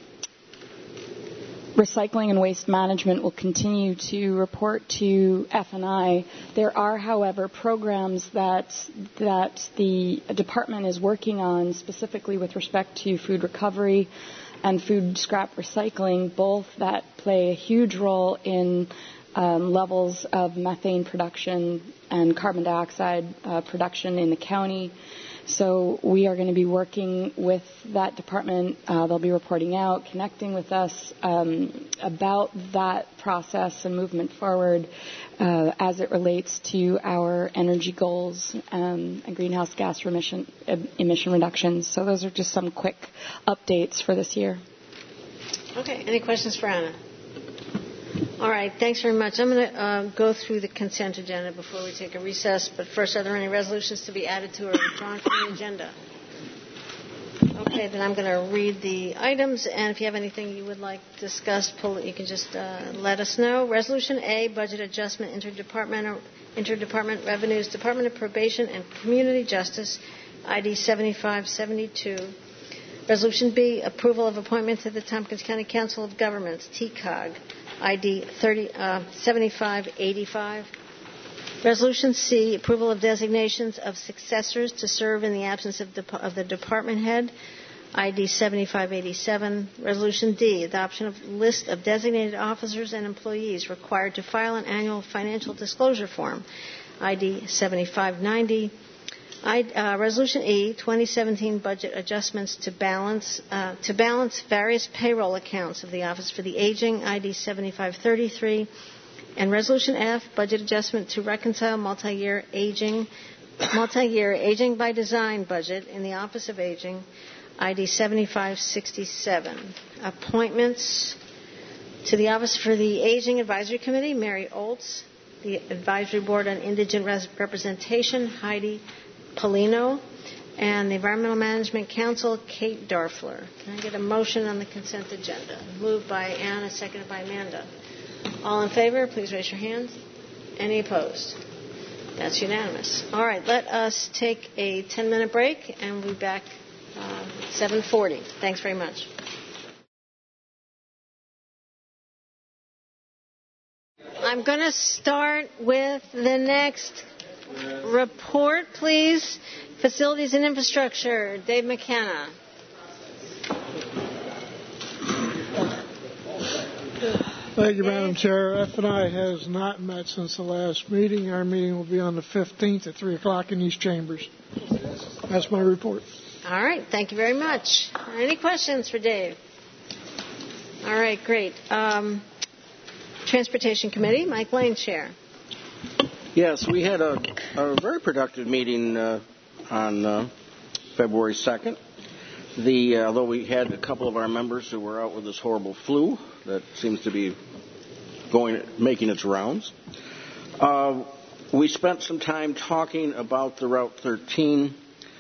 Recycling and Waste Management will continue to report to F and I. There are, however, programs that that the department is working on specifically with respect to food recovery and food scrap recycling, both that play a huge role in um, levels of methane production and carbon dioxide uh, production in the county. So we are going to be working with that department. Uh, they'll be reporting out, connecting with us um, about that process and movement forward uh, as it relates to our energy goals um, and greenhouse gas emission, uh, emission reductions. So those are just some quick updates for this year. Okay, any questions for Anna? All right, thanks very much. I'm going to uh, go through the consent agenda before we take a recess, but first, are there any resolutions to be added to or withdrawn from the agenda? Okay, then I'm going to read the items, and if you have anything you would like discussed, pull it, you can just uh, let us know. Resolution A, Budget Adjustment, Interdepartmental, Interdepartment Revenues, Department of Probation and Community Justice, I D seventy-five seventy-two. Resolution B, Approval of Appointment to the Tompkins County Council of Governments, T C O G, I D seventy-five eighty-five. Resolution C, Approval of Designations of Successors to serve in the absence of, de- of the Department Head, I D seventy-five eighty-seven. Resolution D, Adoption of List of Designated Officers and Employees required to file an annual financial disclosure form, I D seventy-five ninety. I, uh, Resolution E, twenty seventeen budget adjustments to balance uh, to balance various payroll accounts of the Office for the Aging, I D seventy-five thirty-three, and Resolution F, budget adjustment to reconcile multi-year aging, multi-year aging by design budget in the Office of Aging, I D seventy-five sixty-seven. Appointments to the Office for the Aging Advisory Committee, Mary Olds. The Advisory Board on Indigent Res- Representation, Heidi Polino, and the Environmental Management Council, Kate Darfler. Can I get a motion on the consent agenda? Moved by Anna, seconded by Amanda. All in favor, please raise your hands. Any opposed? That's unanimous. All right, let us take a ten-minute break, and we'll be back uh, at seven forty. Thanks very much. I'm going to start with the next report, please. Facilities and Infrastructure, Dave McKenna. Thank you, Madam Chair. F and I has not met since the last meeting. Our meeting will be on the fifteenth at three o'clock in these chambers. That's my report. All right. Thank you very much. Any questions for Dave? All right. Great. Um, Transportation Committee, Mike Lane, Chair. Yes, we had a, a very productive meeting uh, on uh, February second. The, uh, although we had a couple of our members who were out with this horrible flu that seems to be going, making its rounds. Uh, we spent some time talking about the Route thirteen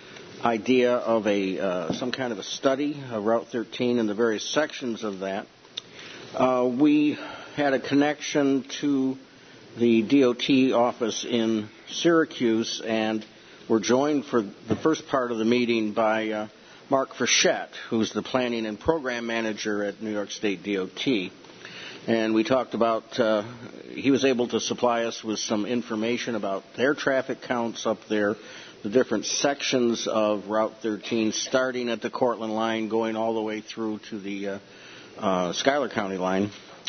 idea of a uh, some kind of a study of Route thirteen and the various sections of that. Uh, we had a connection to the D O T office in Syracuse, and were joined for the first part of the meeting by uh, Mark Frechette, who's the Planning and Program Manager at New York State D O T. And we talked about, uh, he was able to supply us with some information about their traffic counts up there, the different sections of Route thirteen, starting at the Cortland line, going all the way through to the uh, uh, Schuyler County line.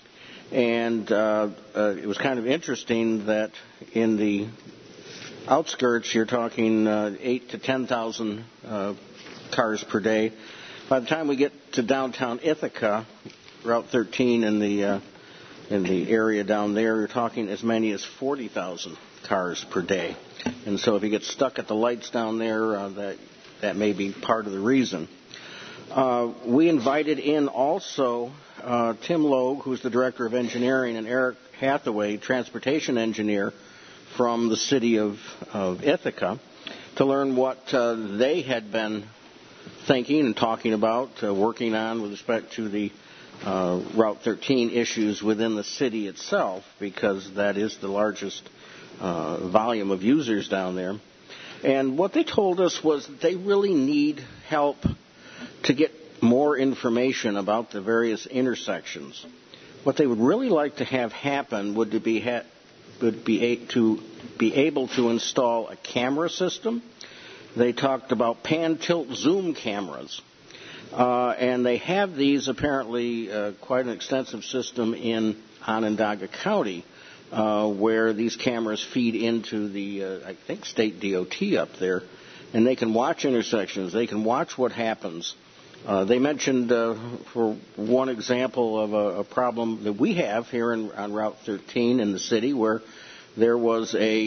And uh, uh, it was kind of interesting that in the outskirts, you're talking uh, eight to ten thousand uh, cars per day. By the time we get to downtown Ithaca, Route thirteen in the uh, in the area down there, you're talking as many as forty thousand cars per day. And so, if you get stuck at the lights down there, uh, that that may be part of the reason. Uh, we invited in also uh, Tim Logue, who's the Director of Engineering, and Eric Hathaway, Transportation Engineer from the city of, of Ithaca, to learn what uh, they had been thinking and talking about, uh, working on with respect to the uh, Route thirteen issues within the city itself, because that is the largest uh, volume of users down there. And what they told us was that they really need help to get more information about the various intersections. What they would really like to have happen would to be ha- would be a- to be able to install a camera system. They talked about pan, tilt, zoom cameras, uh, and they have these apparently uh, quite an extensive system in Onondaga County, uh, where these cameras feed into the uh, I think state D O T up there, and they can watch intersections. They can watch what happens. Uh, they mentioned, uh, for one example of a, a problem that we have here in, on Route thirteen in the city, where there was a,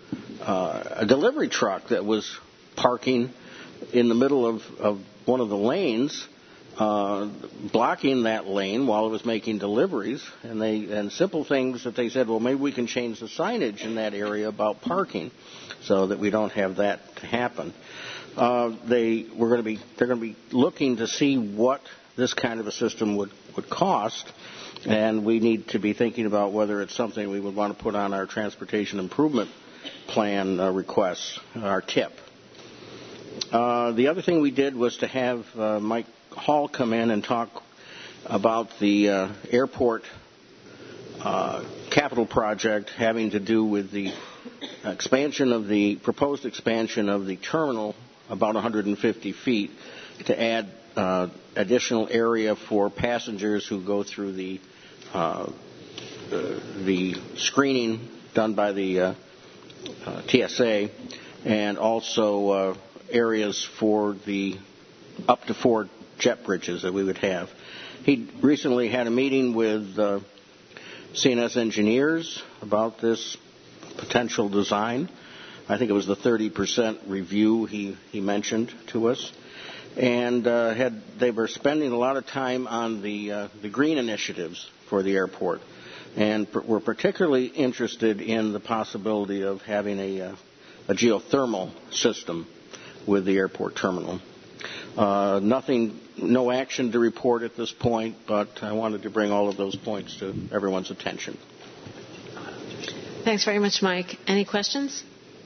uh, a delivery truck that was parking in the middle of, of one of the lanes uh, blocking that lane while it was making deliveries, and they and simple things that they said, well, maybe we can change the signage in that area about parking, so that we don't have that happen. Uh, they we're going to be they're going to be looking to see what this kind of a system would would cost, and we need to be thinking about whether it's something we would want to put on our transportation improvement plan uh, requests, our T I P. Uh, the other thing we did was to have uh, Mike Hall come in and talk about the uh, airport uh, capital project having to do with the expansion of the proposed expansion of the terminal about one hundred fifty feet to add uh, additional area for passengers who go through the uh, the, the screening done by the uh, uh, T S A, and also uh, areas for the up to four jet bridges that we would have. He recently had a meeting with uh, C N S engineers about this potential design. I think it was the thirty percent review he, he mentioned to us. And uh, had they were spending a lot of time on the, uh, the green initiatives for the airport. And pr- were particularly interested in the possibility of having a, uh, a geothermal system with the airport terminal. Uh, nothing, no action to report at this point, but I wanted to bring all of those points to everyone's attention. Thanks very much, Mike. Any questions?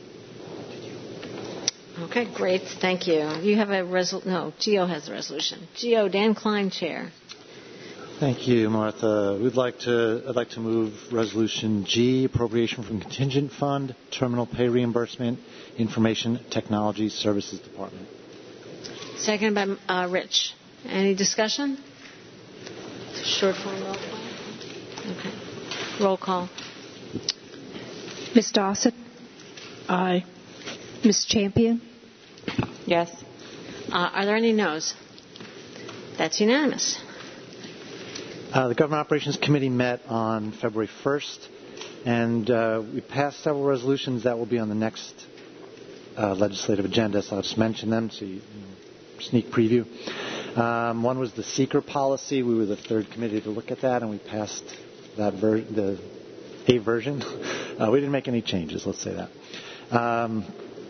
Okay, great. Thank you. You have a resol. No, Geo has a resolution. Geo, Dan Klein, Chair. Thank you, Martha. We'd like to. I'd like to move Resolution G, appropriation from contingent fund, terminal pay reimbursement, Information Technology Services Department. Second by uh, Rich. Any discussion? Short form roll call. Okay. Roll call. Miz Dossett? Aye. Miz Champion? Yes. Uh, are there any no's? That's unanimous. Uh, the Government Operations Committee met on February first, and uh, we passed several resolutions that will be on the next uh, legislative agenda, so I'll just mention them so you, you know, sneak preview. Um, one was the seeker policy. We were the third committee to look at that, and we passed that ver- the a version. Uh, we didn't make any changes, let's say that. Um,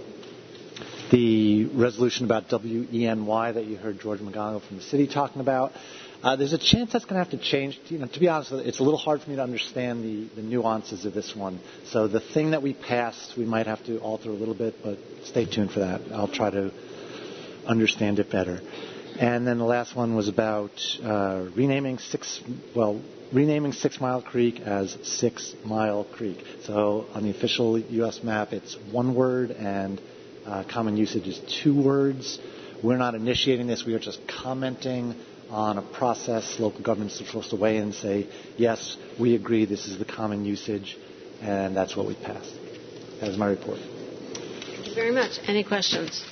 the resolution about W E N Y that you heard George McGonigal from the city talking about, uh, there's a chance that's going to have to change. You know, to be honest, it's a little hard for me to understand the, the nuances of this one. So the thing that we passed, we might have to alter a little bit, but stay tuned for that. I'll try to understand it better. And then the last one was about uh, renaming six, well, renaming Six Mile Creek as Six Mile Creek. So on the official U S map, it's one word, and uh, common usage is two words. We're not initiating this. We are just commenting on a process. Local governments are supposed to weigh in and say, yes, we agree this is the common usage, and that's what we passed. That is my report. Thank you very much. Any questions?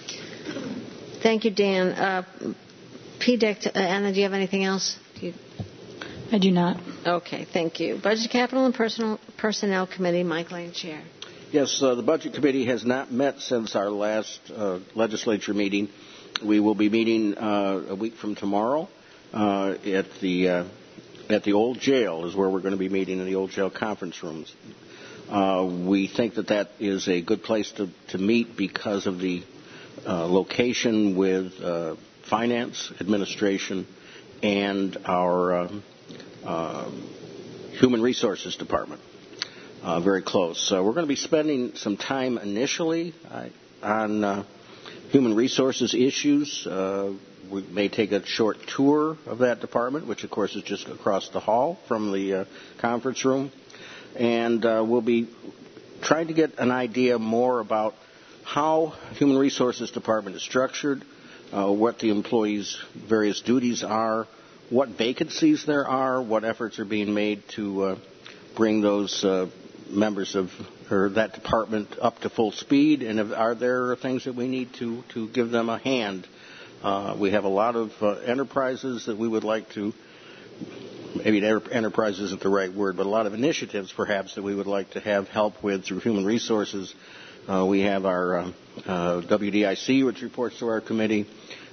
Thank you, Dan. Uh, P D E C, uh, Anna, do you have anything else? Do you... I do not. Okay, thank you. Budget, Capital, and Personal, Personnel Committee, Mike Lane, Chair. Yes, uh, the Budget Committee has not met since our last uh, legislature meeting. We will be meeting uh, a week from tomorrow uh, at the uh, at the old jail is where we're going to be meeting in the old jail conference rooms. Uh, we think that that is a good place to, to meet because of the uh, location with uh, finance, administration, and our uh, uh, human resources department. Uh, very close. So we're going to be spending some time initially uh, on uh, human resources issues. Uh, we may take a short tour of that department, which of course is just across the hall from the uh, conference room. And uh, we'll be trying to get an idea more about how human resources department is structured, uh, what the employees' various duties are, what vacancies there are, what efforts are being made to uh, bring those uh, members of or that department up to full speed, and if, are there things that we need to, to give them a hand? Uh, we have a lot of uh, enterprises that we would like to, maybe enterprise isn't the right word, but a lot of initiatives perhaps that we would like to have help with through human resources. Uh, we have our uh, uh, W D I C, which reports to our committee.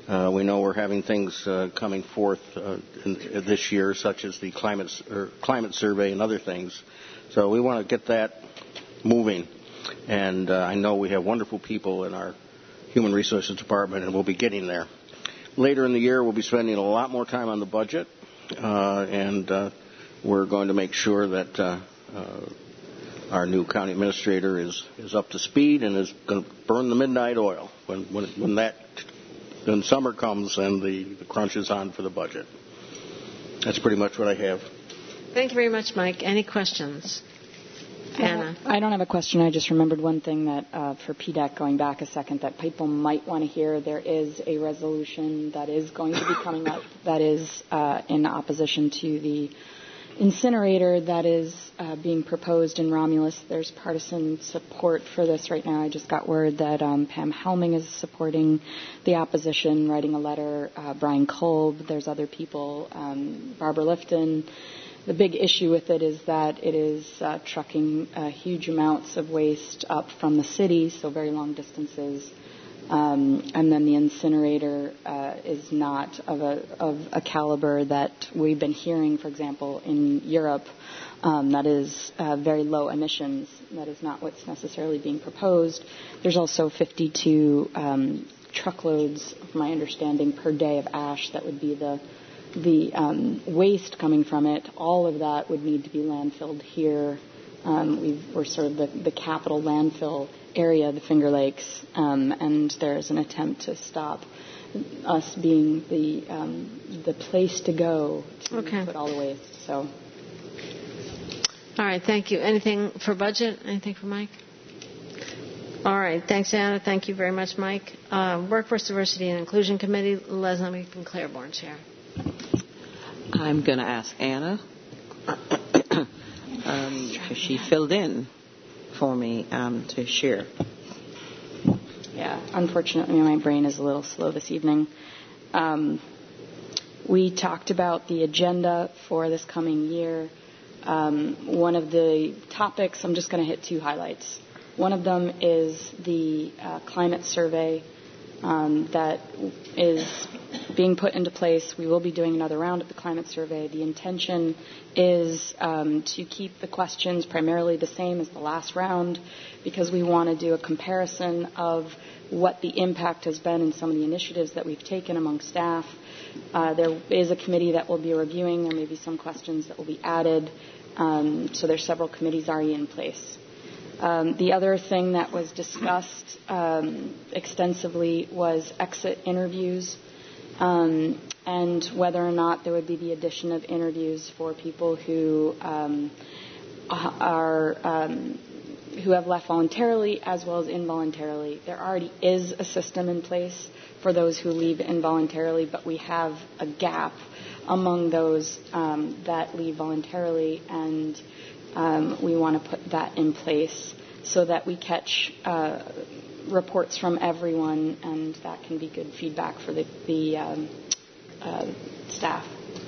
Uh, we know we're having things uh, coming forth uh, in, in this year, such as the climate, or climate survey and other things. So we want to get that moving. And uh, I know we have wonderful people in our Human Resources Department, and we'll be getting there. Later in the year, we'll be spending a lot more time on the budget, uh, and uh, we're going to make sure that uh, uh, our new county administrator is, is up to speed and is going to burn the midnight oil when, when, when that when summer comes and the, the crunch is on for the budget. That's pretty much what I have. Thank you very much, Mike. Any questions? Anna? I don't have a question. I just remembered one thing that uh, for P D E C, going back a second, that people might want to hear. There is a resolution that is going to be coming up that is uh, in opposition to the incinerator that is uh, being proposed in Romulus. There's partisan support for this right now. I just got word that um, Pam Helming is supporting the opposition, writing a letter. Uh, Brian Kolb, there's other people, um, Barbara Lifton. The big issue with it is that it is uh, trucking uh, huge amounts of waste up from the city, so very long distances. Um, and then the incinerator uh, is not of a, of a caliber that we've been hearing, for example, in Europe, um, that is uh, very low emissions. That is not what's necessarily being proposed. There's also fifty-two um, truckloads, from my understanding, per day of ash that would be the the um, waste coming from it. All of that would need to be landfilled here. Um, we've, we're sort of the, the capital landfill area, the Finger Lakes, um, and there's an attempt to stop us being the um, the place to go to okay. put all the waste. So, all right, thank you. Anything for budget? Anything for Mike? All right, thanks, Anna. Thank you very much, Mike. Uh, Workforce Diversity and Inclusion Committee, Leslie from Claiborne's here. I'm going to ask Anna. um, she filled in for me um, to share. Yeah, unfortunately, my brain is a little slow this evening. Um, we talked about the agenda for this coming year. Um, one of the topics, I'm just going to hit two highlights. One of them is the uh, climate survey um, that is being put into place. We will be doing another round of the climate survey. The intention is um, to keep the questions primarily the same as the last round, because we want to do a comparison of what the impact has been in some of the initiatives that we've taken among staff. Uh, there is a committee that will be reviewing. There may be some questions that will be added. Um, so there's several committees already in place. Um, the other thing that was discussed um, extensively was exit interviews. Um, and whether or not there would be the addition of interviews for people who um, are um, who have left voluntarily as well as involuntarily. There already is a system in place for those who leave involuntarily, but we have a gap among those um, that leave voluntarily, and um, we want to put that in place so that we catch uh, reports from everyone, and that can be good feedback for the, the um, uh, staff.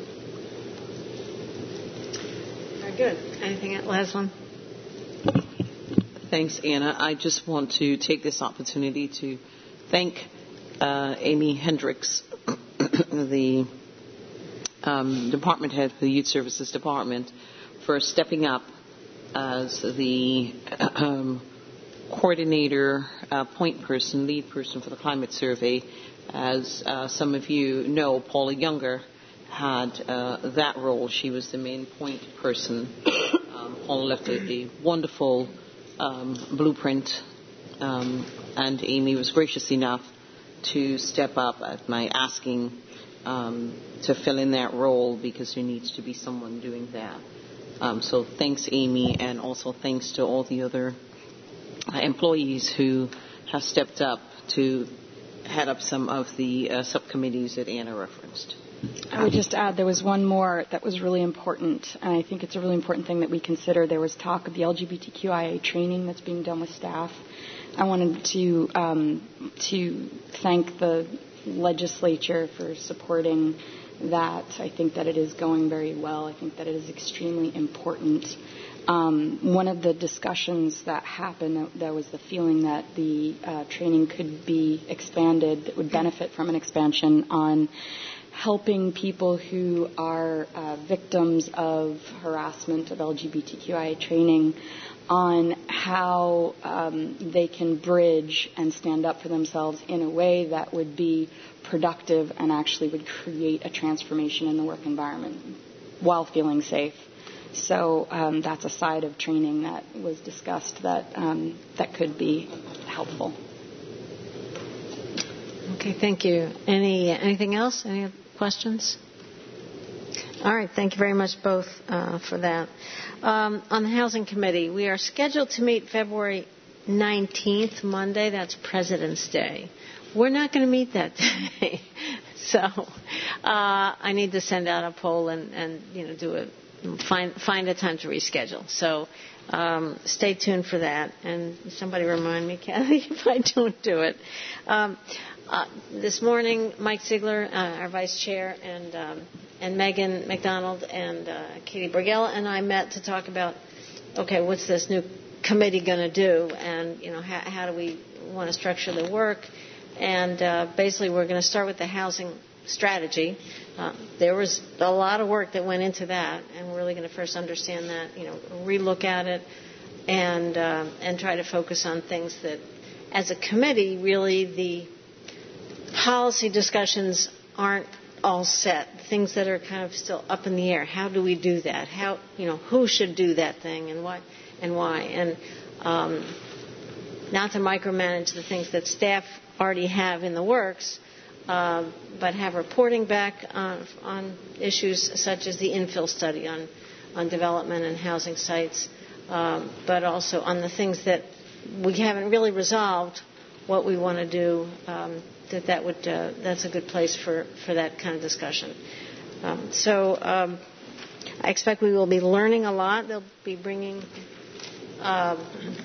Very good. Anything else, Leslie? Thanks, Anna. I just want to take this opportunity to thank uh, Amy Hendricks, the um, department head for the Youth Services Department, for stepping up as the um, coordinator, uh, point person, lead person for the climate survey. As uh, some of you know, Paula Younger had uh, that role. She was the main point person. Um, Paula left a, a wonderful um, blueprint, um, and Amy was gracious enough to step up at my asking um, to fill in that role, because there needs to be someone doing that. Um, so thanks, Amy, and also thanks to all the other uh, employees who have stepped up to head up some of the uh, subcommittees that Anna referenced. I would just add there was one more that was really important, and I think it's a really important thing that we consider. There was talk of the L G B T Q I A training that's being done with staff. I wanted to um, to thank the legislature for supporting that. I think that it is going very well. I think that it is extremely important. Um, one of the discussions that happened, there was the feeling that the uh, training could be expanded, that would benefit from an expansion on helping people who are uh, victims of harassment, of L G B T Q I A training, on how um, they can bridge and stand up for themselves in a way that would be productive and actually would create a transformation in the work environment while feeling safe. So um, that's a side of training that was discussed that um, that could be helpful. Okay, thank you. Any anything else? Any questions? All right, thank you very much both uh, for that. Um, on the Housing Committee, we are scheduled to meet February nineteenth, Monday. That's President's Day. We're not going to meet that day. So uh, I need to send out a poll and, and you know, do a find find a time to reschedule. So um, stay tuned for that. And somebody remind me, Kathy, if I don't do it. Um, uh, this morning, Mike Ziegler, uh, our vice chair, and um, and Megan McDonald and uh, Katie Bergella and I met to talk about, okay, what's this new committee going to do, and you know, how, how do we want to structure the work? And uh, basically, we're going to start with the housing strategy. Uh, there was a lot of work that went into that, and we're really going to first understand that, you know, relook at it, and uh, and try to focus on things that, as a committee, really the policy discussions aren't all set. Things that are kind of still up in the air. How do we do that? How, you know, who should do that thing, and what and why? And um, not to micromanage the things that staff already have in the works. Uh, but have reporting back on, on issues such as the infill study on, on development and housing sites, um, but also on the things that we haven't really resolved what we want to do. Um, that that would uh, that's a good place for, for that kind of discussion. Um, so um, I expect we will be learning a lot. They'll be bringing Um,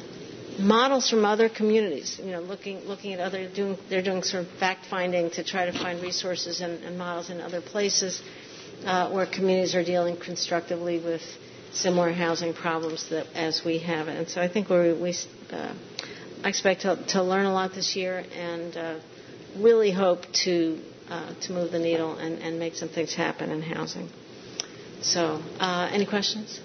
models from other communities, you know, looking looking at other doing they're doing sort of fact finding to try to find resources and, and models in other places uh, where communities are dealing constructively with similar housing problems that as we have. And so I think we we uh, I expect to, to learn a lot this year, and uh, really hope to uh, to move the needle and, and make some things happen in housing. So, uh, any questions?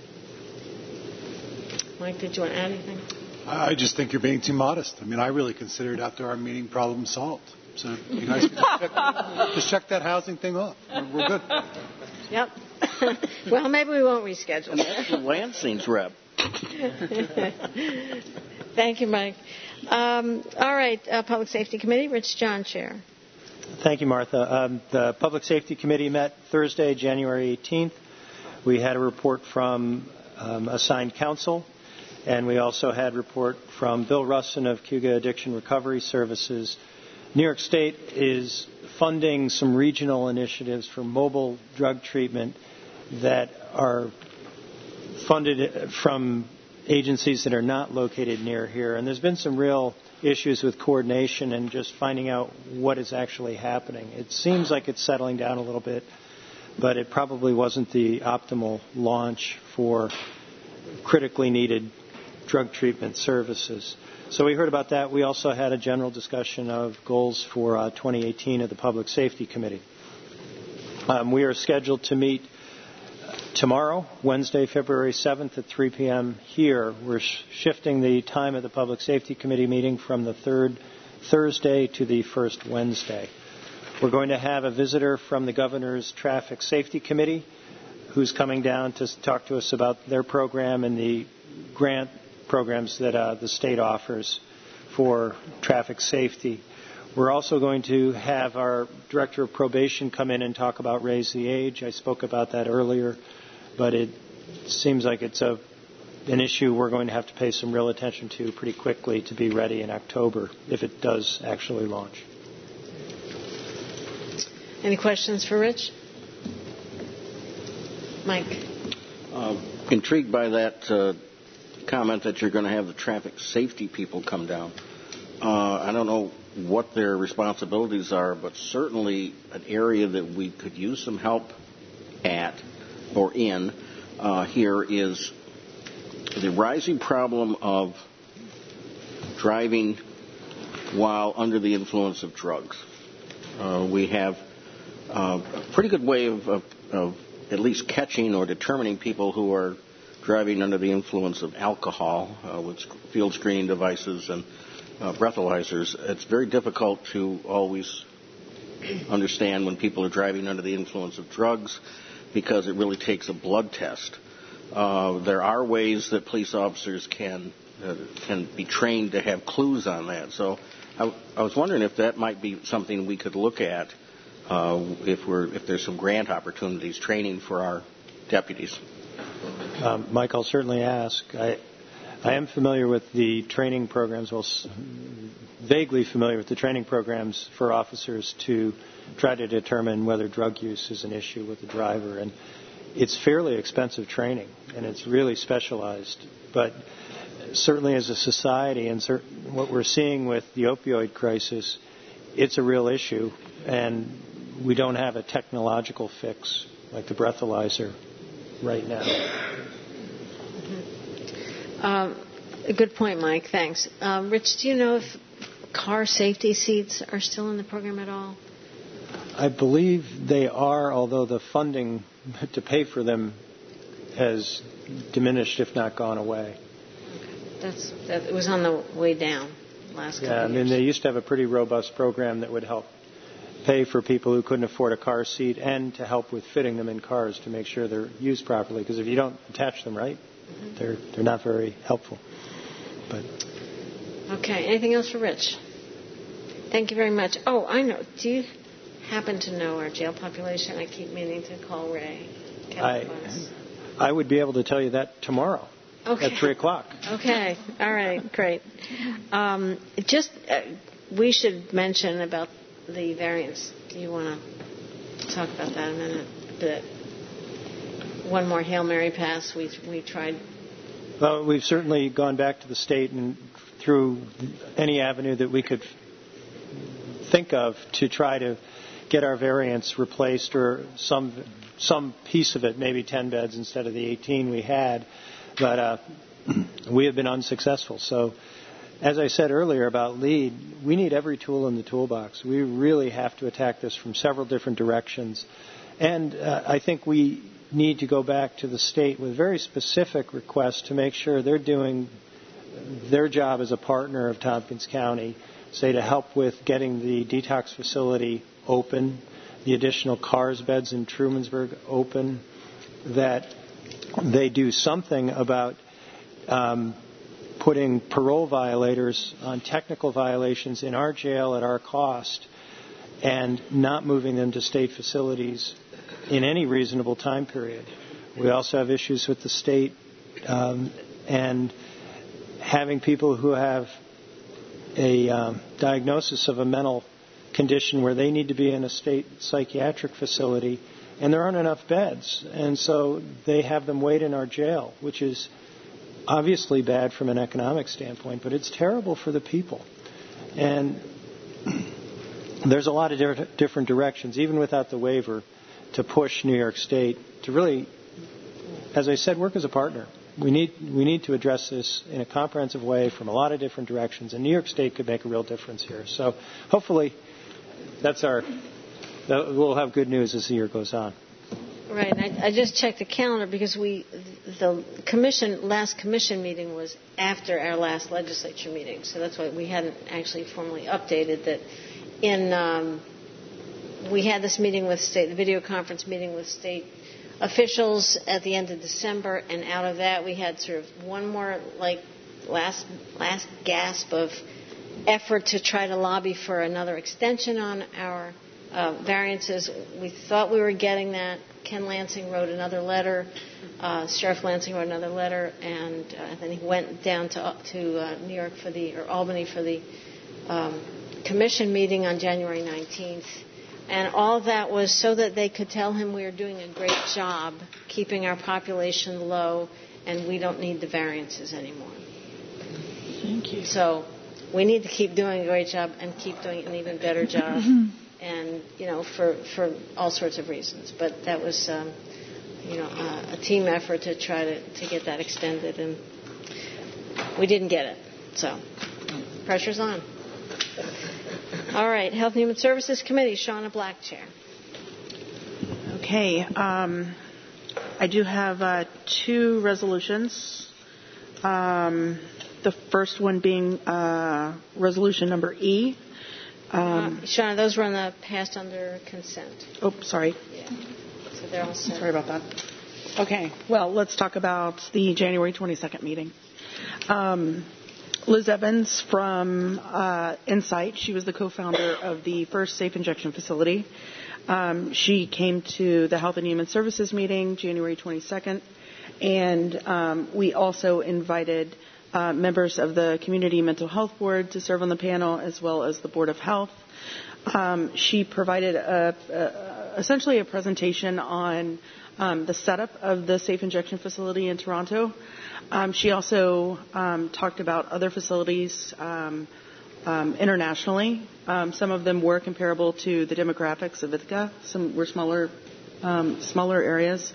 Mike, did you want to add anything? I just think you're being too modest. I mean, I really consider it after our meeting problem solved. So you guys can just check, just check that housing thing off. We're, we're good. Yep. Well, maybe we won't reschedule. And that's the Lansing's rep. Thank you, Mike. Um, all right, uh, Public Safety Committee, Rich John, Chair. Thank you, Martha. Um, the Public Safety Committee met Thursday, January eighteenth. We had a report from um, assigned counsel. And we also had report from Bill Russin of Cuga Addiction Recovery Services. New York State is funding some regional initiatives for mobile drug treatment that are funded from agencies that are not located near here. And there's been some real issues with coordination and just finding out what is actually happening. It seems like it's settling down a little bit, but it probably wasn't the optimal launch for critically needed drug treatment services. So we heard about that. We also had a general discussion of goals for uh, twenty eighteen at the Public Safety Committee. Um, we are scheduled to meet tomorrow, Wednesday, February seventh at three p.m. here. We're sh- shifting the time of the Public Safety Committee meeting from the third Thursday to the first Wednesday. We're going to have a visitor from the Governor's Traffic Safety Committee who's coming down to talk to us about their program and the grant programs that uh, the state offers for traffic safety. We're also going to have our Director of Probation come in and talk about Raise the Age. I spoke about that earlier, but it seems like it's a, an issue we're going to have to pay some real attention to pretty quickly to be ready in October if it does actually launch. Any questions for Rich? Mike? Uh, intrigued by that uh, comment that you're going to have the traffic safety people come down. Uh, I don't know what their responsibilities are, but certainly an area that we could use some help at or in uh, here is the rising problem of driving while under the influence of drugs. Uh, we have uh, a pretty good way of, of, of at least catching or determining people who are driving under the influence of alcohol uh, with field screening devices and uh, breathalyzers. It's very difficult to always understand when people are driving under the influence of drugs because it really takes a blood test. Uh, there are ways that police officers can uh, can be trained to have clues on that. So I, I was wondering if that might be something we could look at uh, if we're if there's some grant opportunities, training for our deputies. Um, Mike, I'll certainly ask. I, I am familiar with the training programs, well, vaguely familiar with the training programs for officers to try to determine whether drug use is an issue with the driver. And it's fairly expensive training, and it's really specialized. But certainly as a society, and certain, what we're seeing with the opioid crisis, it's a real issue, and we don't have a technological fix like the breathalyzer right now. Um, a good point, Mike. Thanks. Um, Rich, do you know if car safety seats are still in the program at all? I believe they are, although the funding to pay for them has diminished, if not gone away. Okay. That's that. It was on the way down last couple Yeah, I of mean, years. they used to have a pretty robust program that would help pay for people who couldn't afford a car seat and to help with fitting them in cars to make sure they're used properly. Because if you don't attach them right, mm-hmm. they're they're not very helpful. But okay. Anything else for Rich? Thank you very much. Oh, I know. Do you happen to know our jail population? I keep meaning to call Ray. I, I would be able to tell you that tomorrow okay. at three o'clock. Okay. All right. Great. Um, just uh, we should mention about the variance. Do you want to talk about that a minute? The one more Hail Mary pass. We we tried. Well, we've certainly gone back to the state and through any avenue that we could think of to try to get our variance replaced, or some some piece of it, maybe ten beds instead of the eighteen we had. But uh, we have been unsuccessful. So, as I said earlier about LEAD, we need every tool in the toolbox. We really have to attack this from several different directions. And uh, I think we need to go back to the state with very specific requests to make sure they're doing their job as a partner of Tompkins County, say to help with getting the detox facility open, the additional CARS beds in Trumansburg open, that they do something about um, putting parole violators on technical violations in our jail at our cost and not moving them to state facilities in any reasonable time period. We also have issues with the state um, and having people who have a um, diagnosis of a mental condition where they need to be in a state psychiatric facility, and there aren't enough beds. And so they have them wait in our jail, which is obviously bad from an economic standpoint, but it's terrible for the people. And there's a lot of different directions, even without the waiver, to push New York State to really, as I said, work as a partner. We need we need to address this in a comprehensive way from a lot of different directions, and New York State could make a real difference here. So hopefully that's our, we'll have good news as the year goes on. Right. I, I just checked the calendar because we, the commission, last commission meeting was after our last legislature meeting. So that's why we hadn't actually formally updated that. In, um, we had this meeting with state, the video conference meeting with state officials at the end of December, and out of that we had sort of one more like last last gasp of effort to try to lobby for another extension on our uh, variances. We thought we were getting that. Ken Lansing wrote another letter. Uh, Sheriff Lansing wrote another letter, and uh, then he went down to to uh, New York for the or Albany for the um, commission meeting on January nineteenth. And all that was so that they could tell him we were doing a great job keeping our population low and we don't need the variances anymore. Thank you. So we need to keep doing a great job and keep doing an even better job. And, you know, for, for all sorts of reasons. But that was, um, you know, uh, a team effort to try to, to get that extended. And we didn't get it. So pressure's on. All right, Health and Human Services Committee, Shauna Black, Chair. Okay, um, I do have uh, two resolutions. Um, the first one being uh, resolution number E. Um, uh, Shauna, those were on the passed under consent. Oh, sorry. Yeah. So they're all set. Sorry about that. Okay, well, let's talk about the January twenty-second meeting. Um, Liz Evans from uh, Insight, she was the co-founder of the first safe injection facility. Um, she came to the Health and Human Services meeting January twenty-second, and um, we also invited uh, members of the Community Mental Health Board to serve on the panel, as well as the Board of Health. Um, she provided a, a, essentially a presentation on um, the setup of the safe injection facility in Toronto. Um, she also um, talked about other facilities um, um, internationally. Um, some of them were comparable to the demographics of Ithaca. Some were smaller, um, smaller areas.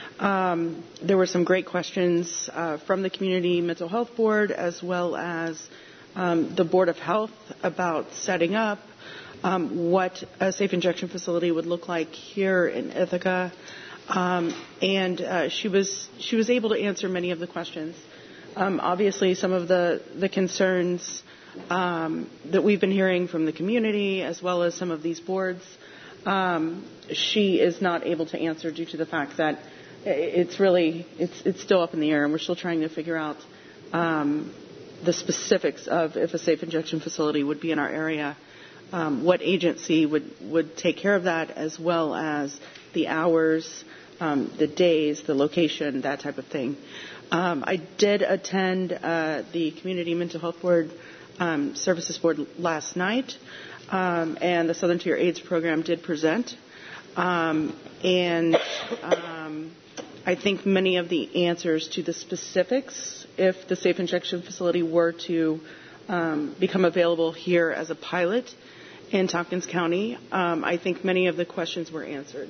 Um, there were some great questions uh, from the Community Mental Health Board, as well as um, the Board of Health, about setting up um, what a safe injection facility would look like here in Ithaca. Um, and uh, she was she was able to answer many of the questions. Um, obviously, some of the the concerns um, that we've been hearing from the community, as well as some of these boards, um, she is not able to answer due to the fact that it's really it's it's still up in the air, and we're still trying to figure out um, the specifics of if a safe injection facility would be in our area, um, what agency would would take care of that, as well as the hours, um, the days, the location, that type of thing. Um, I did attend uh, the Community Mental Health Board um, Services Board last night, um, and the Southern Tier AIDS program did present. Um, and um, I think many of the answers to the specifics, if the safe injection facility were to um, become available here as a pilot in Tompkins County, um, I think many of the questions were answered.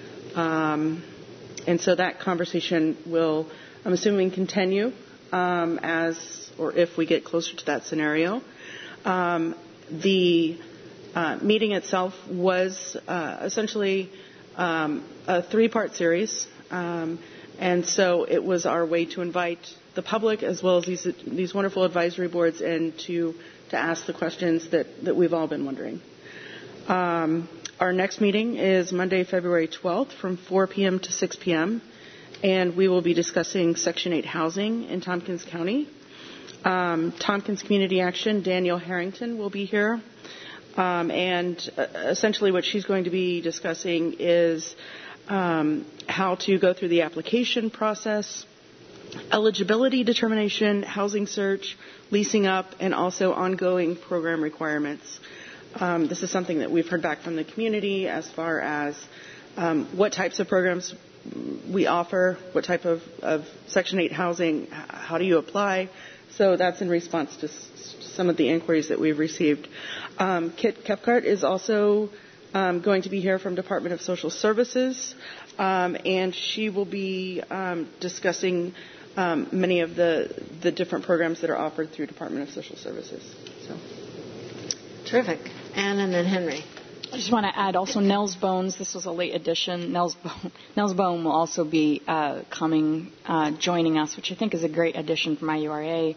Um, and so that conversation will, I'm assuming, continue um, as or if we get closer to that scenario. Um, the uh, meeting itself was uh, essentially um, a three-part series, um, and so it was our way to invite the public as well as these these wonderful advisory boards in to to ask the questions that, that we've all been wondering. Um, Our next meeting is Monday, February twelfth from four p.m. to six p.m., and we will be discussing Section eight housing in Tompkins County. Um, Tompkins Community Action, Danielle Harrington, will be here. Um, and uh, essentially what she's going to be discussing is um, how to go through the application process, eligibility determination, housing search, leasing up, and also ongoing program requirements. Um, this is something that we've heard back from the community as far as um, what types of programs we offer, what type of, of Section eight housing, how do you apply. So that's in response to s- some of the inquiries that we've received. Um, Kit Kepkart is also um, going to be here from Department of Social Services, um, and she will be um, discussing um, many of the, the different programs that are offered through Department of Social Services. So. Terrific. Ann and then Henry. I just want to add also Nels Bones. This was a late addition. Nels, Bone, Nels Bone will also be uh, coming, uh, joining us, which I think is a great addition from I U R A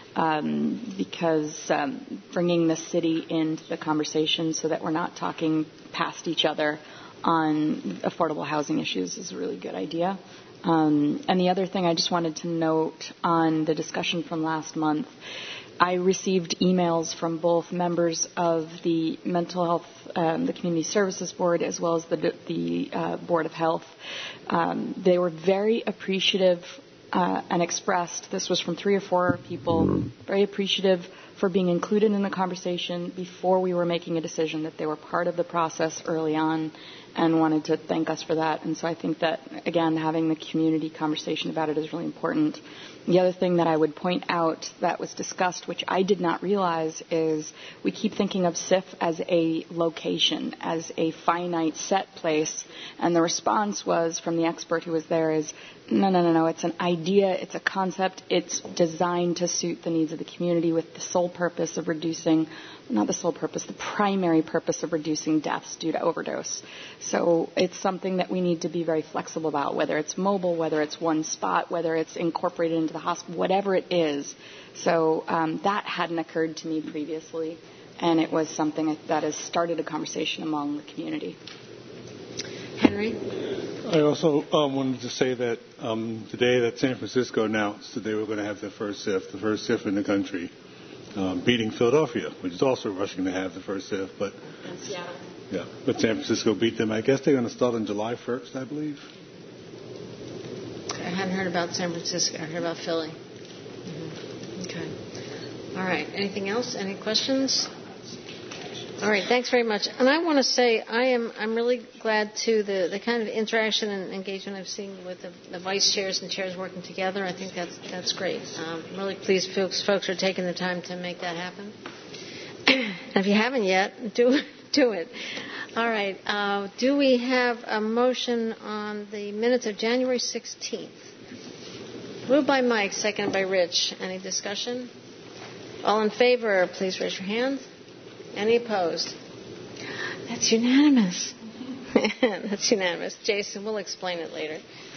um, because um, bringing the city into the conversation so that we're not talking past each other on affordable housing issues is a really good idea. Um, and the other thing I just wanted to note on the discussion from last month, I received emails from both members of the mental health, um, the community services board, as well as the, the uh, board of health. Um, they were very appreciative uh, and expressed, this was from three or four people, very appreciative for being included in the conversation before we were making a decision, that they were part of the process early on and wanted to thank us for that. And so I think that, again, having the community conversation about it is really important. The other thing that I would point out that was discussed, which I did not realize, is we keep thinking of S I F as a location, as a finite set place, and the response was from the expert who was there is, no, no, no, no, it's an idea, it's a concept, it's designed to suit the needs of the community with the sole purpose of reducing, not the sole purpose, the primary purpose of reducing deaths due to overdose. So it's something that we need to be very flexible about, whether it's mobile, whether it's one spot, whether it's incorporated into the hospital, whatever it is. So um, that hadn't occurred to me previously, and it was something that has started a conversation among the community. Henry? I also um, wanted to say that um, today that San Francisco announced that they were going to have their first S I F, the first S I F in the country, um, beating Philadelphia, which is also rushing to have the first S I F. But Seattle. Yeah, but San Francisco beat them. I guess they're going to start on July first, I believe. I hadn't heard about San Francisco. I heard about Philly. Mm-hmm. Okay. All right. Anything else? Any questions? All right. Thanks very much. And I want to say I am I'm really glad too the the kind of interaction and engagement I've seen with the, the vice chairs and chairs working together. I think that's that's great. Um, I'm really pleased folks folks are taking the time to make that happen. And if you haven't yet, do do it. All right. Uh, do we have a motion on the minutes of January sixteenth? Moved by Mike, seconded by Rich. Any discussion? All in favor, please raise your hand. Any opposed? That's unanimous. That's unanimous. Jason, we'll explain it later.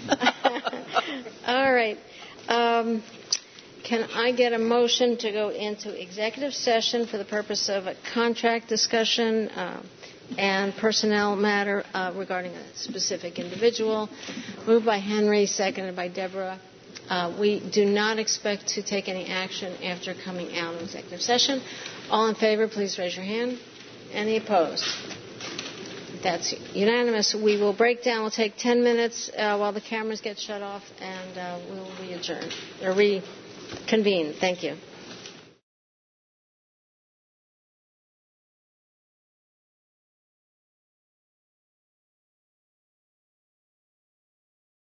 All right. Um, can I get a motion to go into executive session for the purpose of a contract discussion uh, and personnel matter uh, regarding a specific individual? Moved by Henry, seconded by Deborah. Uh, we do not expect to take any action after coming out of executive session. All in favor, please raise your hand. Any opposed? That's unanimous. We will break down. We'll take ten minutes uh, while the cameras get shut off, and uh, we will re-adjourn or reconvene. Thank you.